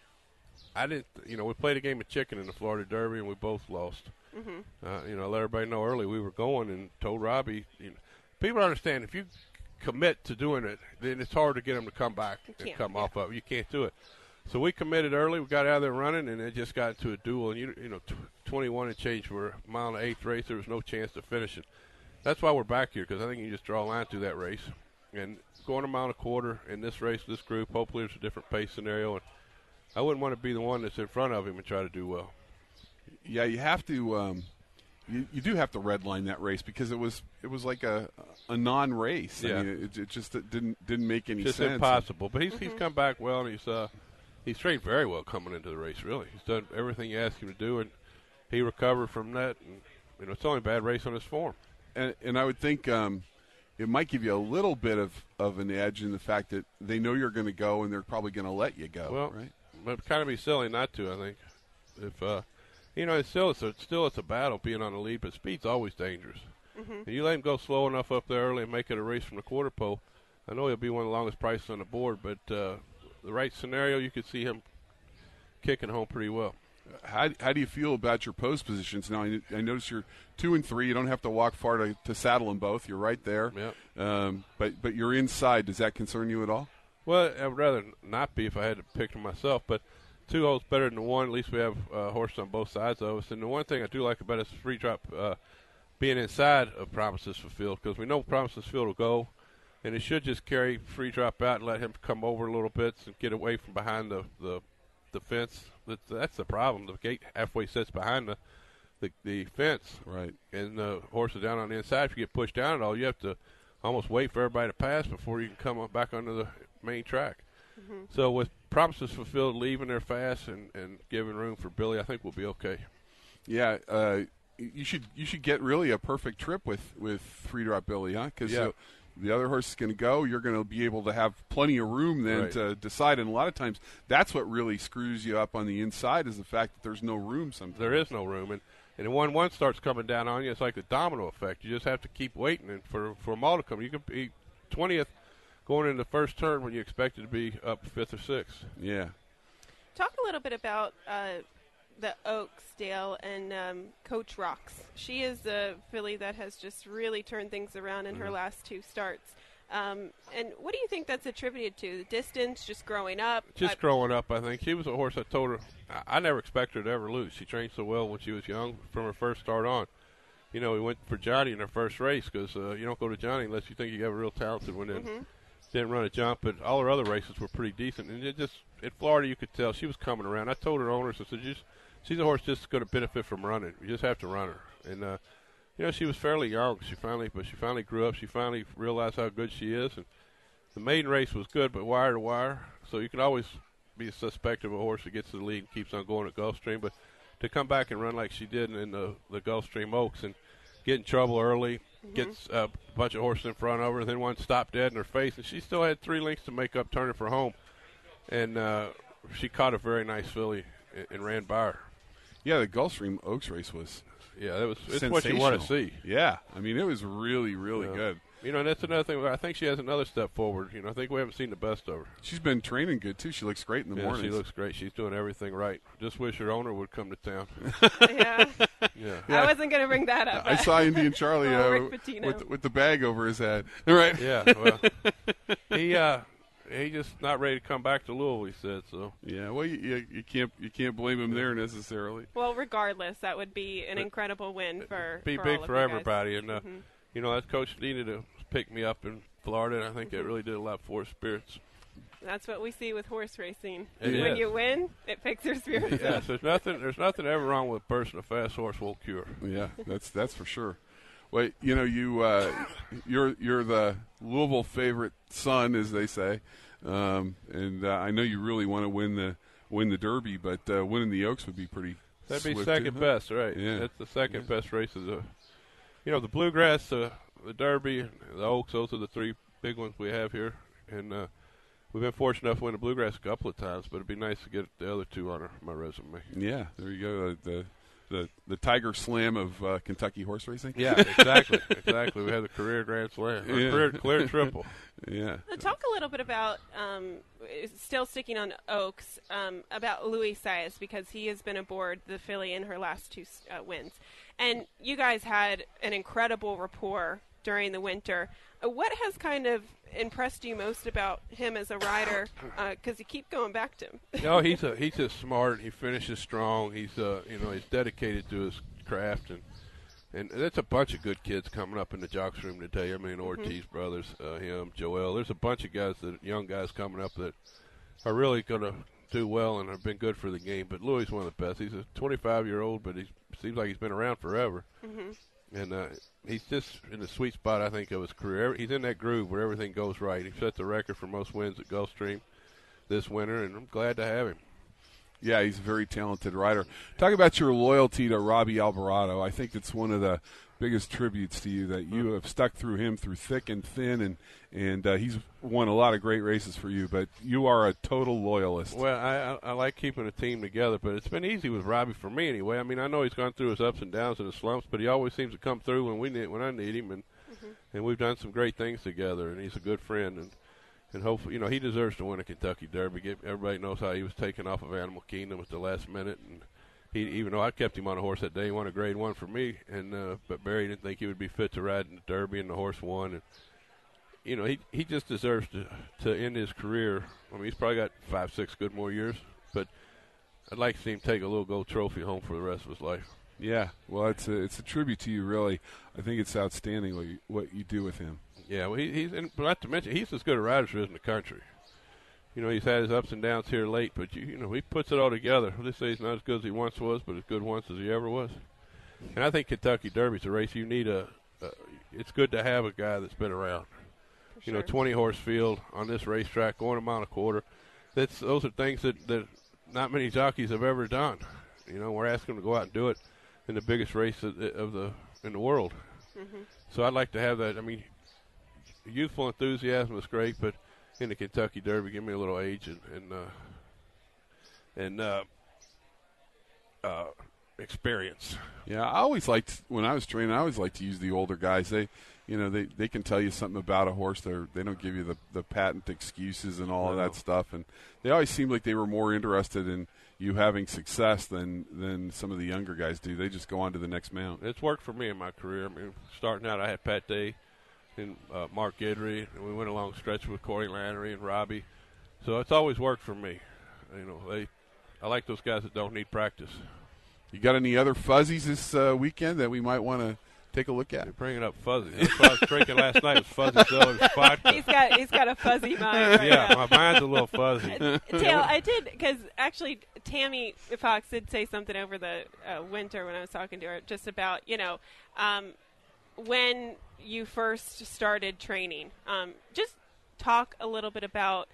I didn't, we played a game of chicken in the Florida Derby, and we both lost. Mm-hmm. Let everybody know early we were going, and told Robbie, people understand if you commit to doing it, then it's hard to get them to come back and come off of it. You can't do it. So we committed early. We got out there running, and it just got into a duel. And 21 and change for a mile and eighth race. There was no chance to finish it. That's why we're back here, because I think you just draw a line through that race. And going a mile and a quarter in this race, this group, hopefully there's a different pace scenario. And I wouldn't want to be the one that's in front of him and try to do well. Yeah, you have to. You do have to redline that race, because it was like a non-race. Yeah. I mean, it just didn't make any just sense. It's impossible. But he's come back well, and he's trained very well coming into the race. Really, he's done everything you asked him to do, and he recovered from that. And it's the only bad race on his form. And I would think it might give you a little bit of an edge in the fact that they know you're going to go and they're probably going to let you go. Well, right? But it'd kind of be silly not to. I think if it's a battle being on the lead, but speed's always dangerous. And you let him go slow enough up there early and make it a race from the quarter pole. I know he'll be one of the longest prices on the board, but the right scenario, you could see him kicking home pretty well. How do you feel about your post positions now? I notice you're 2 and 3. You don't have to walk far to saddle them both. You're right there. Yep. But you're inside. Does that concern you at all? Well, I'd rather not be if I had to pick them myself. But 2 holes better than 1. At least we have horses on both sides of us. And the one thing I do like about it is free drop being inside of Promises Fulfilled, because we know Promises Fulfilled will go. And it should just carry free drop out and let him come over a little bit and get away from behind the fence. That's the problem. The gate halfway sits behind the fence. Right. And the horse is down on the inside. If you get pushed down at all, you have to almost wait for everybody to pass before you can come up back onto the main track. So with Promises Fulfilled leaving there fast and giving room for Billy, I think we'll be okay. Yeah. You should get really a perfect trip with Free Drop Billy, huh? Because the other horse is going to go. You're going to be able to have plenty of room then to decide. And a lot of times, that's what really screws you up on the inside is the fact that there's no room sometimes. There is no room. And when one starts coming down on you, it's like the domino effect. You just have to keep waiting and for them all to come. You can be 20th going into the first turn when you expect it to be up 5th or 6th. Yeah. Talk a little bit about the Oaks, Dale, and Coach Rocks. She is a filly that has just really turned things around in her last 2 starts. And what do you think that's attributed to? The distance, just growing up? Growing up, I think. She was a horse I told her I never expected her to ever lose. She trained so well when she was young from her first start on. We went for Johnny in her first race because you don't go to Johnny unless you think you have a real talented one. Didn't run a jump, but all her other races were pretty decent. And it just in Florida, you could tell she was coming around. I told her owners, I said, she's a horse just going to benefit from running. You just have to run her. And she was fairly young. She finally grew up. She finally realized how good she is. And the maiden race was good, but wire to wire. So you can always be a suspect of a horse that gets to the lead and keeps on going at Gulfstream. But to come back and run like she did in the Gulfstream Oaks and get in trouble early, gets a bunch of horses in front of her, and then one stopped dead in her face, and she still had 3 lengths to make up, turning for home. And she caught a very nice filly and ran by her. Yeah, the Gulfstream Oaks race was it's what you want to see. Yeah, I mean, it was really, really good. And that's another thing. I think she has another step forward. I think we haven't seen the best of her. She's been training good, too. She looks great in the morning. She looks great. She's doing everything right. Just wish her owner would come to town. Yeah. I wasn't going to bring that up. I saw Indian Charlie with the bag over his head. Right? Yeah, well, he's just not ready to come back to Louisville, he said. So yeah, well, you can't blame him there necessarily. Well, regardless, that would be an incredible win for be big for everybody. And that coach needed to pick me up in Florida, and I think that really did a lot for her spirits. That's what we see with horse racing. When you win, it picks your spirits up. There's nothing ever wrong with a person a fast horse won't cure. Yeah, that's for sure. Well, you're the Louisville favorite son, as they say, and I know you really want to win the Derby, but winning the Oaks would be pretty. That'd be second best, right? Yeah, that's the second best race of the. The Bluegrass, the Derby, the Oaks. Those are the 3 big ones we have here, and we've been fortunate enough to win the Bluegrass a couple of times. But it'd be nice to get the other 2 on my resume. Yeah, there you go. The Tiger Slam of Kentucky horse racing. Yeah, exactly. We had the career Grand Slam, career triple. Yeah. Talk a little bit about, still sticking on Oaks, about Louis Saez, because he has been aboard the filly in her last 2 wins. And you guys had an incredible rapport during the winter. What has kind of impressed you most about him as a rider? Because you keep going back to him. No, he's just smart. He finishes strong. He's he's dedicated to his craft, and there's a bunch of good kids coming up in the jocks room today. I mean, Ortiz brothers, him, Joel. There's a bunch of young guys coming up that are really going to do well and have been good for the game. But Louis is one of the best. He's a 25-year-old, but he seems like he's been around forever. And he's just in the sweet spot, I think, of his career. He's in that groove where everything goes right. He set the record for most wins at Gulfstream this winter, and I'm glad to have him. Yeah, he's a very talented rider. Talk about your loyalty to Robbie Alvarado. I think it's one of the biggest tributes to you, that you have stuck through him through thick and thin, and he's won a lot of great races for you, but you are a total loyalist. Well, I like keeping a team together, but it's been easy with Robbie for me anyway. I mean, I know he's gone through his ups and downs and his slumps, but he always seems to come through when I need him, and we've done some great things together, and he's a good friend, and hopefully, he deserves to win a Kentucky Derby. Everybody knows how he was taken off of Animal Kingdom at the last minute, and even though I kept him on a horse that day, he won a Grade 1 for me, but Barry didn't think he would be fit to ride in the Derby, and the horse won. And he just deserves to end his career. I mean, he's probably got 5-6 good more years, but I'd like to see him take a little gold trophy home for the rest of his life. Yeah, well, it's a tribute to you, really. I think it's outstanding what you do with him. Yeah, well, but not to mention, he's as good a rider as there is in the country. He's had his ups and downs here late, but he puts it all together. They say he's not as good as he once was, but as good once as he ever was. And I think Kentucky Derby's a race you need it's good to have a guy that's been around. Sure. 20-horse field on this racetrack, going a mile and a quarter. Those are things that not many jockeys have ever done. We're asking them to go out and do it in the biggest race in the world. Mm-hmm. So I'd like to have that. I mean, youthful enthusiasm is great, but in the Kentucky Derby, give me a little age and experience. Yeah, I always liked, when I was training, I always liked to use the older guys. They can tell you something about a horse. They don't give you the patent excuses and all of that stuff. And they always seemed like they were more interested in you having success than some of the younger guys do. They just go on to the next mount. It's worked for me in my career. I mean, starting out, I had Pat Day and Mark Guidry, and we went a long stretch with Corey Lannery and Robbie. So it's always worked for me. I like those guys that don't need practice. You got any other fuzzies this weekend that we might want to take a look at? You're bringing up fuzzy. That's what I was drinking last night. Was Fuzzy Zoe's vodka. He's got a fuzzy mind. Right yeah, now. My mind's a little fuzzy. Tail, I did, because actually Tammy Fox did say something over the winter when I was talking to her, just about when you first started training. Just talk a little bit about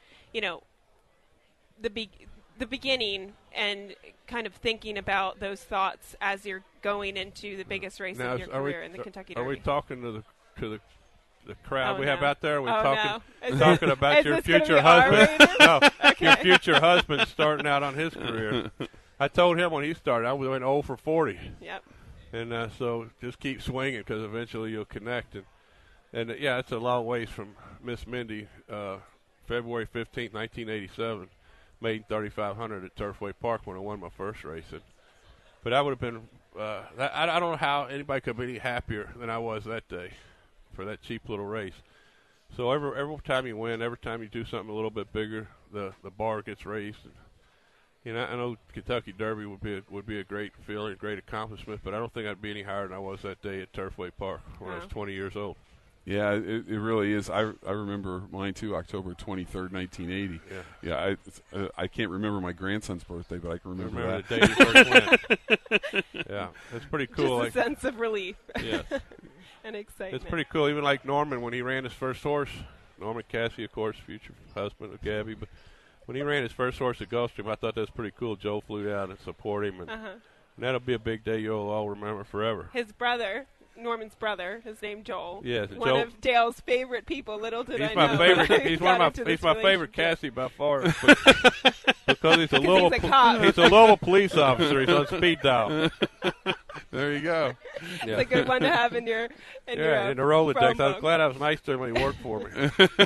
the beginning and kind of thinking about those thoughts as you're going into the biggest race of your career in the Kentucky Derby. Are we talking to the crowd we have no. out there? Are we no. talking about your future husband? No, okay. Your future husband starting out on his career. I told him when he started, I went 0 for 40. Yep. And so just keep swinging, because eventually you'll connect. And it's a long ways from Miss Mindy, February 15th, 1987. Made 3,500 at Turfway Park when I won my first race. But I would have been I don't know how anybody could be any happier than I was that day for that cheap little race. So every time you win, every time you do something a little bit bigger, the bar gets raised. And, I know Kentucky Derby would be a great feeling, a great accomplishment, but I don't think I'd be any higher than I was that day at Turfway Park when I was 20 years old. Yeah, it really is. I remember mine too, October 23rd, 1980. Yeah, I can't remember my grandson's birthday, but I can remember that. The day you first went. Yeah, it's pretty cool. Just a sense of relief. Yes. And excitement. It's pretty cool. Even like Norman, when he ran his first horse, Norman Cassie, of course, future husband of Gabby, but when he ran his first horse at Gulfstream, I thought that was pretty cool. Joe flew out and support him, and that'll be a big day you'll all remember forever. His brother, Norman's brother, his name Joel. Yes, one Joel, of Dale's favorite people. Little did I know. He's my favorite. He's my favorite Cassie by far, because he's a Louisville police officer. He's on speed dial. There you go. It's a good one to have in your in the Rolodex. I was glad I was nice to him when he worked for me.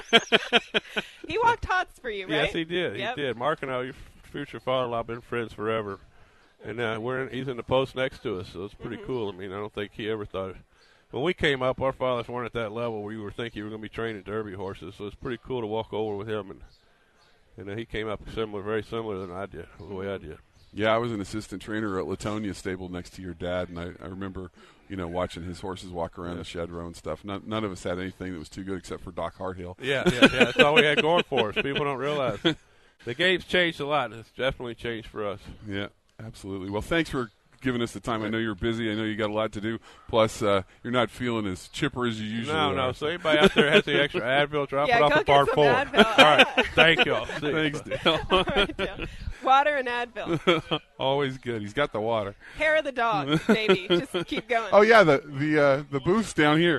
He walked hots for you, right? Yes, he did. Yep. He did. Mark and I, your future father-in-law, have been friends forever. And he's in the post next to us, so it's pretty cool. I mean, I don't think he ever thought it. When we came up, our fathers weren't at that level where you were thinking you were going to be training Derby horses, so it's pretty cool to walk over with him. And he came up very similar than I did, the way I did. Yeah, I was an assistant trainer at Latonia Stable next to your dad, and I remember, watching his horses walk around the shed row and stuff. None of us had anything that was too good except for Doc Harthill. Yeah, that's all we had going for us. People don't realize. The game's changed a lot. It's definitely changed for us. Yeah, absolutely. Well, thanks for giving us the time. I know you're busy. I know you got a lot to do. Plus, you're not feeling as chipper as you usually are. No. So anybody out there has the extra Advil, drop it off go at bar get 4. some Advil. All right. Thank you. Thanks, Dale. All right, Dale. Water and Advil. Always good. He's got the water. Hair of the dog, baby. Just keep going. Oh yeah, the booth's down here.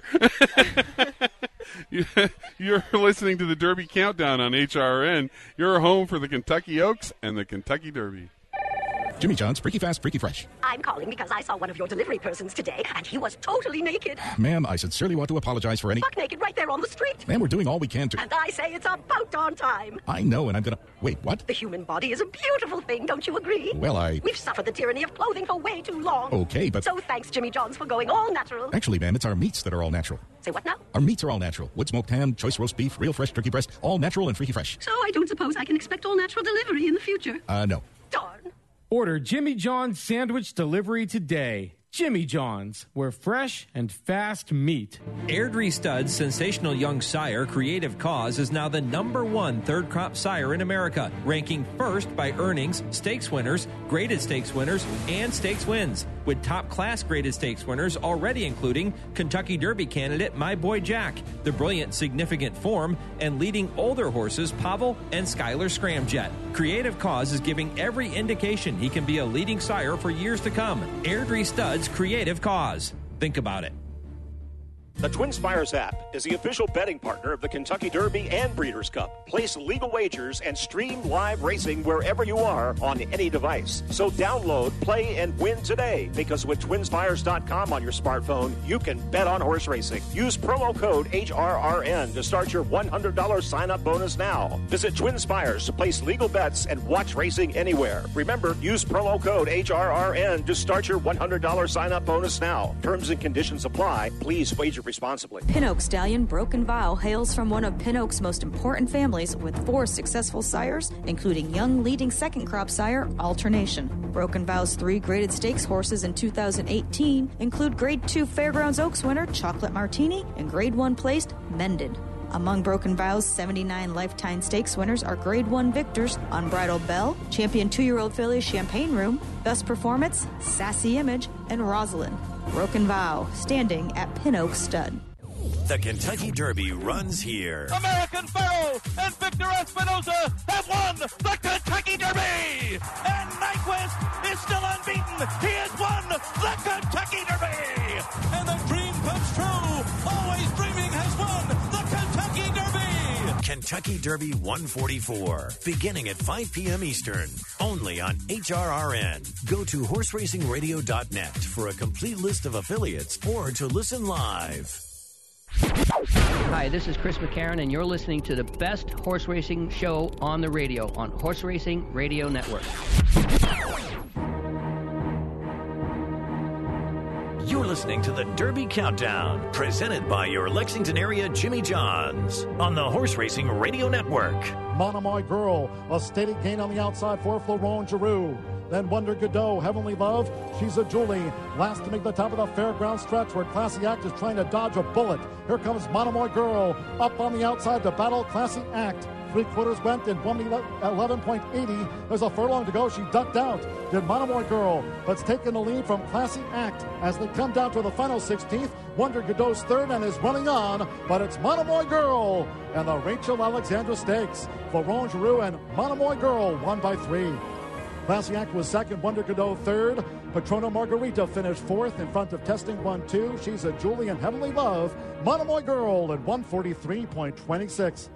You're listening to the Derby Countdown on HRN. You're home for the Kentucky Oaks and the Kentucky Derby. Jimmy John's Freaky Fast, Freaky Fresh. I'm calling because I saw one of your delivery persons today, and he was totally naked. Ma'am, I sincerely want to apologize for any... Buck naked right there on the street. Ma'am, we're doing all we can to... And I say it's about darn time. I know, and I'm gonna... Wait, what? The human body is a beautiful thing, don't you agree? Well, We've suffered the tyranny of clothing for way too long. Okay, but... So thanks, Jimmy John's, for going all natural. Actually, ma'am, it's our meats that are all natural. Say what now? Our meats are all natural. Wood smoked ham, choice roast beef, real fresh turkey breast, all natural and freaky fresh. So I don't suppose I can expect all natural delivery in the future. No. Darn. Order Jimmy John's sandwich delivery today. Jimmy John's, where fresh and fast meat. Airdrie Stud's sensational young sire, Creative Cause, is now the #1 third crop sire in America, ranking first by earnings, stakes winners, graded stakes winners, and stakes wins, with top-class graded stakes winners already including Kentucky Derby candidate My Boy Jack, the brilliant Significant Form, and leading older horses Pavel and Skylar Scramjet. Creative Cause is giving every indication he can be a leading sire for years to come. Airdrie Stud's Creative Cause. Think about it. The TwinSpires app is the official betting partner of the Kentucky Derby and Breeders' Cup. Place legal wagers and stream live racing wherever you are on any device. So download, play, and win today, because with TwinSpires.com on your smartphone, you can bet on horse racing. Use promo code HRRN to start your $100 sign-up bonus now. Visit TwinSpires to place legal bets and watch racing anywhere. Remember, use promo code HRRN to start your $100 sign-up bonus now. Terms and conditions apply. Please wager responsibly. Pin Oak stallion Broken Vow hails from one of Pin Oak's most important families with 4 successful sires, including young leading second crop sire Alternation. Broken Vow's 3 graded stakes horses in 2018 include Grade 2 Fairgrounds Oaks winner Chocolate Martini and Grade 1 placed Mended. Among Broken Vow's 79 lifetime stakes winners are Grade 1 victors Unbridled Belle, Champion 2-year-old filly Champagne Room, Best Performance, Sassy Image, and Rosalind. Broken Vow, standing at Pin Oak Stud. The Kentucky Derby runs here. American Pharoah and Victor Espinoza have won the Kentucky Derby! And Nyquist is still unbeaten. He has won the Kentucky Derby! And the dream comes true. Always dreaming has won the Kentucky Derby! Kentucky Derby 144, beginning at 5 p.m. Eastern, only on HRRN. Go to horseracingradio.net for a complete list of affiliates or to listen live. Hi, this is Chris McCarron, and you're listening to the best horse racing show on the radio on Horse Racing Radio Network. You're listening to the Derby Countdown, presented by your Lexington area Jimmy John's on the Horse Racing Radio Network. Monomoy Girl, a steady gain on the outside for Florent Giroux. Then Wonder Godot, Heavenly Love, She's a Julie. Last to make the top of the fairground stretch where Classy Act is trying to dodge a bullet. Here comes Monomoy Girl up on the outside to battle Classy Act. 3/4 went in 11.80. There's a furlong to go. She ducked out. Did Monomoy Girl, but's taken the lead from Classy Act as they come down to the final 16th. Wonder Godot's third and is running on, but it's Monomoy Girl and the Rachel Alexandra Stakes. Florent Giroux and Monomoy Girl won by 3. Classy Act was second, Wonder Godot third. Patrono Margarita finished fourth in front of Testing 1-2. She's a Julie and Heavenly Love. Monomoy Girl at 143.26.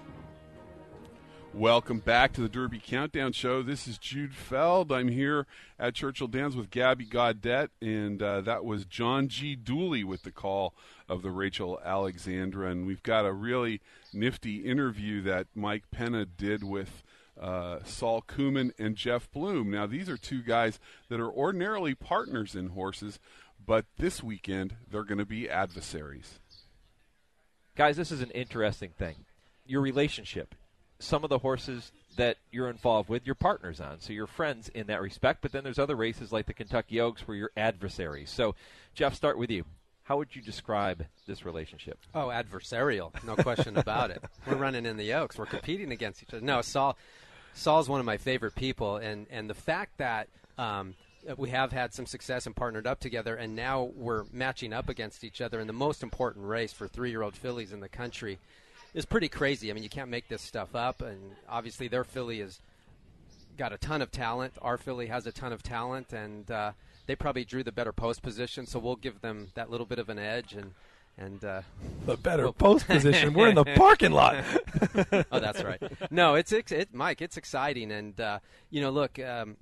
Welcome back to the Derby Countdown Show. This is Jude Feld. I'm here at Churchill Downs with Gabby Gaudette, and that was John G. Dooley with the call of the Rachel Alexandra. And we've got a really nifty interview that Mike Penna did with Saul Kumin and Jeff Bloom. Now, these are two guys that are ordinarily partners in horses, but this weekend they're going to be adversaries. Guys, this is an interesting thing. Your relationship. Some of the horses that you're involved with, you're partners on, so you're friends in that respect, but then there's other races like the Kentucky Oaks where you're adversaries. So, Jeff, start with you. How would you describe this relationship? Oh, adversarial, no question about it. We're running in the Oaks. We're competing against each other. No, Saul's one of my favorite people, and the fact that we have had some success and partnered up together, and now we're matching up against each other in the most important race for 3-year-old fillies in the country. It's pretty crazy. I mean, you can't make this stuff up, and obviously their filly has got a ton of talent. Our filly has a ton of talent, and they probably drew the better post position, so we'll give them that little bit of an edge. And the better post position. We're in the parking lot. Oh, that's right. No, Mike, it's exciting, and look,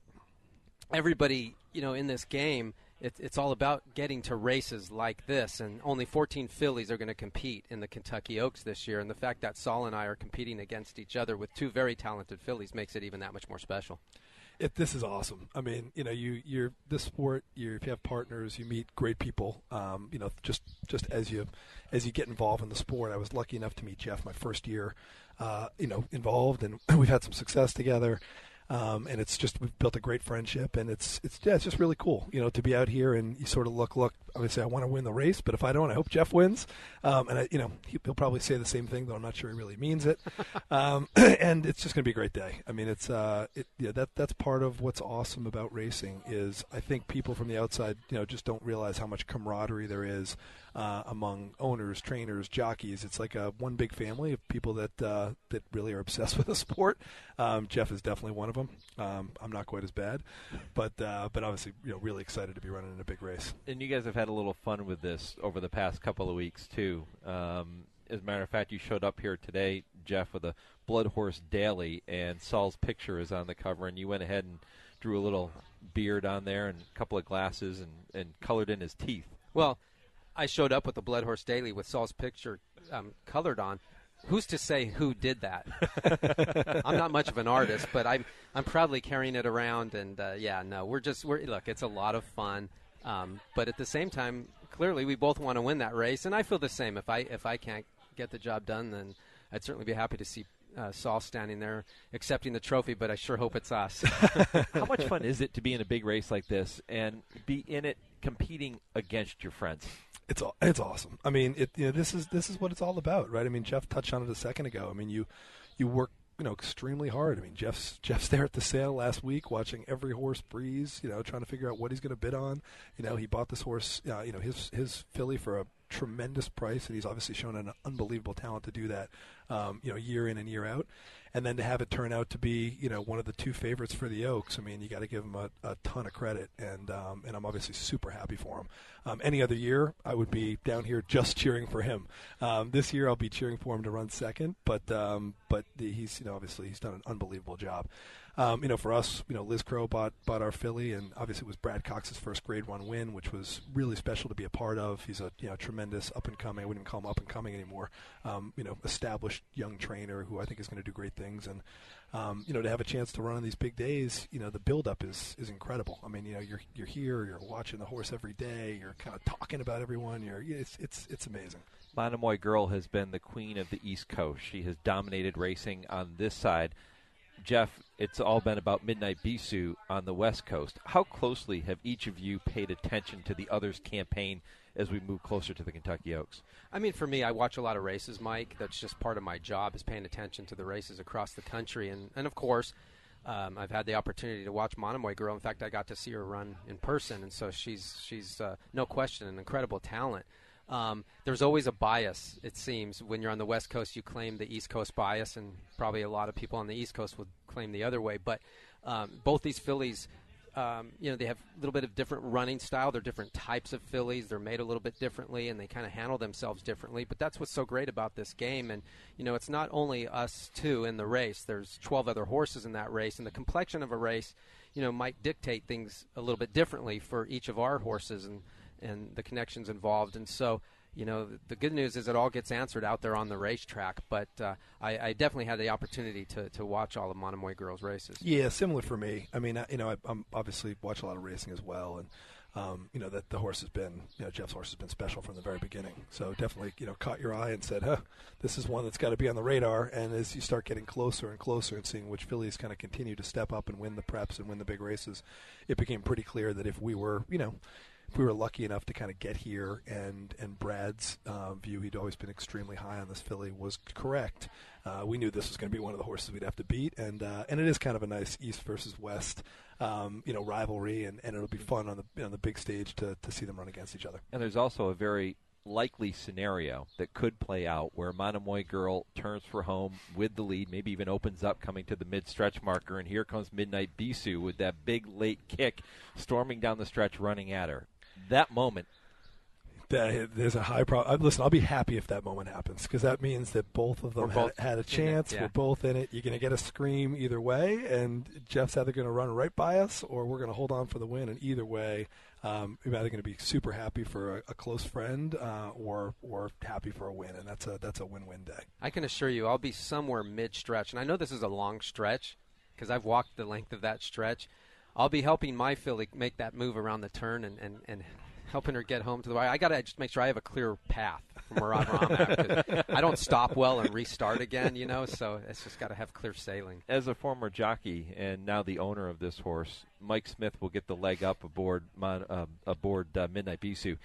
everybody, in this game, it's all about getting to races like this, and only 14 fillies are going to compete in the Kentucky Oaks this year, and the fact that Saul and I are competing against each other with two very talented fillies makes it even that much more special. This is awesome. I mean, you're this sport. If you have partners, you meet great people. Just as you get involved in the sport. I was lucky enough to meet Jeff my first year, involved, and we've had some success together. And we've built a great friendship, and it's just really cool, to be out here and you sort of look. Obviously, I want to win the race, but if I don't, I hope Jeff wins. And he'll probably say the same thing, though I'm not sure he really means it. And it's just going to be a great day. I mean, that's part of what's awesome about racing is I think people from the outside, just don't realize how much camaraderie there is among owners, trainers, jockeys. It's like one big family of people that really are obsessed with the sport. Jeff is definitely one of them. I'm not quite as bad, but obviously, really excited to be running in a big race. And you guys have had a little fun with this over the past couple of weeks too. As a matter of fact, you showed up here today, Jeff, with a Blood Horse Daily, and Saul's picture is on the cover, and you went ahead and drew a little beard on there and a couple of glasses and colored in his teeth. Well, I showed up with the Blood Horse Daily with Saul's picture colored on. Who's to say who did that? I'm not much of an artist, but I'm proudly carrying it around. And look, it's a lot of fun. But at the same time, clearly we both want to win that race, and I feel the same. If I can't get the job done, then I'd certainly be happy to see Saul standing there accepting the trophy, but I sure hope it's us. How much fun is it to be in a big race like this and be in it competing against your friends? It's awesome. I mean, this is what it's all about, right? I mean, Jeff touched on it a second ago. I mean, you work extremely hard. I mean, Jeff's there at the sale last week, watching every horse breeze. Trying to figure out what he's going to bid on. He bought this horse, his filly for a tremendous price, and he's obviously shown an unbelievable talent to do that, year in and year out. And then to have it turn out to be, one of the two favorites for the Oaks, I mean, you got to give him a ton of credit, and I'm obviously super happy for him. Any other year, I would be down here just cheering for him. This year, I'll be cheering for him to run second, but he's, obviously he's done an unbelievable job. For us, Liz Crow bought our filly, and obviously it was Brad Cox's first Grade 1 win, which was really special to be a part of. He's a tremendous up and coming. I wouldn't even call him up and coming anymore. Established young trainer who I think is going to do great things, and to have a chance to run on these big days, the build up is incredible. I mean, you're here, you're watching the horse every day, you're kind of talking about everyone. It's amazing. Monomoy Girl has been the queen of the East Coast. She has dominated racing on this side. Jeff, it's all been about Midnight Bisou on the West Coast. How closely have each of you paid attention to the other's campaign as we move closer to the Kentucky Oaks? I mean, for me, I watch a lot of races, Mike. That's just part of my job, is paying attention to the races across the country. And of course, I've had the opportunity to watch Monomoy Girl. In fact, I got to see her run in person, and so she's no question an incredible talent. There's always a bias, it seems. When you're on the West Coast, you claim the East Coast bias, and probably a lot of people on the East Coast would claim the other way. But both these fillies, they have a little bit of different running style. They're different types of fillies. They're made a little bit differently, and they kind of handle themselves differently. But that's what's so great about this game. And, it's not only us two in the race. There's 12 other horses in that race, and the complexion of a race, might dictate things a little bit differently for each of our horses and the connections involved. And so, the good news is it all gets answered out there on the racetrack. But I definitely had the opportunity to watch all of Monomoy Girl's races. Yeah, similar for me. I mean, I'm obviously watch a lot of racing as well, and that the horse has been, Jeff's horse has been special from the very beginning. So definitely, caught your eye and said, this is one that's got to be on the radar. And as you start getting closer and closer and seeing which fillies kind of continue to step up and win the preps and win the big races, it became pretty clear that if we were lucky enough to kind of get here, and Brad's view, he'd always been extremely high on this filly, was correct, we knew this was going to be one of the horses we'd have to beat, and it is kind of a nice East versus West, rivalry, and it'll be fun on the big stage to see them run against each other. And there's also a very likely scenario that could play out where Monomoy Girl turns for home with the lead, maybe even opens up coming to the mid-stretch marker, and here comes Midnight Bisou with that big late kick storming down the stretch running at her. That moment. There's a high probability. Listen, I'll be happy if that moment happens because that means that both of them had a chance. We're both in it. You're going to get a scream either way, and Jeff's either going to run right by us or we're going to hold on for the win. And either way, we're either going to be super happy for a close friend or happy for a win, and that's a win-win day. I can assure you I'll be somewhere mid-stretch, and I know this is a long stretch because I've walked the length of that stretch. I'll be helping my filly make that move around the turn and helping her get home to the wire. I got to just make sure I have a clear path from where I'm at. I don't stop well and restart again, so it's just got to have clear sailing. As a former jockey and now the owner of this horse, Mike Smith will get the leg up aboard Midnight Bisou.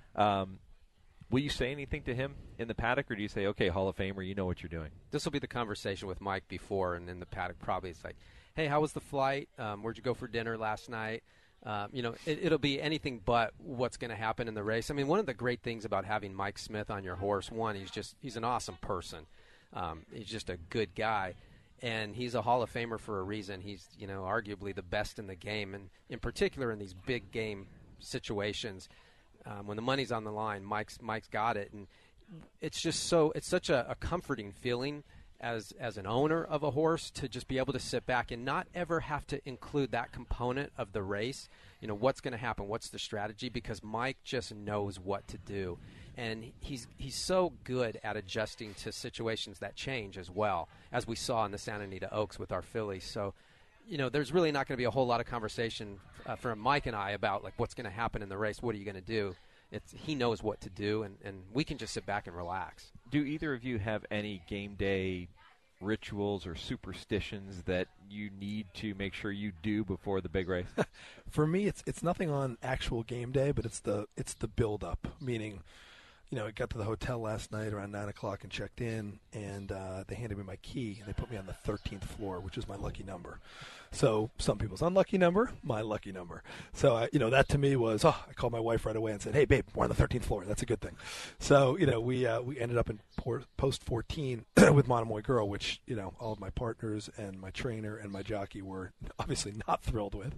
Will you say anything to him in the paddock, or do you say, okay, Hall of Famer, you know what you're doing? This will be the conversation with Mike before, and in the paddock probably it's like, hey, how was the flight? Where'd you go for dinner last night? It'll be anything but what's going to happen in the race. I mean, one of the great things about having Mike Smith on your horse, one, he's an awesome person. He's just a good guy, and he's a Hall of Famer for a reason. He's, arguably the best in the game, and in particular in these big game situations, when the money's on the line, Mike's got it, and it's such a comforting feeling as an owner of a horse to just be able to sit back and not ever have to include that component of the race. What's going to happen? What's the strategy? Because Mike just knows what to do. And he's so good at adjusting to situations that change as well, as we saw in the Santa Anita Oaks with our fillies. So, there's really not going to be a whole lot of conversation from Mike and I about, like, what's going to happen in the race. What are you going to do? He knows what to do, and we can just sit back and relax. Do either of you have any game day rituals or superstitions that you need to make sure you do before the big race? For me, it's nothing on actual game day, but it's the build up. Meaning, I got to the hotel last night around 9 o'clock and checked in, and they handed me my key, and they put me on the 13th floor, which is my lucky number. So some people's unlucky number, my lucky number. So, that to me was, I called my wife right away and said, hey, babe, we're on the 13th floor. That's a good thing. So, we ended up in post 14 with Monomoy Girl, which, all of my partners and my trainer and my jockey were obviously not thrilled with.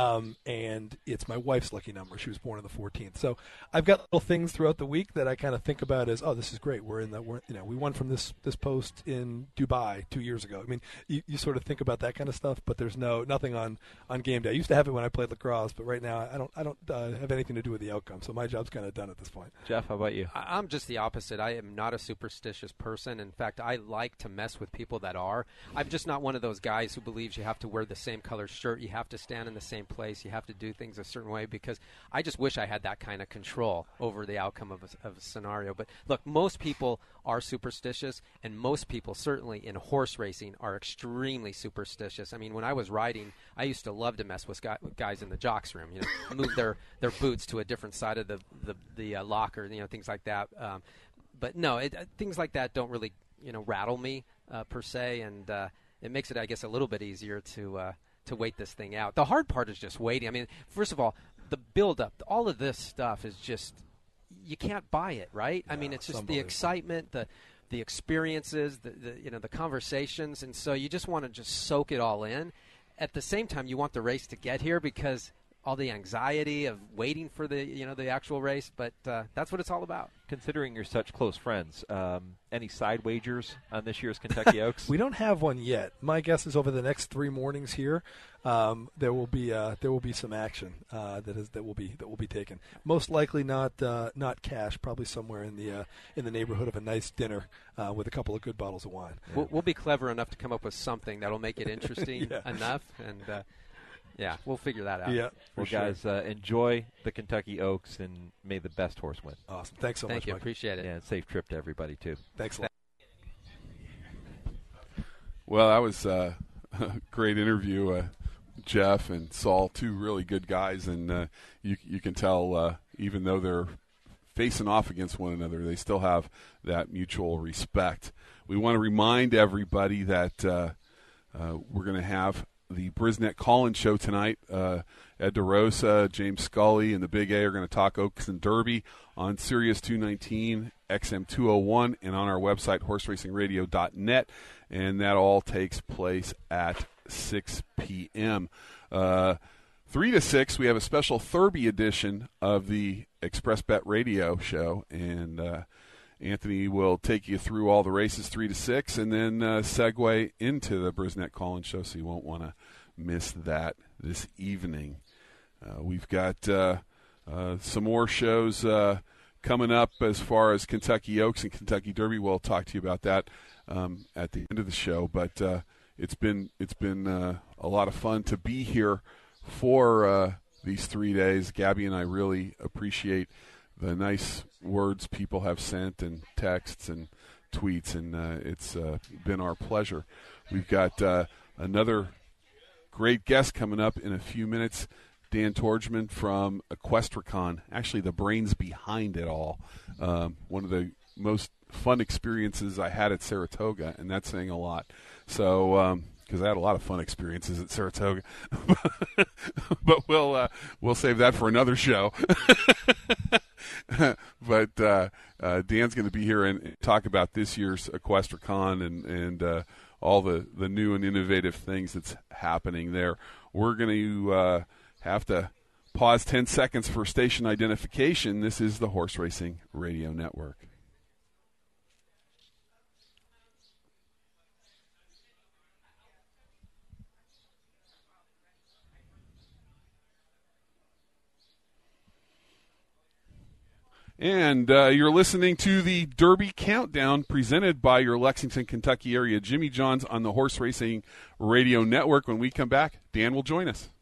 And it's my wife's lucky number. She was born on the 14th. So I've got little things throughout the week that I kind of think about as, this is great. We won from this post in Dubai 2 years ago. I mean, you sort of think about that kind of stuff, but there's nothing on game day. I used to have it when I played lacrosse, but right now I don't have anything to do with the outcome. So my job's kind of done at this point. Jeff, how about you? I'm just the opposite. I am not a superstitious person. In fact, I like to mess with people that are. I'm just not one of those guys who believes you have to wear the same color shirt, you have to stand in the same place, you have to do things a certain way, because I just wish I had that kind of control over the outcome of a scenario. But look, most people are superstitious, and most people, certainly in horse racing, are extremely superstitious. I mean, when I was riding, I used to love to mess with guys in the jocks room, move their boots to a different side of the locker, things like that. But no, things like that don't really, rattle me per se, and it makes it, I guess, a little bit easier to wait this thing out. The hard part is just waiting. I mean, first of all, the build-up, all of this stuff is just, you can't buy it, right? I mean, it's just the excitement, the experiences, the conversations, and so you just want to just soak it all in. At the same time, you want the race to get here because all the anxiety of waiting for the actual race, but that's what it's all about. Considering you're such close friends, any side wagers on this year's Kentucky Oaks? We don't have one yet. My guess is over the next 3 mornings here, there will be some action that will be taken. Most likely not cash. Probably somewhere in the neighborhood of a nice dinner with a couple of good bottles of wine. We'll be clever enough to come up with something that'll make it interesting enough, and yeah, we'll figure that out. Yeah, well, guys, enjoy the Kentucky Oaks, and may the best horse win. Awesome. Thanks so much, Thank you. Mike. Appreciate it. Yeah, and safe trip to everybody, too. Thanks a lot. Well, that was a great interview. Jeff and Saul, 2 really good guys, and you can tell, even though they're facing off against one another. They still have that mutual respect. We want to remind everybody that we're going to have the Brisnet Call-In Show tonight. Ed DeRosa, James Scully, and the Big A are going to talk Oaks and Derby on Sirius 219, XM 201, and on our website, horseracingradio.net. And that all takes place at 6 p.m. 3 to 6, we have a special Thurby edition of the Express Bet Radio show, and Anthony will take you through all the races 3 to 6, and then segue into the Brisnet Call-In Show, so you won't want to miss that this evening. We've got some more shows coming up as far as Kentucky Oaks and Kentucky Derby. We'll talk to you about that at the end of the show, but it's been a lot of fun to be here for these 3 days. Gabby and I really appreciate the nice words people have sent and texts and tweets, and it's been our pleasure. We've got another great guest coming up in a few minutes, Dan Torgman from Equestricon, actually the brains behind it all. One of the most fun experiences I had at Saratoga, and that's saying a lot. So, because I had a lot of fun experiences at Saratoga, but we'll save that for another show. But Dan's going to be here and talk about this year's Equestricon and all the new and innovative things that's happening there. We're going to have to pause 10 seconds for station identification. This is the Horse Racing Radio Network. And you're listening to the Derby Countdown presented by your Lexington, Kentucky area Jimmy John's on the Horse Racing Radio Network. When we come back, Dan will join us.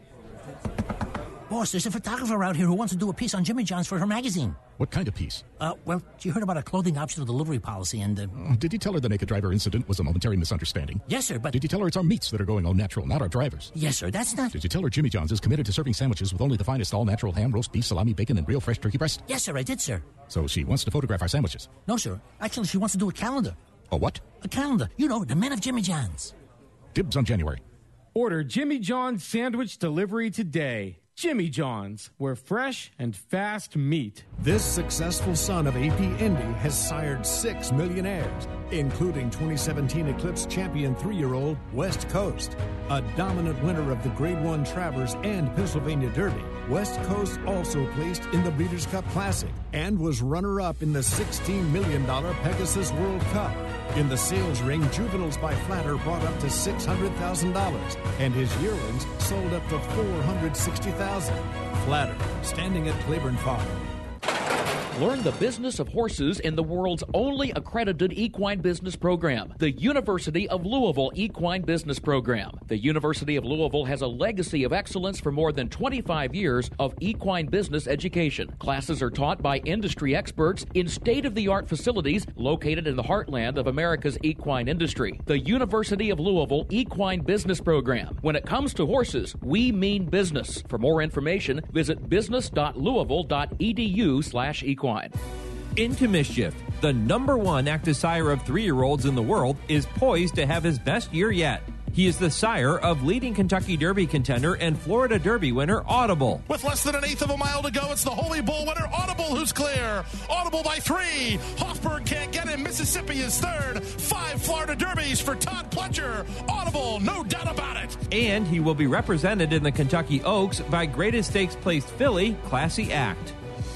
Boss, there's a photographer out here who wants to do a piece on Jimmy John's for her magazine. What kind of piece? Well, she heard about a clothing optional delivery policy and... Did you tell her the naked driver incident was a momentary misunderstanding? Yes, sir, but... Did you tell her it's our meats that are going all-natural, not our drivers? Yes, sir, that's not... Did you tell her Jimmy John's is committed to serving sandwiches with only the finest all-natural ham, roast beef, salami, bacon, and real fresh turkey breast? Yes, sir, I did, sir. So she wants to photograph our sandwiches? No, sir. Actually, she wants to do a calendar. A what? A calendar. You know, the men of Jimmy John's. Dibs on January. Order Jimmy John's sandwich delivery today. Jimmy John's, where fresh and fast meat. This successful son of AP Indy has sired 6 millionaires, including 2017 Eclipse champion 3-year-old West Coast. A dominant winner of the Grade 1 Travers and Pennsylvania Derby, West Coast also placed in the Breeders' Cup Classic and was runner-up in the $16 million Pegasus World Cup. In the sales ring, Juveniles by Flatter brought up to $600,000, and his yearlings sold up to $460,000. Flatter, standing at Claiborne Farm. Learn the business of horses in the world's only accredited equine business program, the University of Louisville Equine Business Program. The University of Louisville has a legacy of excellence for more than 25 years of equine business education. Classes are taught by industry experts in state-of-the-art facilities located in the heartland of America's equine industry. The University of Louisville Equine Business Program. When it comes to horses, we mean business. For more information, visit business.louisville.edu/equine. Into Mischief, the #1 active sire of 3-year-olds in the world, is poised to have his best year yet. He is the sire of leading Kentucky Derby contender and Florida Derby winner Audible. With less than 1/8 of a mile to go, it's the Holy Bull winner Audible who's clear. Audible by 3. Hoffberg can't get him. Mississippi is third. 5 Florida Derbies for Todd Pletcher. Audible, no doubt about it. And he will be represented in the Kentucky Oaks by Greatest Stakes placed filly Classy Act.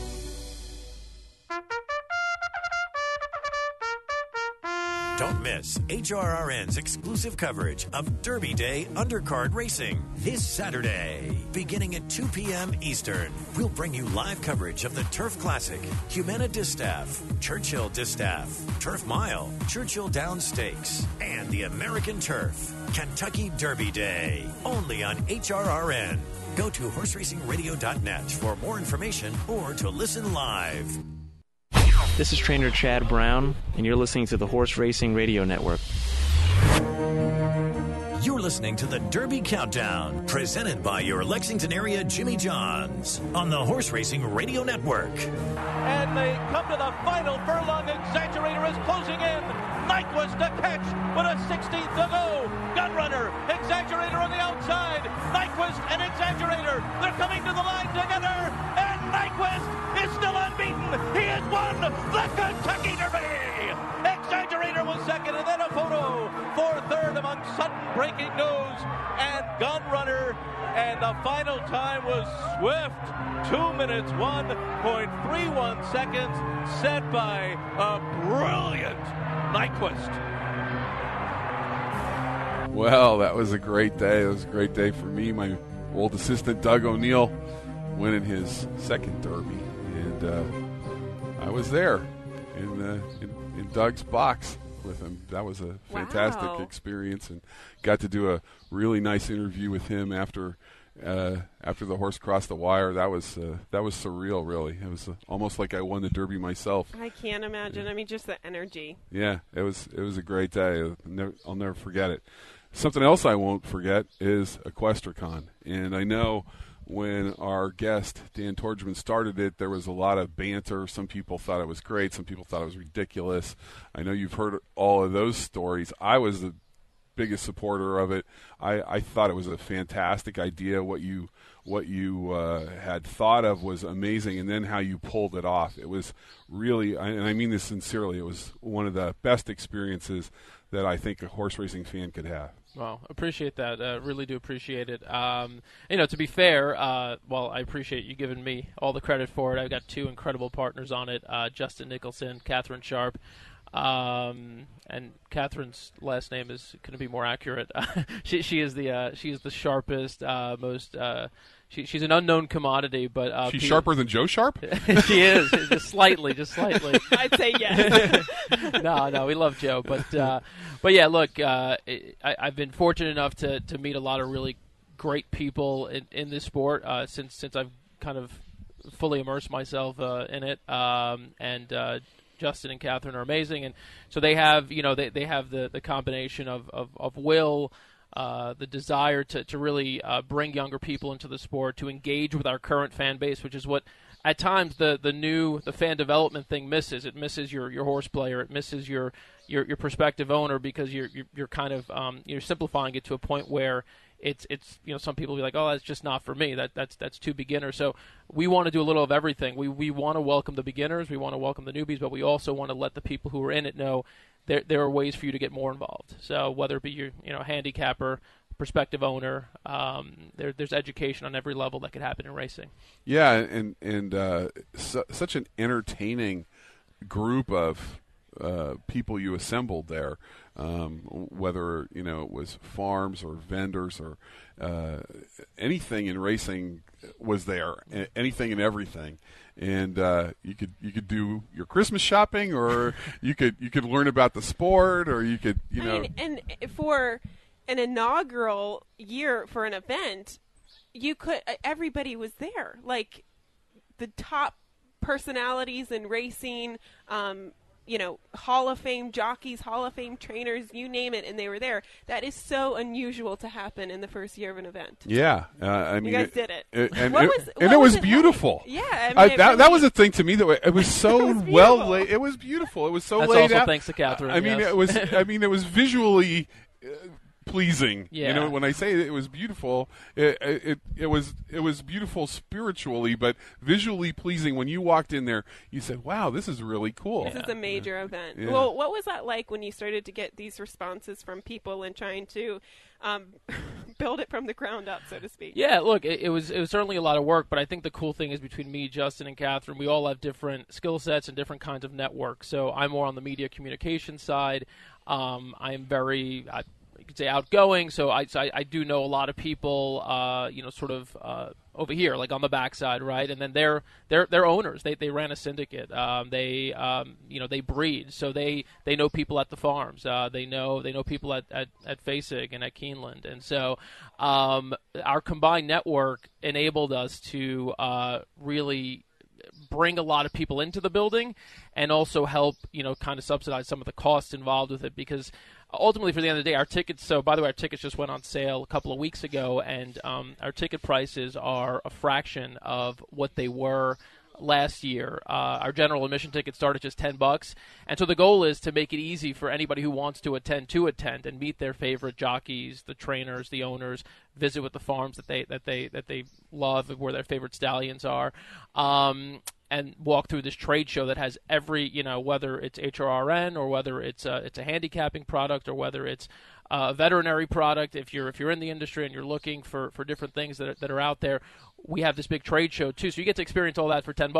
Don't miss HRRN's exclusive coverage of Derby Day Undercard Racing this Saturday. Beginning at 2 p.m. Eastern, we'll bring you live coverage of the Turf Classic, Humana Distaff, Churchill Distaff, Turf Mile, Churchill Downs Stakes, and the American Turf. Kentucky Derby Day, only on HRRN. Go to horseracingradio.net for more information or to listen live. This is trainer Chad Brown, and you're listening to the Horse Racing Radio Network. You're listening listening to the Derby Countdown, presented by your Lexington area Jimmy John's on the Horse Racing Radio Network. And they come to the final furlong. Exaggerator is closing in. Nyquist to catch with a 16th to go. Gunrunner, Exaggerator on the outside. Nyquist and Exaggerator, they're coming to the line together. And Nyquist is still unbeaten. He has won the Kentucky Derby. Exaggerator was second, and then a photo for third among Sutton, Breaking Nose, and Gunrunner. And the final time was swift. 2 minutes, 1.31 seconds, set by a brilliant Nyquist. Well, that was a great day. It was a great day for me. My old assistant, Doug O'Neill, winning his second Derby. And I was there in Doug's box with him. That was a fantastic experience, and got to do a really nice interview with him after the horse crossed the wire. That was surreal, really. It was almost like I won the Derby myself. I can't imagine. I mean, just the energy. Yeah, it was a great day. I'll never forget it. Something else I won't forget is EquestriCon, and I know when our guest, Dan Torgman, started it, there was a lot of banter. Some people thought it was great. Some people thought it was ridiculous. I know you've heard all of those stories. I was the biggest supporter of it. I thought it was a fantastic idea. What you had thought of was amazing, and then how you pulled it off. It was really, and I mean this sincerely, it was one of the best experiences that I think a horse racing fan could have. Well, appreciate that. Really do appreciate it. To be fair, I appreciate you giving me all the credit for it. I've got two incredible partners on it, Justin Nicholson, Catherine Sharp. And Catherine's last name is going to be more accurate. She is the sharpest, most. She's an unknown commodity, but she's sharper than Joe Sharp. She is just slightly. I'd say yes. No, we love Joe, but yeah. Look, I've been fortunate enough to meet a lot of really great people in this sport since I've kind of fully immersed myself in it, and. Justin and Catherine are amazing, and so they have, they have the combination of will, the desire to really bring younger people into the sport, to engage with our current fan base, which is what at times the fan development thing misses. It misses your horse player, it misses your prospective owner, because you're kind of you're simplifying it to a point where it's some people will be like, oh, that's just not for me. That's too beginner. So we want to do a little of everything. We want to welcome the beginners, we want to welcome the newbies, but we also want to let the people who are in it know there are ways for you to get more involved. So whether it be your handicapper, prospective owner, there's education on every level that could happen in racing. Yeah, and such an entertaining group of people you assembled there, whether it was farms or vendors or anything in racing was there, anything and everything, and you could do your Christmas shopping, or you could learn about the sport, or you could and for an inaugural year for an event, everybody was there, like the top personalities in racing. Hall of Fame jockeys, Hall of Fame trainers, you name it, and they were there. That is so unusual to happen in the first year of an event. Yeah, I mean, you guys did it. It was beautiful. Like? Yeah, that was the thing to me. That it was so well laid. It was beautiful. It was so That's laid also out. Thanks to Catherine. I mean, it was. It was visually pleasing. Yeah. When I say it was beautiful, it was beautiful spiritually, but visually pleasing. When you walked in there, you said, "Wow, this is really cool." This is a major event. Yeah. Well, what was that like when you started to get these responses from people and trying to build it from the ground up, so to speak? Yeah, look, it was certainly a lot of work, but I think the cool thing is between me, Justin, and Catherine, we all have different skill sets and different kinds of networks. So I'm more on the media communication side. I'm very, you could say, outgoing. So I do know a lot of people, over here, like on the backside, right? And then they're owners. They ran a syndicate. They breed, so they know people at the farms. They know people at Fasig and at Keeneland, and so our combined network enabled us to really bring a lot of people into the building and also help, kind of subsidize some of the costs involved with it, because ultimately, for the end of the day, our tickets, so by the way, our tickets just went on sale a couple of weeks ago, and our ticket prices are a fraction of what they were last year. Our general admission tickets start at just $10, and so the goal is to make it easy for anybody who wants to attend and meet their favorite jockeys, the trainers, the owners, visit with the farms that they love, where their favorite stallions are, and walk through this trade show that has every, whether it's HRRN or whether it's a handicapping product or whether it's a veterinary product. If you're in the industry and you're looking for different things that are out there, we have this big trade show too. So you get to experience all that for $10.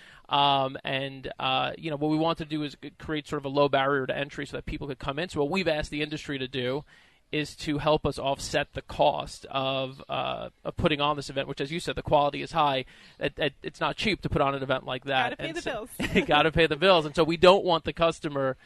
What we want to do is create sort of a low barrier to entry so that people could come in. So what we've asked the industry to do is to help us offset the cost of putting on this event, which, as you said, the quality is high. It's not cheap to put on an event like that. Got to pay the bills. Got to pay the bills. And so we don't want the customer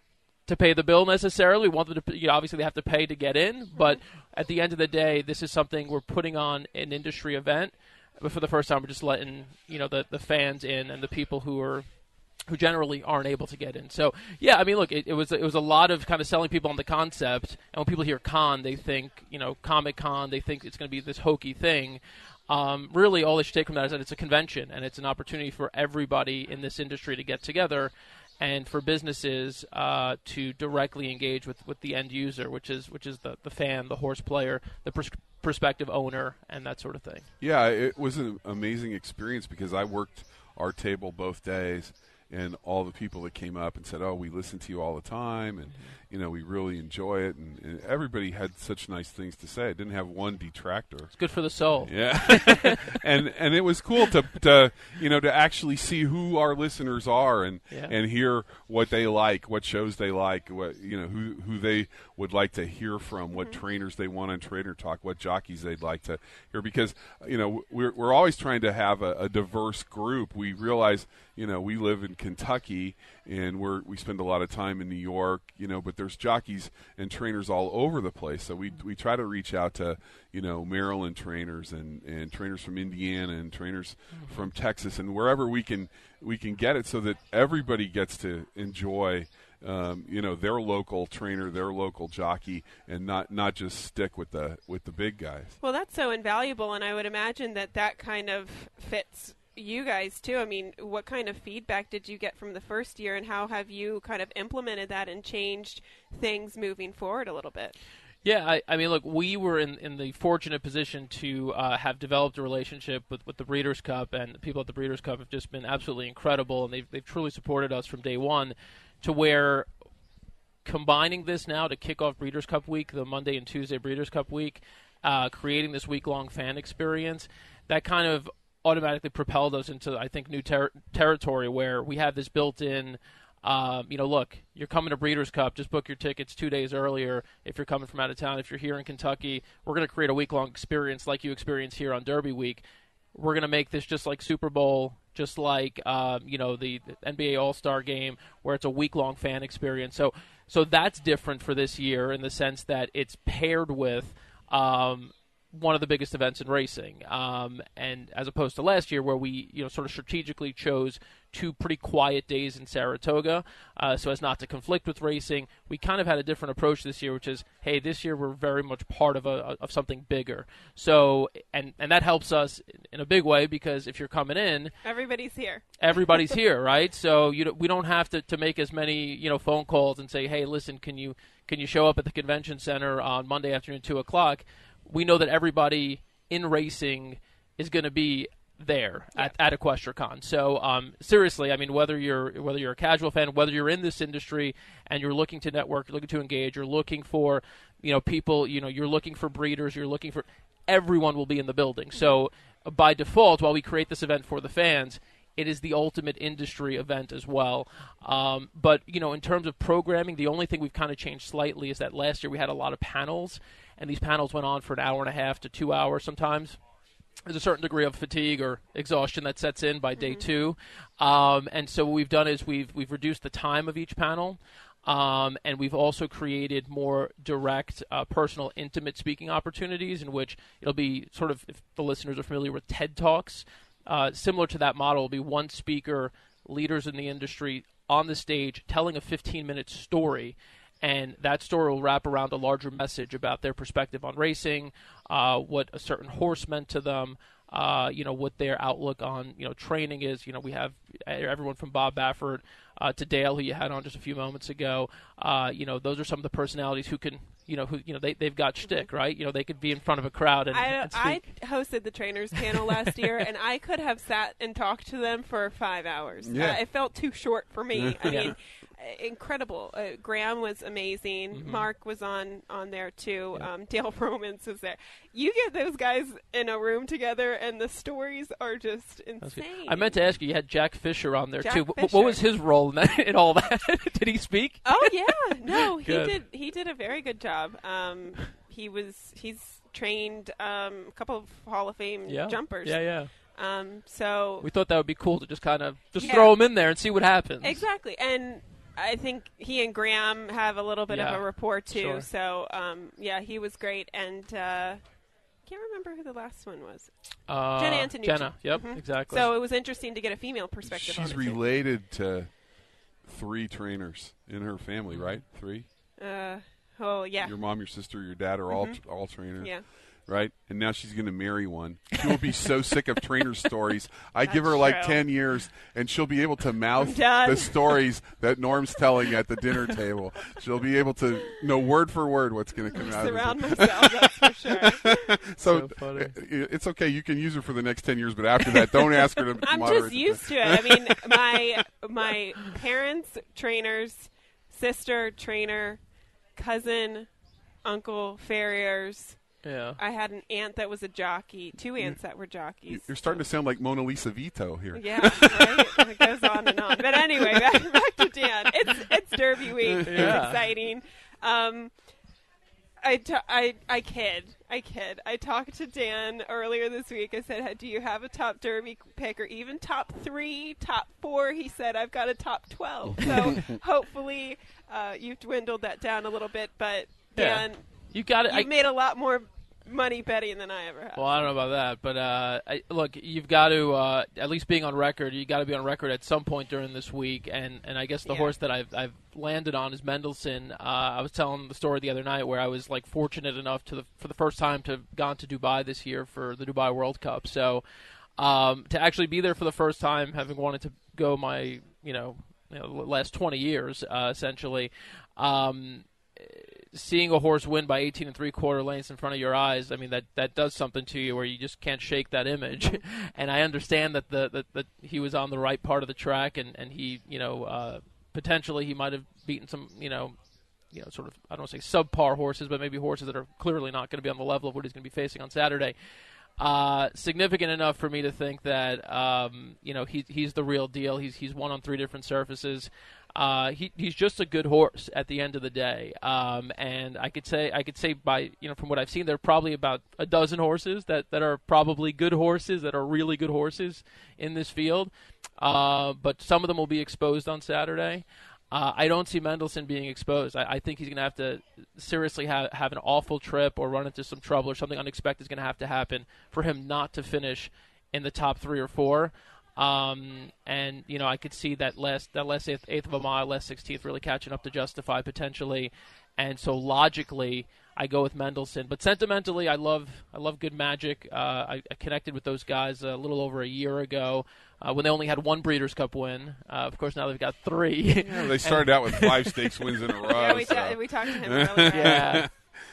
to pay the bill necessarily. We want them to, obviously they have to pay to get in, but at the end of the day, this is something we're putting on an industry event. But for the first time, we're just letting, the fans in and the people who generally aren't able to get in. So, yeah, I mean, look, it was a lot of kind of selling people on the concept. And when people hear con, they think, Comic-Con, they think it's going to be this hokey thing. Really, all they should take from that is that it's a convention, and it's an opportunity for everybody in this industry to get together and for businesses to directly engage with the end user, which is the fan, the horse player, the prospective owner, and that sort of thing. Yeah, it was an amazing experience because I worked our table both days, and all the people that came up and said, "Oh, we listen to you all the time, and we really enjoy it," and everybody had such nice things to say. It didn't have one detractor. It's good for the soul. Yeah, and it was cool to actually see who our listeners are and hear what they like, what shows they like, what who they would like to hear from, what trainers they want on Trainer Talk, what jockeys they'd like to hear, because we're always trying to have a diverse group. We realize we live in Kentucky and we spend a lot of time in New York, but there's jockeys and trainers all over the place. So we try to reach out to Maryland trainers and trainers from Indiana and trainers from Texas and wherever we can get it, so that everybody gets to enjoy their local trainer, their local jockey, and not just stick with the big guys. Well, that's so invaluable, and I would imagine that kind of fits you guys too. I mean, what kind of feedback did you get from the first year, and how have you kind of implemented that and changed things moving forward a little bit? Yeah, I mean, look, we were in the fortunate position to have developed a relationship with the Breeders' Cup, and the people at the Breeders' Cup have just been absolutely incredible, and they've truly supported us from day one, to where combining this now to kick off Breeders' Cup week, the Monday and Tuesday Breeders' Cup week, creating this week-long fan experience, that kind of automatically propelled us into, I think, new territory where we have this built-in, look, you're coming to Breeders' Cup, just book your tickets 2 days earlier if you're coming from out of town. If you're here in Kentucky, we're going to create a week-long experience like you experience here on Derby Week. We're going to make this just like Super Bowl, just like, the NBA All-Star Game, where it's a week-long fan experience. So that's different for this year in the sense that it's paired with one of the biggest events in racing, and as opposed to last year where we sort of strategically chose 2 pretty quiet days in Saratoga so as not to conflict with racing. We kind of had a different approach this year, which is, hey, this year we're very much part of something bigger. So and that helps us in a big way, because if you're coming in, everybody's here, right? So we don't have to make as many phone calls and say, hey, listen, can you show up at the convention center on Monday afternoon 2:00? We know that everybody in racing is going to be there at EquestriaCon. So seriously, I mean, whether you're a casual fan, whether you're in this industry and you're looking to network, you're looking to engage, you're looking for people, you're looking for breeders, you're looking for, everyone will be in the building. So by default, while we create this event for the fans, it is the ultimate industry event as well. But in terms of programming, the only thing we've kind of changed slightly is that last year we had a lot of panels, and these panels went on for an hour and a half to 2 hours sometimes. There's a certain degree of fatigue or exhaustion that sets in by day 2. And so what we've done is we've reduced the time of each panel, and we've also created more direct, personal, intimate speaking opportunities in which it'll be sort of, if the listeners are familiar with TED Talks, similar to that model, will be one speaker, leaders in the industry on the stage telling a 15-minute story. And that story will wrap around a larger message about their perspective on racing, what a certain horse meant to them, what their outlook on, training is. We have everyone from Bob Baffert to Dale, who you had on just a few moments ago. Those are some of the personalities who can, they've got shtick, right? They could be in front of a crowd and speak. I hosted the trainers panel last year, and I could have sat and talked to them for 5 hours. Yeah. It felt too short for me. I mean, incredible. Graham was amazing. Mm-hmm. Mark was on there too. Dale Romans was there. You get those guys in a room together, and the stories are just insane. I meant to ask you had Jack Fisher on there Jack too. Fisher. What was his role in all that? Did he speak? Oh yeah, no, he Good. did. He did a very good job. He's trained a couple of Hall of Fame jumpers. Yeah. So We thought that would be cool to just kind of throw him in there and see what happens. Exactly, and I think he and Graham have a little bit of a rapport too. Sure. So he was great, and can't remember who the last one was. Jenna Antonucci. Jenna, yep, Mhm. exactly. So it was interesting to get a female perspective. She's on it too. related to 3 trainers in her family, right? 3. Oh yeah. Your mom, your sister, your dad are all trainers. Yeah. Right? And now she's going to marry one. She will be so sick of trainer stories. I give her like true. 10 years, and she'll be able to mouth done. the stories that Norm's telling at the dinner table. She'll be able to know word for word what's going to come out Surround of it. myself, that's for sure. So funny. It's okay. You can use her for the next 10 years, but after that, don't ask her to I'm moderate. just used to it. I mean, my parents, trainers, sister, trainer, cousin, uncle, farriers. Yeah. I had an aunt that was a jockey, 2 aunts that were jockeys. You're starting to sound like Mona Lisa Vito here. Yeah, right? It goes on and on. But anyway, back to Dan. It's Derby week. Yeah. It's exciting. I kid. I talked to Dan earlier this week. I said, do you have a top Derby pick or even top 3, top 4? He said, I've got a top 12. So hopefully you've dwindled that down a little bit. But Dan, you got it. You've made a lot more money betting than I ever have. Well, I don't know about that, but look, you've got to at least being on record. You got to be on record at some point during this week, and I guess the horse that I've landed on is Mendelssohn. I was telling the story the other night where I was like fortunate enough for the first time to have gone to Dubai this year for the Dubai World Cup. So to actually be there for the first time, having wanted to go my last 20 years essentially. Seeing a horse win by 18 3/4 lengths in front of your eyes, I mean that does something to you where you just can't shake that image. And I understand that that he was on the right part of the track, and he potentially he might have beaten some sort of, I don't want to say subpar horses, but maybe horses that are clearly not going to be on the level of what he's going to be facing on Saturday. Significant enough for me to think that he's the real deal. He's won on 3 different surfaces. He's just a good horse at the end of the day. And I could say by from what I've seen, there are probably about a dozen horses that are probably good horses, that are really good horses in this field. But some of them will be exposed on Saturday. I don't see Mendelssohn being exposed. I think he's going to have to seriously have an awful trip or run into some trouble, or something unexpected is going to happen for him not to finish in the top 3 or 4. And I could see that last eighth of a mile, last 16th, really catching up to Justify potentially, and so logically I go with Mendelssohn. But sentimentally, I love Good Magic. I connected with those guys a little over a year ago when they only had 1 Breeders' Cup win. Of course, now they've got 3. Yeah, they started out with 5 stakes wins in a row. Yeah, we talked to him earlier. Yeah.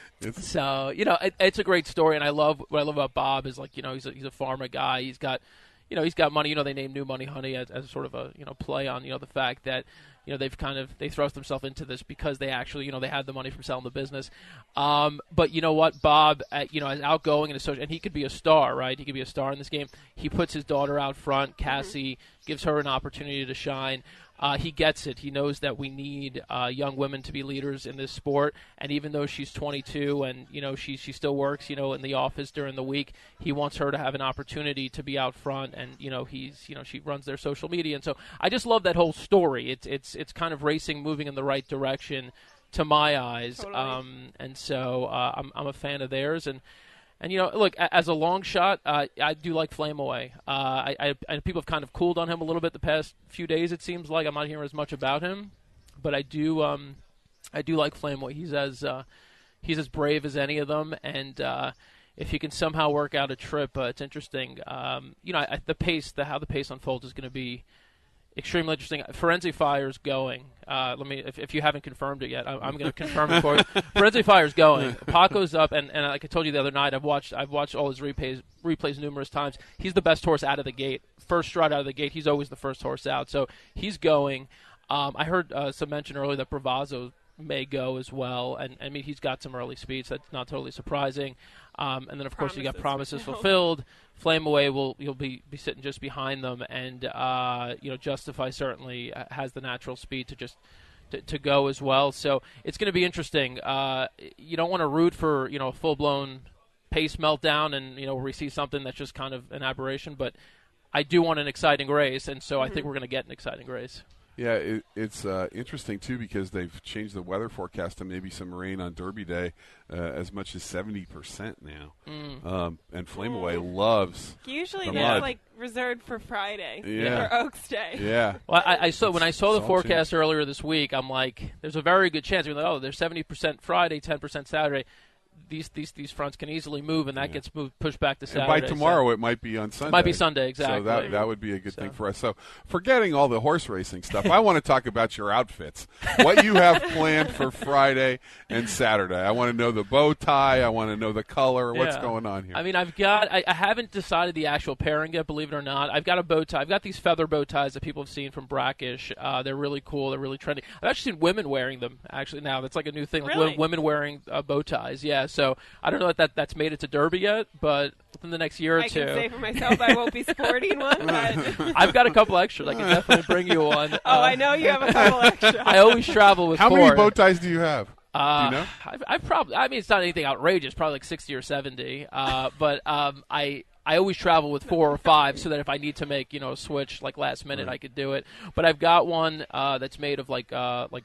So it's a great story, and what I love about Bob is he's a pharma guy. He's got money. They named New Money Honey as sort of a play on the fact that they thrust themselves into this because they actually they had the money from selling the business. But you know what, Bob, as outgoing and he could be a star, right? He could be a star in this game. He puts his daughter out front, Cassie, gives her an opportunity to shine. He gets it. He knows that we need young women to be leaders in this sport. And even though she's 22 and she still works in the office during the week, he wants her to have an opportunity to be out front. And she runs their social media. And so I just love that whole story. It's kind of racing moving in the right direction to my eyes. Totally. And so I'm a fan of theirs. And And, look, as a long shot, I do like Flame Away. I people have kind of cooled on him a little bit the past few days, it seems like. I'm not hearing as much about him. But I do like Flame Away. He's as brave as any of them. And if he can somehow work out a trip, it's interesting. How the pace unfolds is going to be extremely interesting. Forensic Fire's going. If you haven't confirmed it yet, I'm going to confirm it for you. Forensic Fire's going. Paco's up, and like I told you the other night, I've watched all his replays numerous times. He's the best horse out of the gate. First stride out of the gate, he's always the first horse out. So he's going. I heard some mention earlier that Bravazzo may go as well, and I mean he's got some early speeds. That's not totally surprising. And then of course you got Promises Fulfilled. Flame Away you'll be sitting just behind them, and Justify certainly has the natural speed to just to go as well. So it's going to be interesting. You don't want to root for a full blown pace meltdown, and where we see something that's just kind of an aberration. But I do want an exciting race, and so I think we're going to get an exciting race. Yeah, it's interesting, too, because they've changed the weather forecast to maybe some rain on Derby Day as much as 70% now. And Flame Away loves usually the that's mud. like reserved for Friday or Oaks Day. Yeah. Well, when I saw the forecast earlier this week, I'm like, there's a very good chance. We're like, there's 70% Friday, 10% Saturday. These fronts can easily move, and that gets pushed back to Saturday. And by tomorrow, it might be on Sunday. It might be Sunday, exactly. So that would be a good thing for us. So forgetting all the horse racing stuff, I want to talk about your outfits. What you have planned for Friday and Saturday. I want to know the bow tie. I want to know the color. What's going on here? I mean, I haven't decided the actual pairing yet, believe it or not. I've got a bow tie. I've got these feather bow ties that people have seen from Brackish. They're really cool. They're really trendy. I've actually seen women wearing them, actually, now. That's like a new thing. Like really? Women wearing bow ties, yeah. So I don't know if that's made it to Derby yet, but within the next year or two. I can say for myself I won't be sporting one. But I've got a couple extras. I can definitely bring you one. I know you have a couple extras. I always travel with How four. many bow ties do you have? Do you know? I mean, it's not anything outrageous, probably like 60 or 70. But I always travel with 4 or 5 so that if I need to make, a switch like last minute, I could do it. But I've got one that's made of like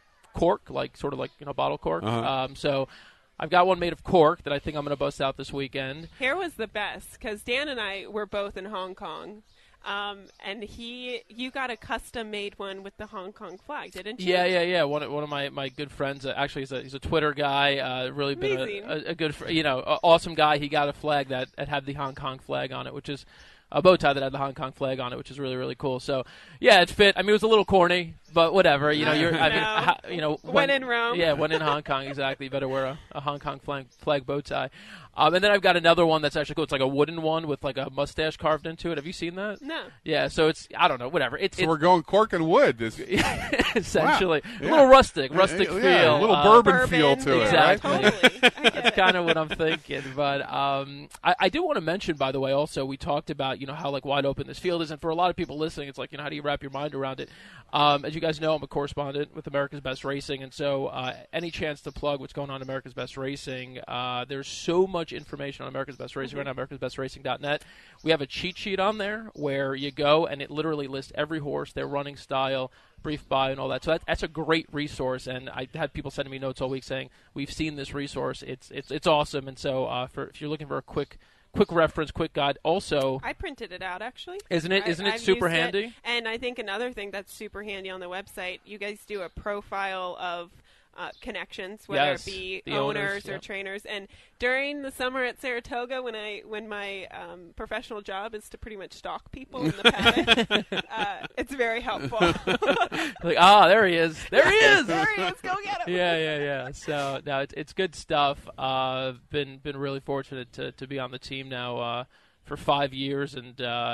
cork, like sort of like, bottle cork. So I've got one made of cork that I think I'm going to bust out this weekend. Here was the best because Dan and I were both in Hong Kong. And you got a custom-made one with the Hong Kong flag, didn't you? Yeah. One of my good friends, actually, he's a Twitter guy. Really been a good, awesome guy. He got a flag that had the Hong Kong flag on it, which is a bow tie that had the Hong Kong flag on it, which is really, really cool. So, yeah, it fit. I mean, it was a little corny, but whatever. When in Rome. Yeah, when in Hong Kong, exactly. You better wear a Hong Kong flag bow tie. And then I've got another one that's actually cool. It's like a wooden one with like a mustache carved into it. Have you seen that? No. Yeah, so it's, I don't know, whatever. So we're going cork and wood. Essentially. Wow. A little rustic feel. A little bourbon feel to it, right? Totally. That's kind of what I'm thinking. But I do want to mention, by the way, also, we talked about, how like wide open this field is. And for a lot of people listening, it's like, how do you wrap your mind around it? As you guys know, I'm a correspondent with America's Best Racing. And so any chance to plug what's going on at America's Best Racing, there's so much information on America's Best Racing right now, americasbestRacing.net. We have a cheat sheet on there where you go and it literally lists every horse, their running style, brief bio, and all that. So that's a great resource. And I had people sending me notes all week saying, we've seen this resource. It's awesome. And so if you're looking for a quick reference, quick guide. Also, I printed it out actually. Isn't it super handy? And I think another thing that's super handy on the website, you guys do a profile of connections, whether it be the owners or trainers. And during the summer at Saratoga, when my professional job is to pretty much stalk people in the paddock, it's very helpful. There he is. There he is. There he is. Go get him. Yeah. So no, it's good stuff. Been really fortunate to be on the team now for 5 years, and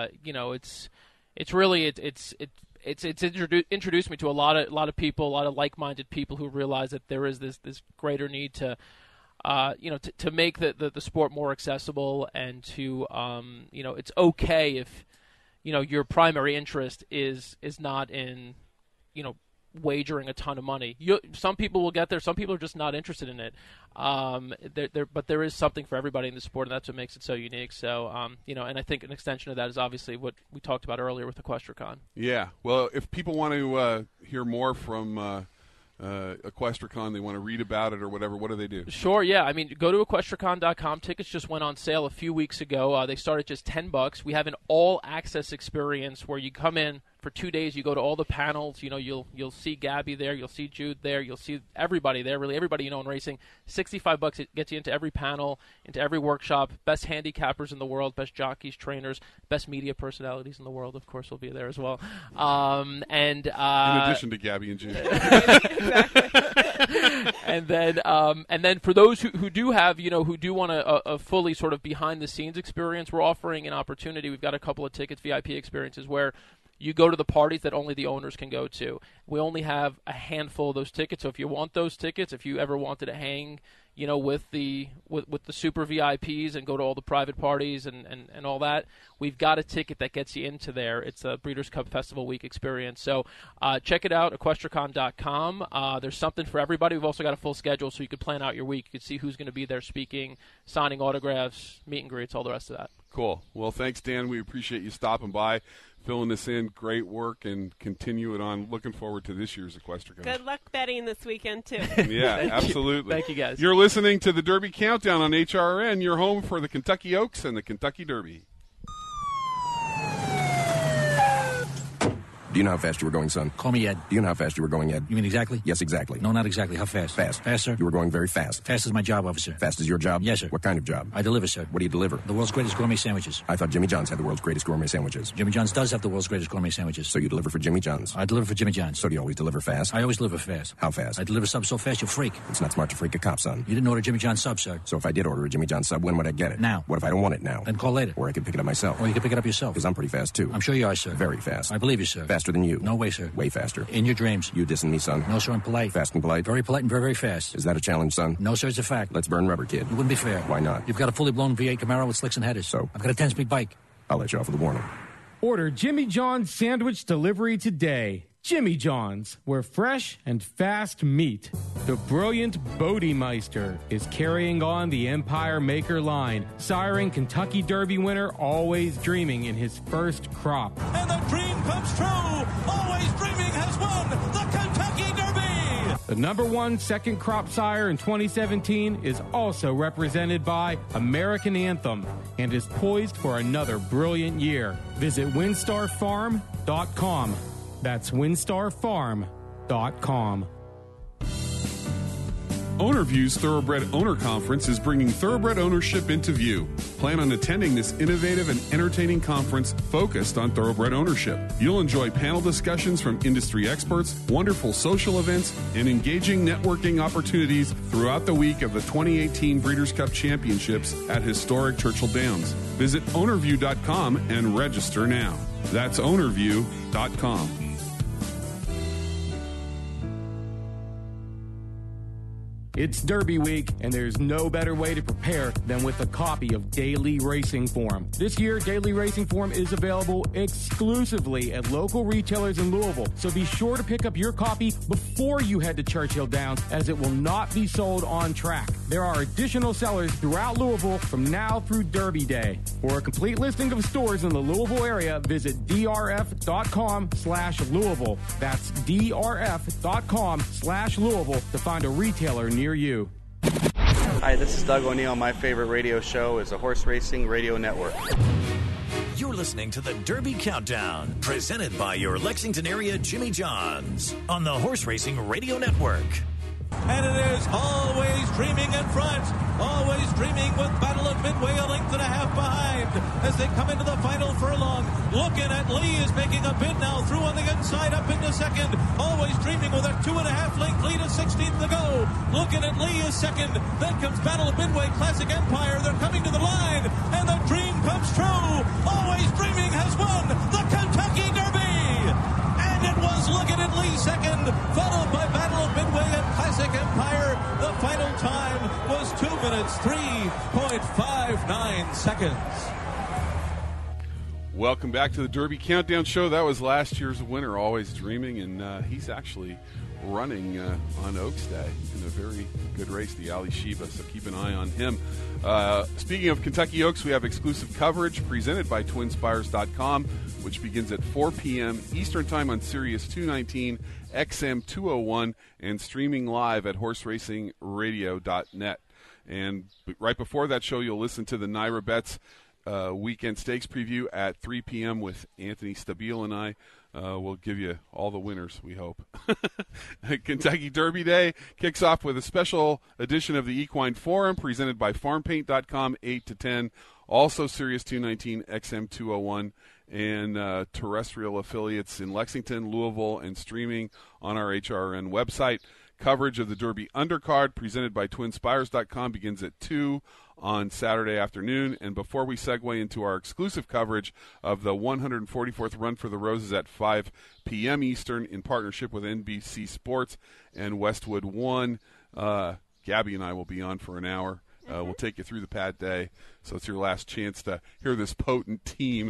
it's introduced me to a lot of people, a lot of like-minded people who realize that there is this greater need to make the sport more accessible, and to it's okay if your primary interest is not in wagering a ton of money. Some people will get there. Some people are just not interested in it. But there is something for everybody in the sport, and that's what makes it so unique. So, and I think an extension of that is obviously what we talked about earlier with EquestriaCon. Yeah. Well, if people want to hear more from Equestricon, they want to read about it or whatever, what do they do? Sure, yeah. I mean, go to equestricon.com. Tickets just went on sale a few weeks ago. They started just $10. We have an all-access experience where you come in for 2 days. You go to all the panels. You know, you'll see Gabby there. You'll see Jude there. You'll see everybody there, really everybody you know in racing. $65, it gets you into every panel, into every workshop. Best handicappers in the world, best jockeys, trainers, best media personalities in the world, of course, will be there as well. In addition to Gabby and Jude. and then for those who do have, who do want a fully sort of behind the scenes experience, we're offering an opportunity. We've got a couple of tickets, VIP experiences, where you go to the parties that only the owners can go to. We only have a handful of those tickets, so if you want those tickets, if you ever wanted to hang, with the super VIPs and go to all the private parties and all that, we've got a ticket that gets you into there. It's a Breeders' Cup Festival Week experience. So check it out, equestricon.com. There's something for everybody. We've also got a full schedule, so you can plan out your week. You can see who's going to be there speaking, signing autographs, meet and greets, all the rest of that. Cool. Well, thanks, Dan. We appreciate you stopping by, filling this in. Great work, and continue it on. Looking forward to this year's Equestricon. Good luck betting this weekend, too. Yeah, absolutely. Thank you, guys. You're listening to the Derby Countdown on HRN, your home for the Kentucky Oaks and the Kentucky Derby. Do you know how fast you were going, son? Call me Ed. Do you know how fast you were going, Ed? You mean exactly? Yes, exactly. No, not exactly. How fast? Fast. Fast, sir? You were going very fast. Fast is my job, officer. Fast is your job? Yes, sir. What kind of job? I deliver, sir. What do you deliver? The world's greatest gourmet sandwiches. I thought Jimmy John's had the world's greatest gourmet sandwiches. Jimmy John's does have the world's greatest gourmet sandwiches. So you deliver for Jimmy John's? I deliver for Jimmy John's. So do you always deliver fast? I always deliver fast. How fast? I deliver subs so fast you'll freak. It's not smart to freak a cop, son. You didn't order Jimmy John's sub, sir. So if I did order a Jimmy John's sub, when would I get it? Now. What if I don't want it now? Then call later. Or I could pick it up myself. Or you can pick it up yourself. Because I'm pretty fast, too. I'm sure you are, sir. Very fast. I believe you, sir. Faster than you. No way, sir. Way faster. In your dreams. You dissing me, son? No, sir, I'm polite. Fast and polite? Very polite and very, very fast. Is that a challenge, son? No, sir, it's a fact. Let's burn rubber, kid. It wouldn't be fair. Why not? You've got a fully blown V8 Camaro with slicks and headers. So? I've got a 10-speed bike. I'll let you off with a warning. Order Jimmy John's sandwich delivery today. Jimmy John's, where fresh and fast meat. The brilliant Bodemeister is carrying on the Empire Maker line, siring Kentucky Derby winner Always Dreaming in his first crop. And the dream comes true. Always Dreaming has won the Kentucky Derby. The number one second crop sire in 2017 is also represented by American Anthem and is poised for another brilliant year. Visit WinStarFarm.com. That's WinStarFarm.com. OwnerView's Thoroughbred Owner Conference is bringing thoroughbred ownership into view. Plan on attending this innovative and entertaining conference focused on thoroughbred ownership. You'll enjoy panel discussions from industry experts, wonderful social events, and engaging networking opportunities throughout the week of the 2018 Breeders' Cup Championships at historic Churchill Downs. Visit ownerview.com and register now. That's ownerview.com. It's Derby Week, and there's no better way to prepare than with a copy of Daily Racing Form. This year, Daily Racing Form is available exclusively at local retailers in Louisville, so be sure to pick up your copy before you head to Churchill Downs, as it will not be sold on track. There are additional sellers throughout Louisville from now through Derby Day. For a complete listing of stores in the Louisville area, visit drf.com/Louisville. That's drf.com/Louisville to find a retailer near you. Hi, this is Doug O'Neill. My favorite radio show is the Horse Racing Radio Network. You're listening to the Derby Countdown, presented by your Lexington area Jimmy John's on the Horse Racing Radio Network. And it is Always Dreaming in front. Always Dreaming with Battle of Midway a length and a half behind as they come into the final furlong. Looking at Lee is making a bid now through on the inside up into second. Always Dreaming with a 2.5 length lead at 16th to go. Looking at Lee is second. Then comes Battle of Midway, Classic Empire. They're coming to the line and the dream comes true. Always Dreaming has won the Kentucky Derby. And it was Looking at Lee second, followed by Battle of Midway and Classic Empire. The final time was 2 minutes, 3.59 seconds. Welcome back to the Derby Countdown Show. That was last year's winner, Always Dreaming, and he's actually running on Oaks Day in a very good race, the Ali Sheba, so keep an eye on him. Speaking of Kentucky Oaks, we have exclusive coverage presented by TwinSpires.com, which begins at 4 p.m. Eastern Time on Sirius 219, XM 201, and streaming live at horseracingradio.net. And right before that show, you'll listen to the Naira Bets weekend stakes preview at 3 p.m. with Anthony Stabile and I. We'll give you all the winners, we hope. Kentucky Derby Day kicks off with a special edition of the Equine Forum presented by FarmPaint.com, 8 to 10. Also Sirius 219, XM 201, and terrestrial affiliates in Lexington, Louisville, and streaming on our HRN website. Coverage of the Derby Undercard presented by TwinSpires.com begins at 2 on Saturday afternoon. And before we segue into our exclusive coverage of the 144th Run for the Roses at 5 p.m. Eastern in partnership with NBC Sports and Westwood One, Gabby and I will be on for an hour. We'll take you through the pad day, so it's your last chance to hear this potent team.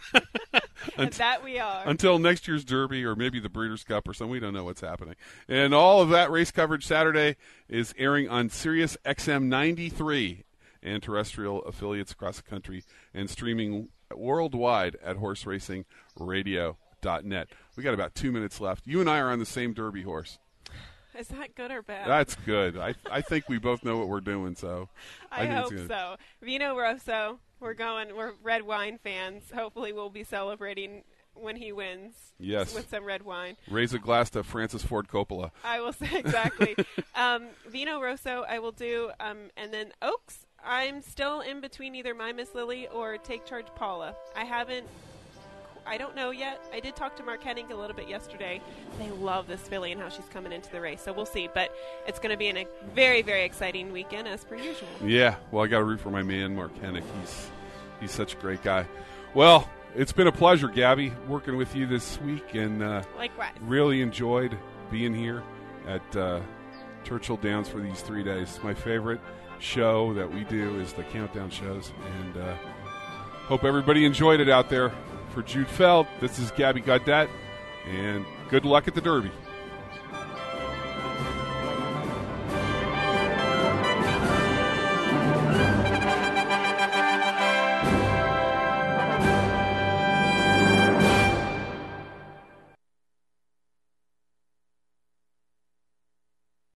That we are. Until next year's Derby or maybe the Breeders' Cup or something. We don't know what's happening. And all of that race coverage Saturday is airing on Sirius XM 93 and terrestrial affiliates across the country and streaming worldwide at horseracingradio.net. We got about 2 minutes left. You and I are on the same Derby horse. Is that good or bad? That's good. I think we both know what we're doing, so I hope so. Vino Rosso, we're red wine fans. Hopefully we'll be celebrating when he wins. Yes. With some red wine. Raise a glass to Francis Ford Coppola. I will say exactly. Vino Rosso I will do, and then Oaks, I'm still in between either My Miss Lily or Take Charge Paula. I don't know yet. I did talk to Mark Hennig a little bit yesterday. They love this filly and how she's coming into the race, so we'll see. But it's going to be a very, very exciting weekend as per usual. Yeah, well, I got to root for my man, Mark Hennig. He's such a great guy. Well, it's been a pleasure, Gabby, working with you this week, and likewise. Really enjoyed being here at Churchill Downs for these 3 days. My favorite show that we do is the countdown shows, and hope everybody enjoyed it out there. For Jude Feld, this is Gabby Gaudet, and good luck at the Derby.